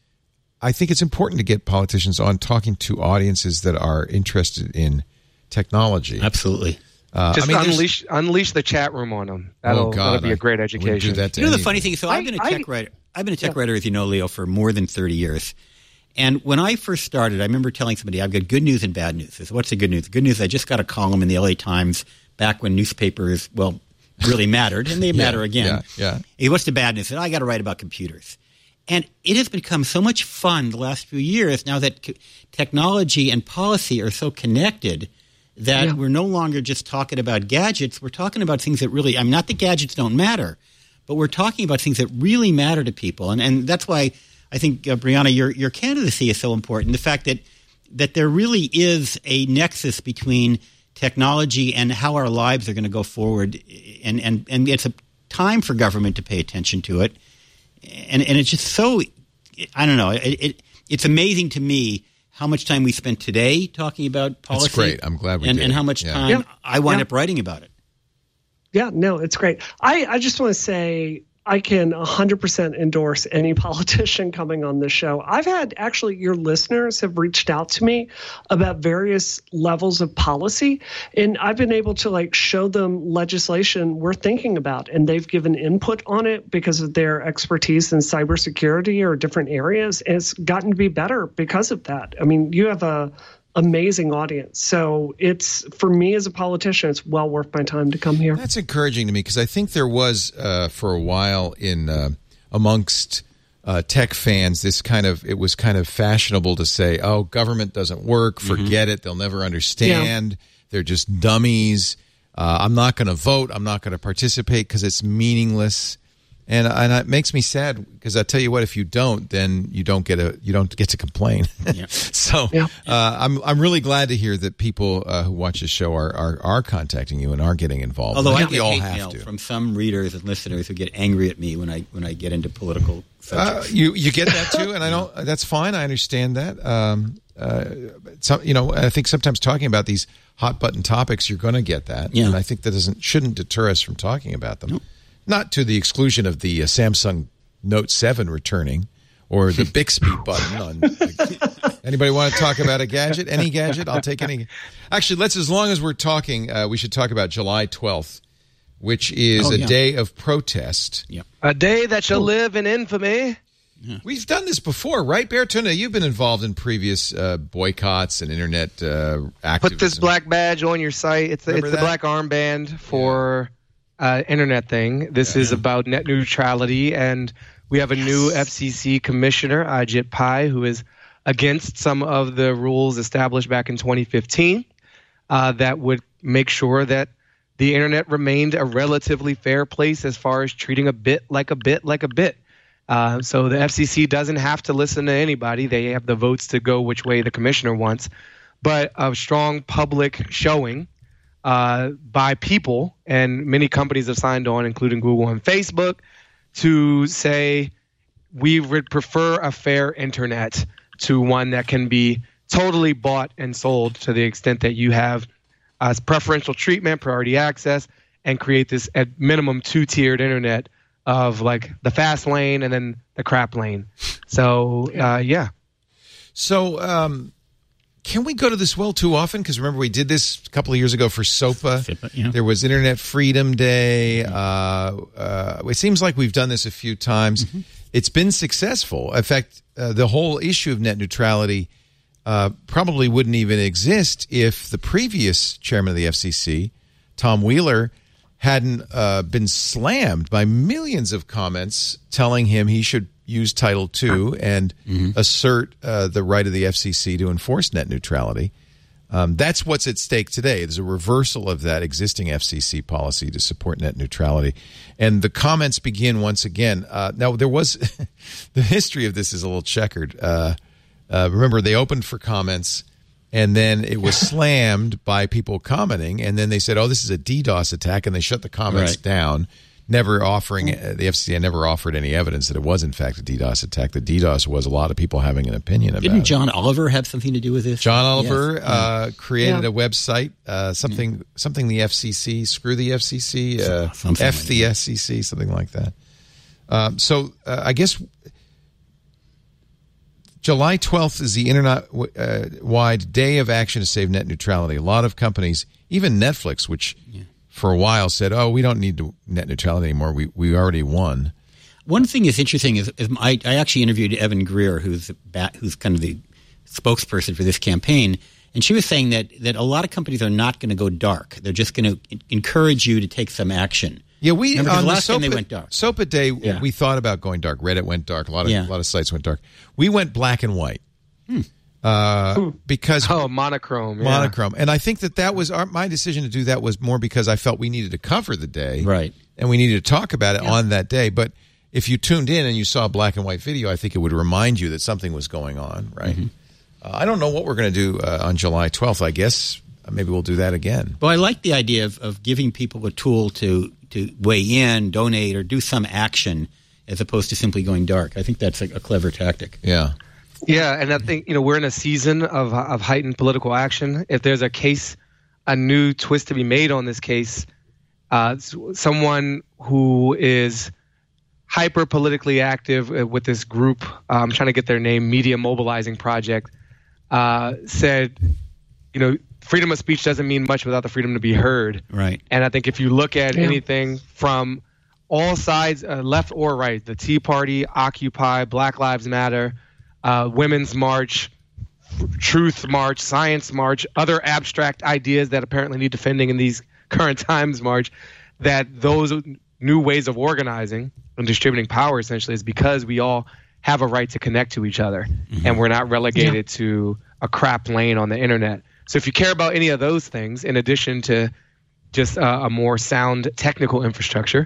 I think it's important to get politicians on talking to audiences that are interested in technology. Absolutely. Uh, Just I mean, unleash unleash the chat room on them. That'll, oh God, that'll be a great education. Do that to you know anything. The funny thing? So I, I've been a tech I, writer. I've been a tech yeah. writer, as you know, Leo, for more than thirty years. And when I first started, I remember telling somebody, "I've got good news and bad news." I said, "What's the good news?" The good news: I just got a column in the L A Times back when newspapers, well, really mattered, and they yeah, matter again. Yeah, yeah. Hey, what's the bad news? I said, I got to write about computers. And it has become so much fun the last few years now that c- technology and policy are so connected that yeah. we're no longer just talking about gadgets. We're talking about things that really – I mean, not that gadgets don't matter, but we're talking about things that really matter to people. And and that's why I think, uh, Brianna, your your candidacy is so important, the fact that that there really is a nexus between technology and how our lives are going to go forward. And, and, and it's a time for government to pay attention to it. And and it's just so – I don't know. It, it It's amazing to me – how much time we spent today talking about policy. That's great. I'm glad we and, did. And how much yeah. time yeah. I wind yeah. up writing about it. Yeah, no, it's great. I, I just want to say I can one hundred percent endorse any politician coming on this show. I've had actually your listeners have reached out to me about various levels of policy, and I've been able to like show them legislation we're thinking about, and they've given input on it because of their expertise in cybersecurity or different areas. And it's gotten to be better because of that. I mean, you have a amazing audience. So it's, for me as a politician, it's well worth my time to come here. That's encouraging to me because I think there was uh, for a while in uh, amongst uh, tech fans this kind of, it was kind of fashionable to say, oh, government doesn't work, forget mm-hmm. it, they'll never understand, yeah. they're just dummies, uh, I'm not going to vote, I'm not going to participate because it's meaningless. And and it makes me sad because I tell you what, if you don't, then you don't get a you don't get to complain. Yeah. so yeah. Uh, I'm I'm really glad to hear that people uh, who watch this show are, are are contacting you and are getting involved. Although I, I think get we all hate have mail to. from some readers and listeners who get angry at me when I when I get into political subjects. Uh, you you get that too, and I don't. That's fine. I understand that. Um, uh, some, you know, I think sometimes talking about these hot button topics, you're going to get that, yeah. and I think that doesn't shouldn't deter us from talking about them. Nope. Not to the exclusion of the uh, Samsung Note seven returning or the Bixby button. On the, anybody want to talk about a gadget? Any gadget? I'll take any. Actually, let's. As long as we're talking, uh, we should talk about July twelfth, which is oh, a yeah. day of protest. Yep. A day that shall live in infamy. Yeah. We've done this before, right, Bear Tuna? You've been involved in previous uh, boycotts and internet uh, activism. Put this black badge on your site. It's, the, it's the black armband for uh, internet thing. This yeah. is about net neutrality, and we have a yes. new F C C commissioner, Ajit Pai, who is against some of the rules established back in twenty fifteen uh, that would make sure that the internet remained a relatively fair place as far as treating a bit like a bit like a bit. Uh, so the F C C doesn't have to listen to anybody. They have the votes to go which way the commissioner wants. But a strong public showing uh, by people, and many companies have signed on, including Google and Facebook, to say we would prefer a fair internet to one that can be totally bought and sold to the extent that you have uh, preferential treatment, priority access, and create this at minimum two-tiered internet of like the fast lane and then the crap lane. So, uh, yeah. So, um, can we go to this well too often? Because remember, we did this a couple of years ago for SOPA. Yeah. There was Internet Freedom Day. Uh, uh, it seems like we've done this a few times. Mm-hmm. It's been successful. In fact, uh, the whole issue of net neutrality uh, probably wouldn't even exist if the previous chairman of the F C C, Tom Wheeler, hadn't uh, been slammed by millions of comments telling him he should use Title two and mm-hmm. assert uh, the right of the F C C to enforce net neutrality. Um, that's what's at stake today. There's a reversal of that existing F C C policy to support net neutrality. And the comments begin once again. Uh, now, there was the history of this is a little checkered. Uh, uh, remember, they opened for comments, and then it was slammed by people commenting, and then they said, oh, this is a DDoS attack, and they shut the comments right. down, never offering, uh, the F C C had never offered any evidence that it was, in fact, a DDoS attack. The DDoS was a lot of people having an opinion about Didn't it. John Oliver have something to do with this? John Oliver yes. uh, created yeah. a website, uh, something yeah. something the F C C, screw the F C C, uh, F like the that. F C C, something like that. Um, so uh, I guess July twelfth is the internet-wide uh, day of action to save net neutrality. A lot of companies, even Netflix, which yeah. for a while said, oh, we don't need to net neutrality anymore. We we already won. One thing that's interesting is, is I, I actually interviewed Evan Greer, who's bat, who's kind of the spokesperson for this campaign, and she was saying that, that a lot of companies are not going to go dark. They're just going to encourage you to take some action. Yeah, we Remember, on the last the SOPA, time they went dark. SOPA day, yeah. we thought about going dark. Reddit went dark. A lot of yeah. a lot of sites went dark. We went black and white hmm. uh, because oh monochrome, yeah. monochrome. And I think that that was our, my decision to do that was more because I felt we needed to cover the day, right? And we needed to talk about it yeah. on that day. But if you tuned in and you saw a black and white video, I think it would remind you that something was going on, right? Mm-hmm. Uh, I don't know what we're going to do uh, on July twelfth. I guess maybe we'll do that again. Well, I like the idea of, of giving people a tool to to weigh in, donate, or do some action as opposed to simply going dark. I think that's a, a clever tactic. Yeah. Yeah, and I think, you know, we're in a season of of heightened political action. If there's a case, a new twist to be made on this case, uh, someone who is hyper politically active with this group, uh, I'm trying to get their name, Media Mobilizing Project, uh, said, you know, freedom of speech doesn't mean much without the freedom to be heard. Right. And I think if you look at yeah. anything from all sides, uh, left or right, the Tea Party, Occupy, Black Lives Matter, uh, Women's March, Truth March, Science March, other abstract ideas that apparently need defending in these current times march, that those new ways of organizing and distributing power essentially is because we all have a right to connect to each other, mm-hmm. and we're not relegated yeah. to a crap lane on the internet. So if you care about any of those things, in addition to just uh, a more sound technical infrastructure,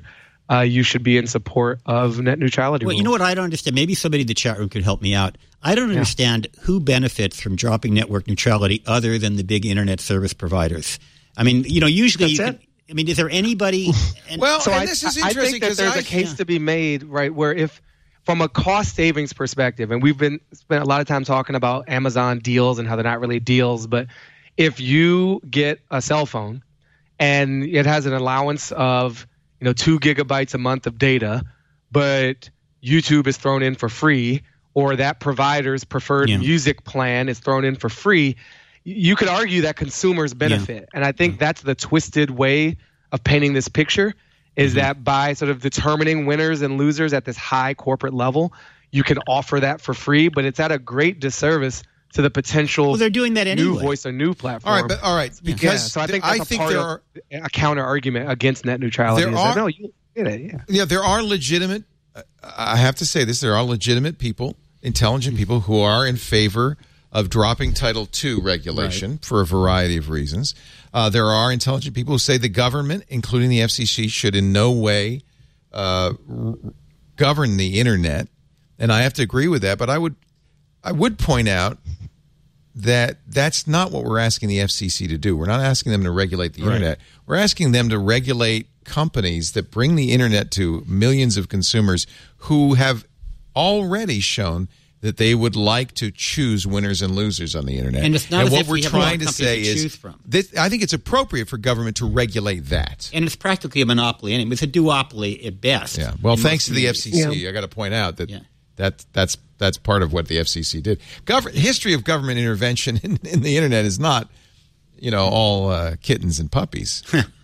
uh, you should be in support of net neutrality. Well, rules. you know what I don't understand? Maybe somebody in the chat room could help me out. I don't understand yeah. who benefits from dropping network neutrality other than the big internet service providers. I mean, you know, usually That's you it. can, I mean, is there anybody? And, well, so and I, this is I interesting think that there's I, a case yeah. to be made, right, where if from a cost savings perspective, and we've been spent a lot of time talking about Amazon deals and how they're not really deals, but if you get a cell phone and it has an allowance of, you know, two gigabytes a month of data, but YouTube is thrown in for free, or that provider's preferred Yeah. music plan is thrown in for free, you could argue that consumers benefit. Yeah. And I think that's the twisted way of painting this picture, is mm-hmm. that by sort of determining winners and losers at this high corporate level, you can offer that for free, but it's at a great disservice to the potential well, they're doing that new anyway. voice or new platform. All right, but all right, because yeah, so I think that's I a think part there of are a counter argument against net neutrality. There is are, that, no, you get it, yeah. yeah, there are legitimate. Uh, I have to say this: there are legitimate people, intelligent people, who are in favor of dropping Title two regulation right. for a variety of reasons. Uh, there are intelligent people who say the government, including the F C C, should in no way uh, r- govern the internet, and I have to agree with that. But I would, I would point out that that's not what we're asking the F C C to do. We're not asking them to regulate the right. internet. We're asking them to regulate companies that bring the internet to millions of consumers who have already shown that they would like to choose winners and losers on the internet. And it's not and as what if we're we have trying a to company say to is, choose from. This, I think it's appropriate for government to regulate that. And it's practically a monopoly. And it's a duopoly at best. Yeah. Well, thanks to the F C C, yeah. I got to point out that yeah. that that's that's part of what the F C C did. Gov- history of government intervention in, in the internet is not, you know, all uh, kittens and puppies.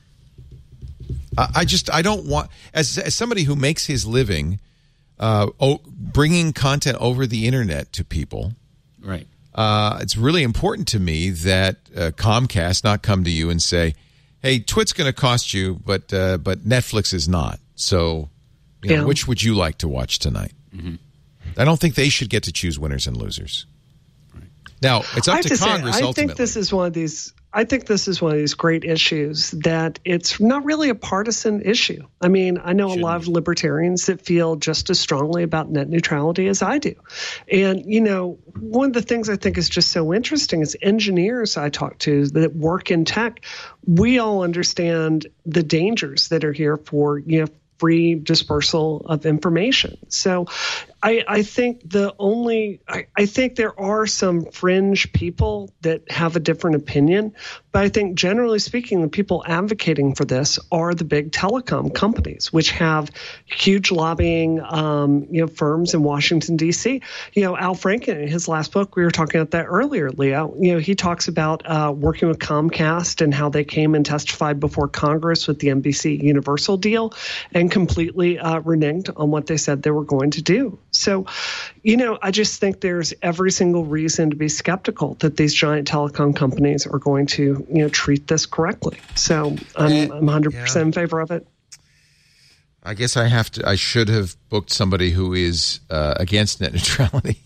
I, I just I don't want as as somebody who makes his living uh, oh, bringing content over the internet to people. Right. Uh, it's really important to me that uh, Comcast not come to you and say, "Hey, Twit's going to cost you, but uh, but Netflix is not. So, you know, Yeah. which would you like to watch tonight?" Mm-hmm. I don't think they should get to choose winners and losers. Right. Now, it's up I have to, to say, Congress I ultimately. think this is one of these. I think this is one of these great issues that it's not really a partisan issue. I mean, I know a lot of libertarians that feel just as strongly about net neutrality as I do. And, you know, one of the things I think is just so interesting is engineers I talk to that work in tech, we all understand the dangers that are here for, you know, free dispersal of information. So I, I think the only, I, I think there are some fringe people that have a different opinion, but I think generally speaking, the people advocating for this are the big telecom companies, which have huge lobbying, um, you know, firms in Washington, D C. You know, Al Franken, in his last book, we were talking about that earlier, Leo, you know, he talks about uh, working with Comcast and how they came and testified before Congress with the N B C Universal deal and completely uh, reneged on what they said they were going to do. So, you know, I just think there's every single reason to be skeptical that these giant telecom companies are going to, you know, treat this correctly. So I'm, Eh, I'm one hundred percent yeah. in favor of it. I guess I have to. I should have booked somebody who is uh, against net neutrality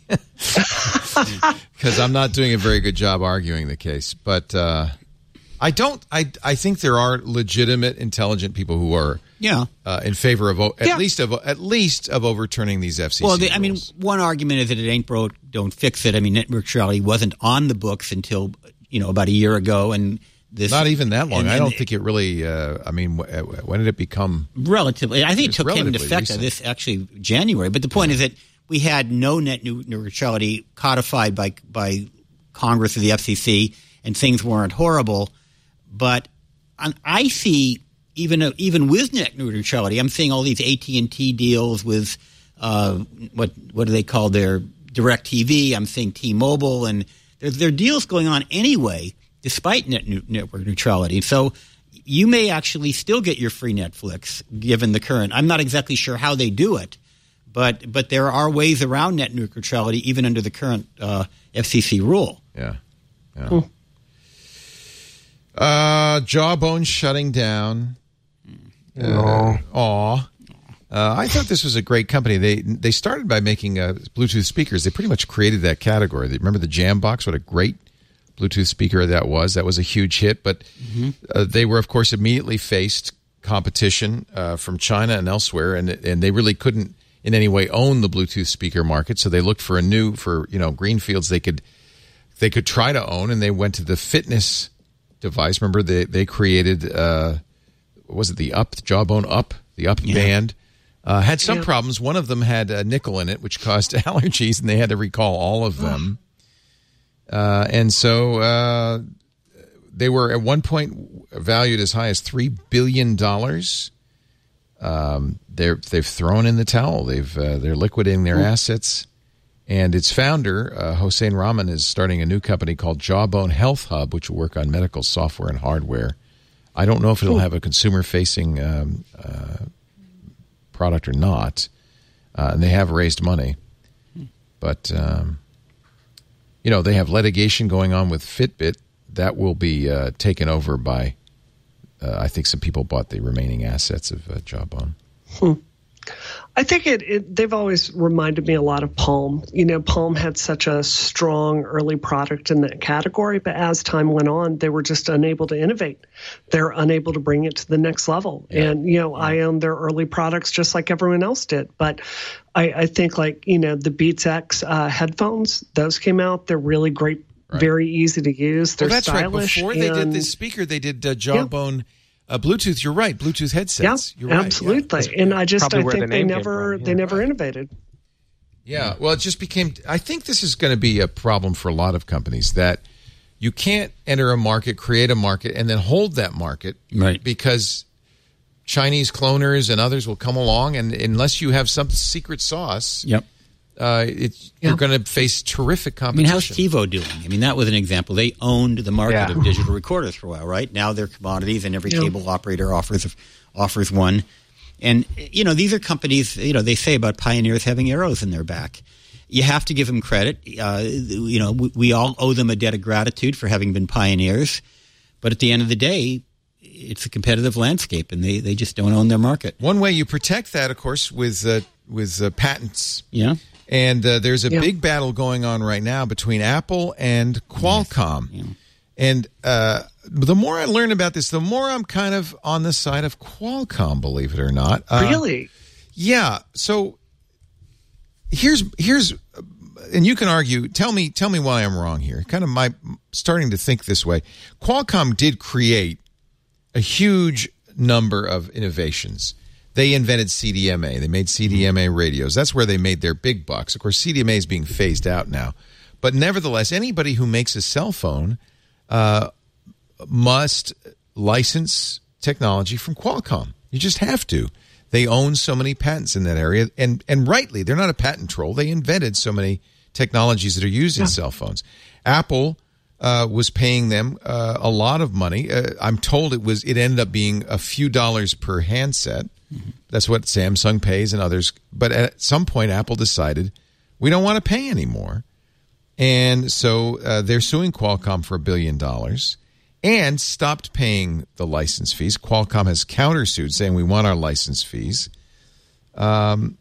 because I'm not doing a very good job arguing the case. But uh, I don't. I I think there are legitimate, intelligent people who are Yeah. uh, in favor of o- at Yeah. least of at least of overturning these F C C Well, the, I mean, rules. one argument is that it ain't broke, don't fix it. I mean, net neutrality wasn't on the books until, you know, about a year ago, and this Not even that long. and- I and don't think it really. Uh, I mean, wh- when did it become? relatively. I think it It's took came into relatively effect recent. this actually January. But the point is that we had no net neu- neutrality codified by by Congress or the F C C, and things weren't horrible. But on, I see even uh, even with net neutrality, I'm seeing all these A T and T deals with uh, what what do they call their DirecTV? I'm seeing T-Mobile, and there, there are deals going on anyway, despite net nu- network neutrality. So you may actually still get your free Netflix given the current. I'm not exactly sure how they do it, but but there are ways around net neutrality even under the current uh, F C C rule. Yeah. yeah. Uh, Jawbone shutting down. Uh, aw. Uh, I thought this was a great company. They they started by making uh, Bluetooth speakers. They pretty much created that category. They, remember the Jambox? What a great Bluetooth speaker that was. That was a huge hit. But mm-hmm. uh, they were, of course, immediately faced competition uh, from China and elsewhere, and and they really couldn't in any way own the Bluetooth speaker market. So they looked for a new, for you know, greenfields they could they could try to own, and they went to the fitness device. Remember, they they created uh, what was it the Up the Jawbone Up the Up yeah. band. Uh, had some yeah. problems. One of them had a nickel in it, which caused allergies, and they had to recall all of them. Uh, and so uh, they were at one point valued as high as three billion dollars. Um, they're, they've thrown in the towel. They've, uh, they're liquidating their assets. And its founder, uh, Hossein Rahman, is starting a new company called Jawbone Health Hub, which will work on medical software and hardware. I don't know if it'll have a consumer-facing um, uh, product or not. Uh, and they have raised money. But... Um, You know, they have litigation going on with Fitbit. That will be uh, taken over by, uh, I think some people bought the remaining assets of uh, Jawbone. Hmm. I think it, it. They've always reminded me a lot of Palm. You know, Palm had such a strong early product in that category, but as time went on, they were just unable to innovate. They're unable to bring it to the next level. Yeah. And, you know, yeah. I own their early products just like everyone else did. But I, I think, like, you know, the Beats X uh, headphones, those came out. They're really great, right. very easy to use. They're well, that's stylish. Right. Before they did this speaker, they did uh, Jawbone. Yeah. Uh, Bluetooth, you're right. Bluetooth headsets. Yeah, you're right. absolutely. Yeah. And I just I the think they never yeah. they never innovated. Yeah. Well, it just became. I think this is going to be a problem for a lot of companies that you can't enter a market, create a market, and then hold that market, right? Because Chinese cloners and others will come along, and unless you have some secret sauce, yep. Uh, it, yeah. you're going to face terrific competition. I mean, how's TiVo doing? I mean, that was an example. They owned the market yeah. of digital recorders for a while, right? Now they're commodities, and every yeah. cable operator offers offers one. And, you know, these are companies, you know, they say about pioneers having arrows in their back. You have to give them credit. Uh, you know, we, we all owe them a debt of gratitude for having been pioneers. But at the end of the day, it's a competitive landscape, and they, they just don't own their market. One way you protect that, of course, with, uh, with uh, patents. Yeah. And uh, there's a yeah. big battle going on right now between Apple and Qualcomm. Yes. Yeah. And uh, the more I learn about this, the more I'm kind of on the side of Qualcomm, believe it or not. Uh, really? Yeah. So here's here's, and you can argue. Tell me, tell me why I'm wrong here. Kind of my starting to think this way. Qualcomm did create a huge number of innovations. They invented C D M A. They made C D M A radios. That's where they made their big bucks. Of course, C D M A is being phased out now. But nevertheless, anybody who makes a cell phone uh, must license technology from Qualcomm. You just have to. They own so many patents in that area. And, and rightly, they're not a patent troll. They invented so many technologies that are used in yeah. cell phones. Apple uh, was paying them uh, a lot of money. Uh, I'm told it was. It ended up being a few dollars per handset. Mm-hmm. That's what Samsung pays and others. But at some point, Apple decided we don't want to pay anymore. And so uh, they're suing Qualcomm for a billion dollars and stopped paying the license fees. Qualcomm has countersued, saying we want our license fees. Um,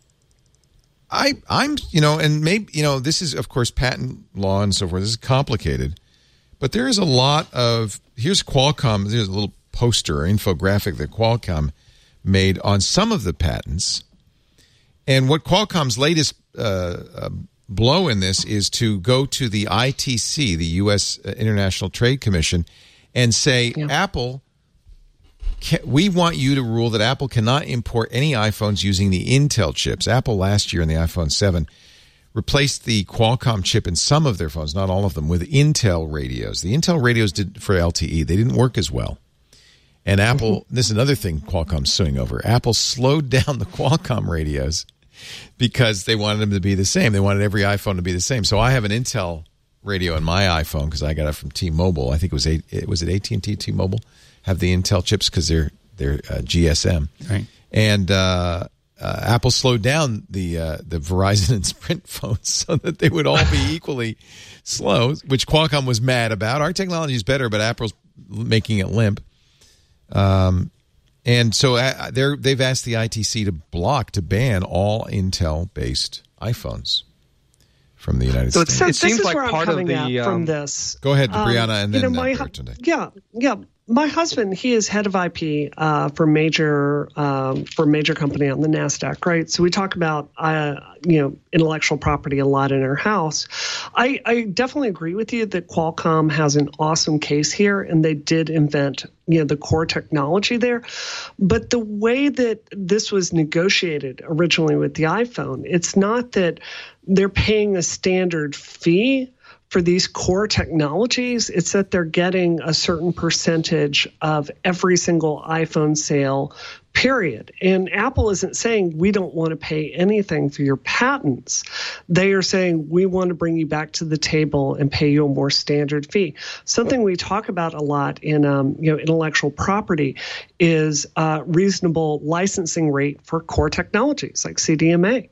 I, I'm, you know, and maybe, you know, this is, of course, patent law and so forth. This is complicated. But there is a lot of, here's Qualcomm, there's a little poster or infographic that Qualcomm made on some of the patents. And what Qualcomm's latest uh, uh, blow in this is to go to the I T C, the U S International Trade Commission, and say, yeah. Apple, can, we want you to rule that Apple cannot import any iPhones using the Intel chips. Apple last year in the iPhone seven replaced the Qualcomm chip in some of their phones, not all of them, with Intel radios. The Intel radios did for L T E. They didn't work as well. And Apple, this is another thing Qualcomm's suing over. Apple slowed down the Qualcomm radios because they wanted them to be the same. They wanted every iPhone to be the same. So I have an Intel radio in my iPhone because I got it from T-Mobile. I think it was a, it was it A T and T, T-Mobile have the Intel chips because they're they're uh, G S M. Right. And uh, uh, Apple slowed down the uh, the Verizon and Sprint phones so that they would all be equally slow, which Qualcomm was mad about. Our technology is better, but Apple's making it limp. Um, and so uh, they're, they've asked the I T C to block, to ban all Intel-based iPhones from the United so States. So it seems this is like where part I'm coming of the at um, from this. Go ahead, Brianna, um, and then you know, my, uh, today. Yeah, yeah. my husband, he is head of I P uh, for major um, for a major company on the NASDAQ, right? So we talk about uh, you know intellectual property a lot in our house. I, I definitely agree with you that Qualcomm has an awesome case here, and they did invent you know the core technology there. But the way that this was negotiated originally with the iPhone, it's not that they're paying a standard fee for these core technologies. It's that they're getting a certain percentage of every single iPhone sale, period. And Apple isn't saying we don't want to pay anything for your patents. They are saying we want to bring you back to the table and pay you a more standard fee. Something we talk about a lot in um, you know intellectual property is uh, reasonable licensing rate for core technologies like C D M A.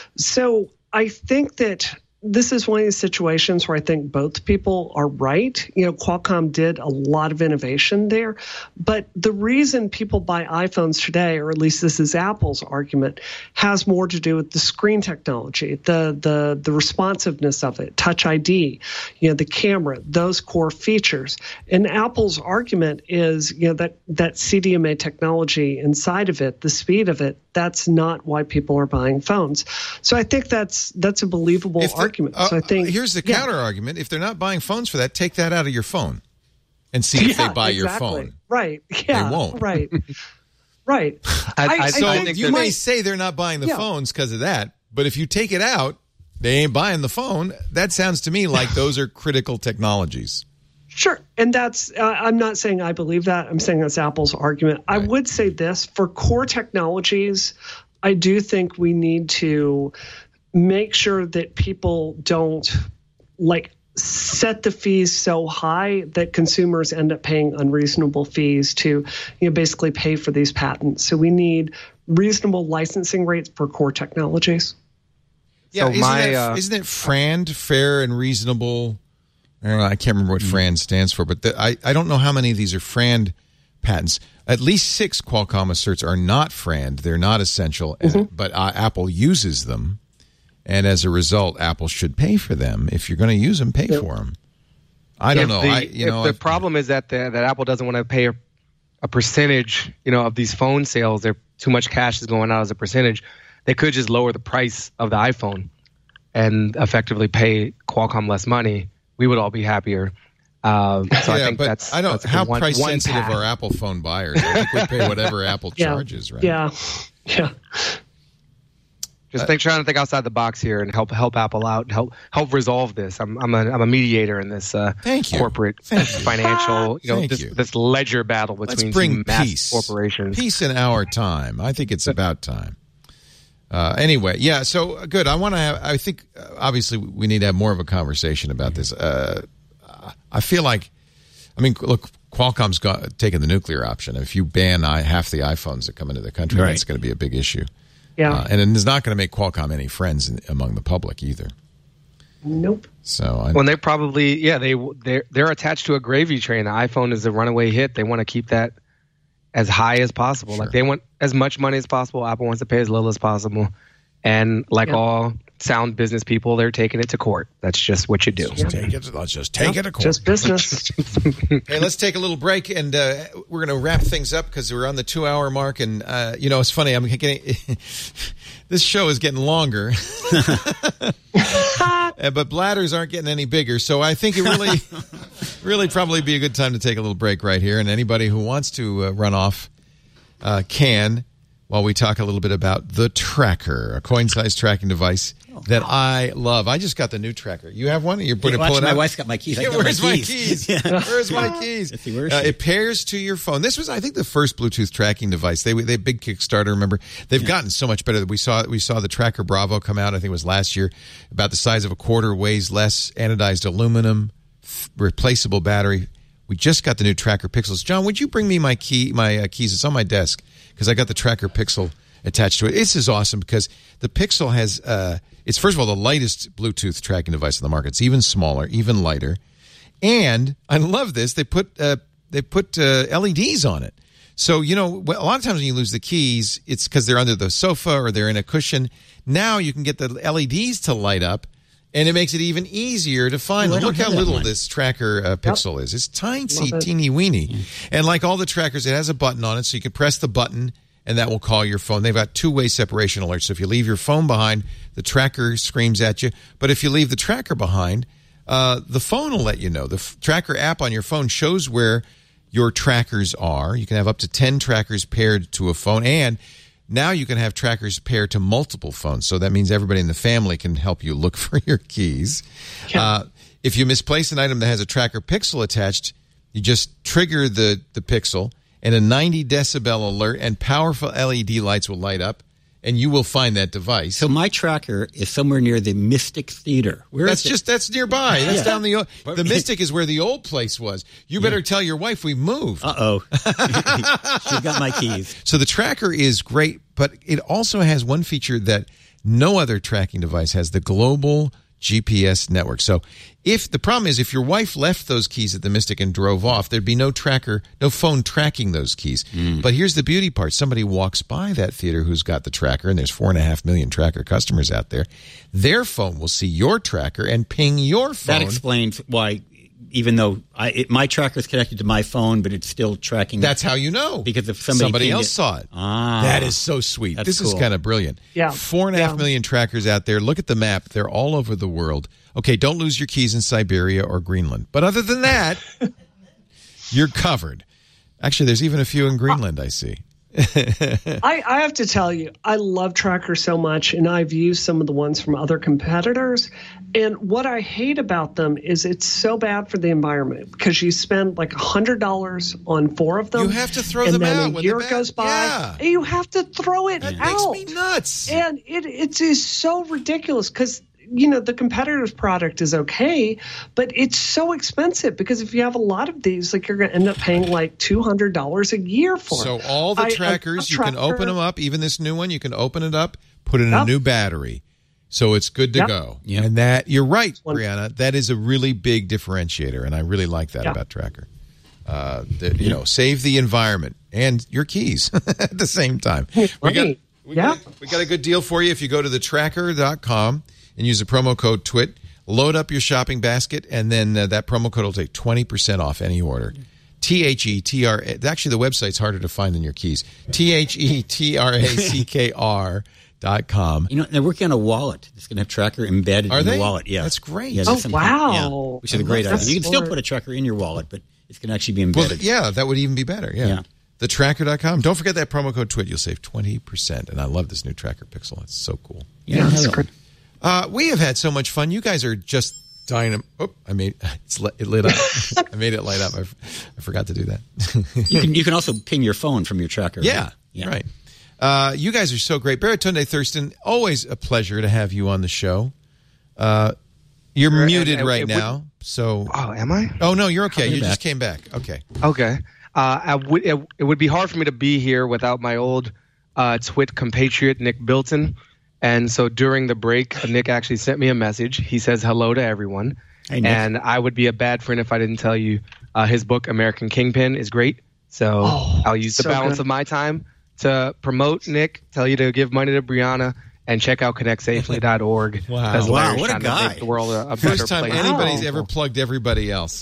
So I think that this is one of these situations where I think both people are right. You know, Qualcomm did a lot of innovation there, but the reason people buy iPhones today, or at least this is Apple's argument, has more to do with the screen technology, the the the responsiveness of it, Touch I D, you know, the camera, those core features. And Apple's argument is, you know, that that C D M A technology inside of it, the speed of it, that's not why people are buying phones. So I think that's that's a believable If the- argument. Uh, So I think here's the yeah. counter argument. If they're not buying phones for that, take that out of your phone and see if Yeah, they buy your exactly. phone. Right. Yeah. They won't. Right. Right. I- I- So I think you that- may say they're not buying the Yeah. phones because of that, but if you take it out, they ain't buying the phone. That sounds to me like those are critical technologies. Sure. And that's, uh, I'm not saying I believe that. I'm saying that's Apple's argument. I Right. would say this for core technologies, I do think we need to make sure that people don't like set the fees so high that consumers end up paying unreasonable fees to, you know, basically pay for these patents. So we need reasonable licensing rates for core technologies. Yeah, So isn't, my, that, uh, isn't it FRAND, fair and reasonable? I don't know, I can't remember what FRAND stands for, but the, I, I don't know how many of these are FRAND patents. At least six Qualcomm asserts are not FRAND. They're not essential, and, Mm-hmm. but uh, Apple uses them. And as a result, Apple should pay for them. If you're going to use them, pay Yep. for them. I don't If know. The, I, you if know, the if- problem is that the, that Apple doesn't want to pay a, a percentage, you know, of these phone sales. There too much cash is going out as a percentage. They could just lower the price of the iPhone and effectively pay Qualcomm less money. We would all be happier. Uh, so I yeah, think but that's I don't. that's How one, price one sensitive path. are Apple phone buyers? I think we pay whatever Apple Yeah. charges, right? Yeah. Yeah. Just think, trying to think outside the box here and help help Apple out, help help resolve this. I'm I'm a I'm a mediator in this uh, Thank you. corporate Thank you. financial, you know, Thank this you. this ledger battle Let's between bring two massive peace. corporations. Peace in our time. I think it's about time. Uh, anyway, yeah. So uh, good. I want to have. I think uh, obviously we need to have more of a conversation about this. Uh, I feel like, I mean, look, Qualcomm's got taken the nuclear option. If you ban I, half the iPhones that come into the country, Right. that's going to be a big issue. Yeah. Uh, and it's not going to make Qualcomm any friends in, among the public either. Nope. So I, When they probably, yeah, they they're they're attached to a gravy train. The iPhone is a runaway hit. They want to keep that as high as possible. Sure. Like they want as much money as possible. Apple wants to pay as little as possible. And like Yeah. all sound business people, they're taking it to court. That's just what you do. Just take it. Let's just take it to court. Just business. Hey, let's take a little break, and uh, we're going to wrap things up because we're on the two-hour mark. And uh, you know, it's funny. I'm getting this show is getting longer, Uh, but bladders aren't getting any bigger. So I think it really, really probably be a good time to take a little break right here. And anybody who wants to uh, run off uh, can, while we talk a little bit about the Tracker, a coin-sized tracking device that I love. I just got the new Tracker. You have one? You're putting Yeah, pull watch, it my out? wife's got my keys. I Yeah, got where's my my keys? keys? Yeah. Where's my keys? Let's see, where is Uh, she? it pairs to your phone. This was, I think, the first Bluetooth tracking device. They they big Kickstarter. Remember, they've gotten so much better. We saw we saw the Tracker Bravo come out. I think it was last year. About the size of a quarter, weighs less, anodized aluminum, f- replaceable battery. We just got the new Tracker Pixels. John, would you bring me my key my uh, keys? It's on my desk because I got the Tracker Pixel attached to it. This is awesome because the Pixel has uh, it's first of all the lightest Bluetooth tracking device on the market. It's even smaller, even lighter, and I love this. They put uh, they put uh, L E Ds on it. So you know, a lot of times when you lose the keys, it's because they're under the sofa or they're in a cushion. Now you can get the L E Ds to light up, And it makes it even easier to find Ooh, I them. don't Look how have that little one. this tracker uh, pixel is. It's tiny, Love it. teeny weeny. And like all the trackers, it has a button on it, so you can press the button, and that will call your phone. They've got two-way separation alerts. So if you leave your phone behind, the tracker screams at you. But if you leave the tracker behind, uh, the phone will let you know. The f- tracker app on your phone shows where your trackers are. You can have up to ten trackers paired to a phone, and now you can have trackers paired to multiple phones. So that means everybody in the family can help you look for your keys. Uh, if you misplace an item that has a tracker pixel attached, you just trigger the, the pixel, and a ninety decibel alert and powerful L E D lights will light up, and you will find that device. So my tracker is somewhere near the Mystic Theater. Where That's is it? just that's nearby. That's Yeah. down the o- the Mystic is where the old place was. You better tell your wife we moved. Uh-oh. She's got my keys. So the tracker is great, but it also has one feature that no other tracking device has: the global G P S network. So if the problem is if your wife left those keys at the Mystic and drove off, there'd be no tracker, no phone tracking those keys. Mm. But here's the beauty part. Somebody walks by that theater who's got the tracker, and there's four and a half million tracker customers out there. Their phone will see your tracker and ping your phone. That explains why, even though I, it, my tracker is connected to my phone, but it's still tracking. That's how you know. Because if somebody pinged else it- saw it. Ah. That is so sweet. That's This is cool. kind of brilliant. Yeah. Four and a half Yeah. million trackers out there. Look at the map. They're all over the world. Okay, don't lose your keys in Siberia or Greenland. But other than that, you're covered. Actually, there's even a few in Greenland, I see. I, I have to tell you, I love trackers so much, and I've used some of the ones from other competitors. And what I hate about them is it's so bad for the environment because you spend like one hundred dollars on four of them. You have to throw and them then out a when year they're bad. goes by, Yeah. and you have to throw it That out. makes me nuts. And it, it is so ridiculous because, you know, the competitor's product is okay, but it's so expensive because if you have a lot of these, like you're going to end up paying like two hundred dollars a year for So it. all the I- a- trackers, a you can tracker- open them up. Even this new one, you can open it up, put in a Yep. new battery. So it's good to Yep. go. Yep. And that, you're right, One- Brianna. That is a really big differentiator, and I really like that Yep. about Tracker. Uh, the, you know, save the environment and your keys at the same time. We got, Right. we, Yeah. got, we got a good deal for you if you go to the tracker dot com and use the promo code TWIT. Load up your shopping basket, and then uh, that promo code will take twenty percent off any order. T H E T R A. Actually, the website's harder to find than your keys. T H E T R A C K R dot com. You know, they're working on a wallet. It's going to have tracker embedded Are in they? the wallet. Yeah, That's great. Yeah, Oh, there's some kind- wow. yeah, which is I a great love idea. that. You can still Smart. put a tracker in your wallet, but it's going to actually be Well, embedded. yeah, that would even be better. Yeah. Yeah. the tracker dot com. Don't forget that promo code TWIT. You'll save twenty percent. And I love this new Tracker Pixel. It's so cool. Yeah, that's I know. great. Uh, we have had so much fun. You guys are just dynamite. Oh, I made it's lit, it lit up. I made it light up. I, f- I forgot to do that. You can you can also ping your phone from your tracker. Yeah, right? yeah. right. Uh, you guys are so great. Baratunde Thurston, always a pleasure to have you on the show. Uh, you're Sure, and- muted and right it would- now. So, Oh, am I? oh no, you're okay. You're You just back. came back. Okay. Okay. Uh, I would, it, it would be hard for me to be here without my old uh, Twit compatriot, Nick Bilton. And so during the break, Nick actually sent me a message. He says hello to everyone. Hey, Nick. And I would be a bad friend if I didn't tell you uh, his book, American Kingpin, is great. So Oh, I'll use the so balance good. of my time to promote Nick, tell you to give money to Brianna, and check out connect safely dot org. Wow. As Wow, Larry's what a trying to guy. make the world a, a First better time place. anybody's Wow. ever plugged everybody else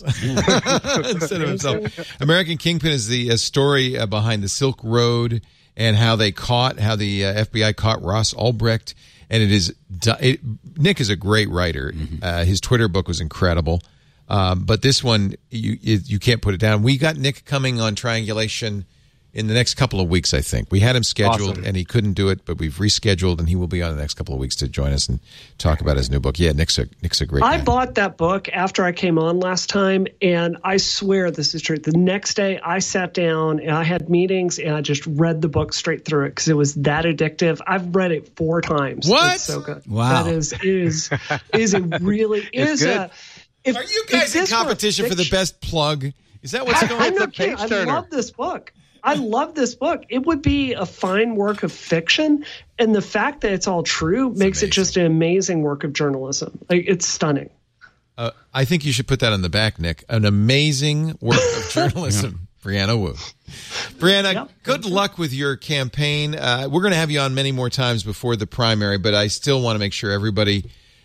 instead of himself. American Kingpin is the uh, story uh, behind the Silk Road and how they caught, how the uh, F B I caught Ross Ulbricht. And it is, di- it, Nick is a great writer. Uh, his Twitter book was incredible. Um, but this one, you it, you can't put it down. We got Nick coming on Triangulation in the next couple of weeks, I think. We had him scheduled, Awesome. and he couldn't do it, but we've rescheduled, and he will be on the next couple of weeks to join us and talk about his new book. Yeah, Nick's a, Nick's a great guy. I bought that book after I came on last time, and I swear this is true. The next day, I sat down and I had meetings, and I just read the book straight through it because it was that addictive. I've read it four times. What? It's so good. Wow. That is is is a really is good. a. If, Are you if guys in this were competition for the fiction- best plug? Is that what's I, going I'm on? It's a not kidding. I page-turner. love this book. I love this book. It would be a fine work of fiction, and the fact that it's all true makes amazing. it just an amazing work of journalism. Like, it's stunning. Uh, I think you should put that on the back, Nick. An amazing work of journalism. Brianna Wu. Brianna, Yep. good luck with your campaign. Uh, we're going to have you on many more times before the primary, but I still want to make sure everybody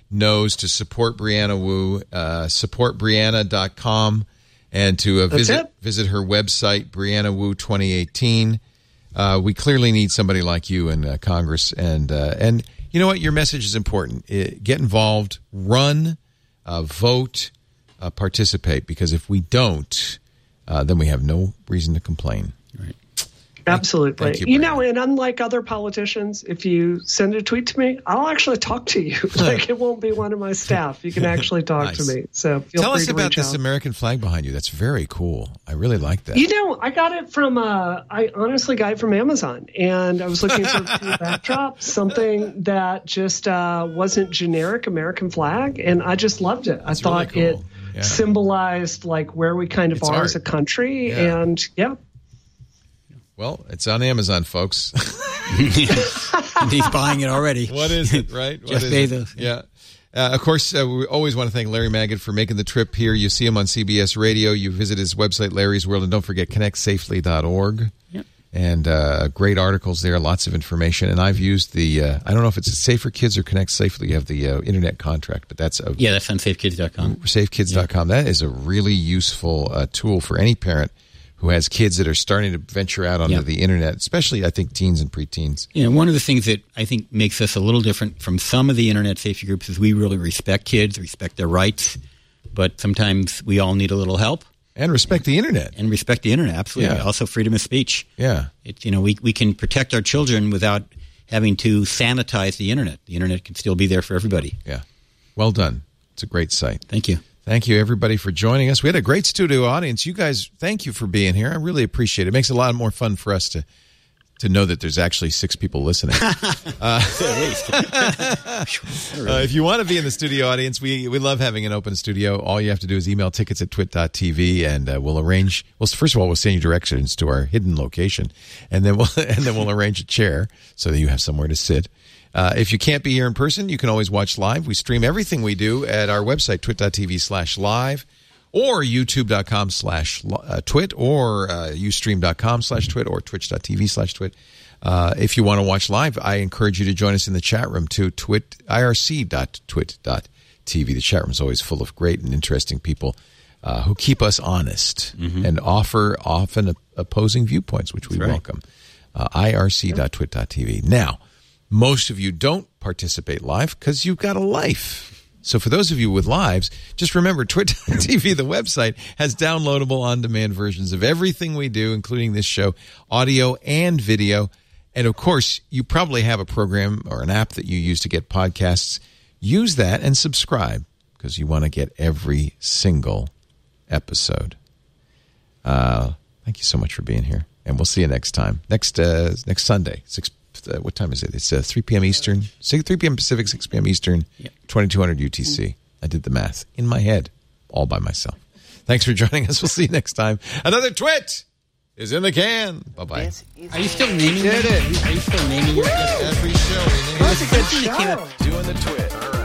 knows to support Brianna Wu, uh, support brianna dot com, and to uh, visit it. visit her website, Brianna Wu twenty eighteen. Uh, we clearly need somebody like you in uh, Congress, and uh, and you know what? Your message is important. It, get involved, run, uh, vote, uh, participate, because if we don't, uh, then we have no reason to complain. Right. Absolutely. Thank you, you know, and unlike other politicians, if you send a tweet to me, I'll actually talk to you. Like, it won't be one of my staff. You can actually talk Nice. to me. So feel Tell free us to about reach this out. American flag behind you. That's very cool. I really like that. You know, I got it from, uh, I honestly got it from Amazon, and I was looking for a backdrop, something that just uh, wasn't generic American flag, and I just loved it. That's I thought really it cool. Yeah. symbolized like where we kind of It's are art. as a country, Yeah. and yeah. Well, it's on Amazon, folks. He's buying it already. What is it, right? What Jeff is Bezos. It? Yeah. Uh, of course, uh, we always want to thank Larry Magid for making the trip here. You see him on C B S Radio. You visit his website, Larry's World, and don't forget connect safely dot org. Yep. And uh, great articles there, lots of information. And I've used the, uh, I don't know if it's Safe for Kids or Connect Safely. You have the uh, internet contract, but that's a, Yeah, that's on safe kids dot com. safe kids dot com. That is a really useful uh, tool for any parent who has kids that are starting to venture out onto Yeah. the internet, especially, I think, teens and preteens. You know, one of the things that I think makes us a little different from some of the internet safety groups is we really respect kids, respect their rights, but sometimes we all need a little help. And respect the internet. And respect the internet, absolutely. Yeah. Also, freedom of speech. Yeah. It, you know, we we can protect our children without having to sanitize the internet. The internet can still be there for everybody. Yeah. Well done. It's a great site. Thank you. Thank you, everybody, for joining us. We had a great studio audience. You guys, thank you for being here. I really appreciate it. It makes it a lot more fun for us to to know that there's actually six people listening. uh, uh, if you want to be in the studio audience, we we love having an open studio. All you have to do is email tickets at twit dot t v, and uh, we'll arrange. Well, first of all, we'll send you directions to our hidden location, and then we'll and then we'll arrange a chair so that you have somewhere to sit. Uh, if you can't be here in person, you can always watch live. We stream everything we do at our website, twit dot t v slash live, or youtube dot com slash twit, or uh, ustream dot com slash twit, or twitch dot t v slash twit. Uh, if you want to watch live, I encourage you to join us in the chat room too, twit, I R C dot twit dot t v. The chat room is always full of great and interesting people uh, who keep us honest mm-hmm. and offer often opposing viewpoints, which we That's right. welcome. Uh, I R C dot twit dot t v. Now, most of you don't participate live because you've got a life. So for those of you with lives, just remember twit dot t v, the website, has downloadable on-demand versions of everything we do, including this show, audio and video. And of course, you probably have a program or an app that you use to get podcasts. Use that and subscribe because you want to get every single episode. Uh, thank you so much for being here. And we'll see you next time. Next uh, next Sunday, six. Uh, what time is it? It's uh, three p.m. Eastern, three p.m. Pacific, six p.m. Eastern, yep. twenty-two hundred U T C. I did the math in my head, all by myself. Thanks for joining us. We'll see you next time. Another twit is in the can. Bye-bye. Are you still naming Did them? it. Are you still naming your Every show we name That's a good show. doing the twit. All right.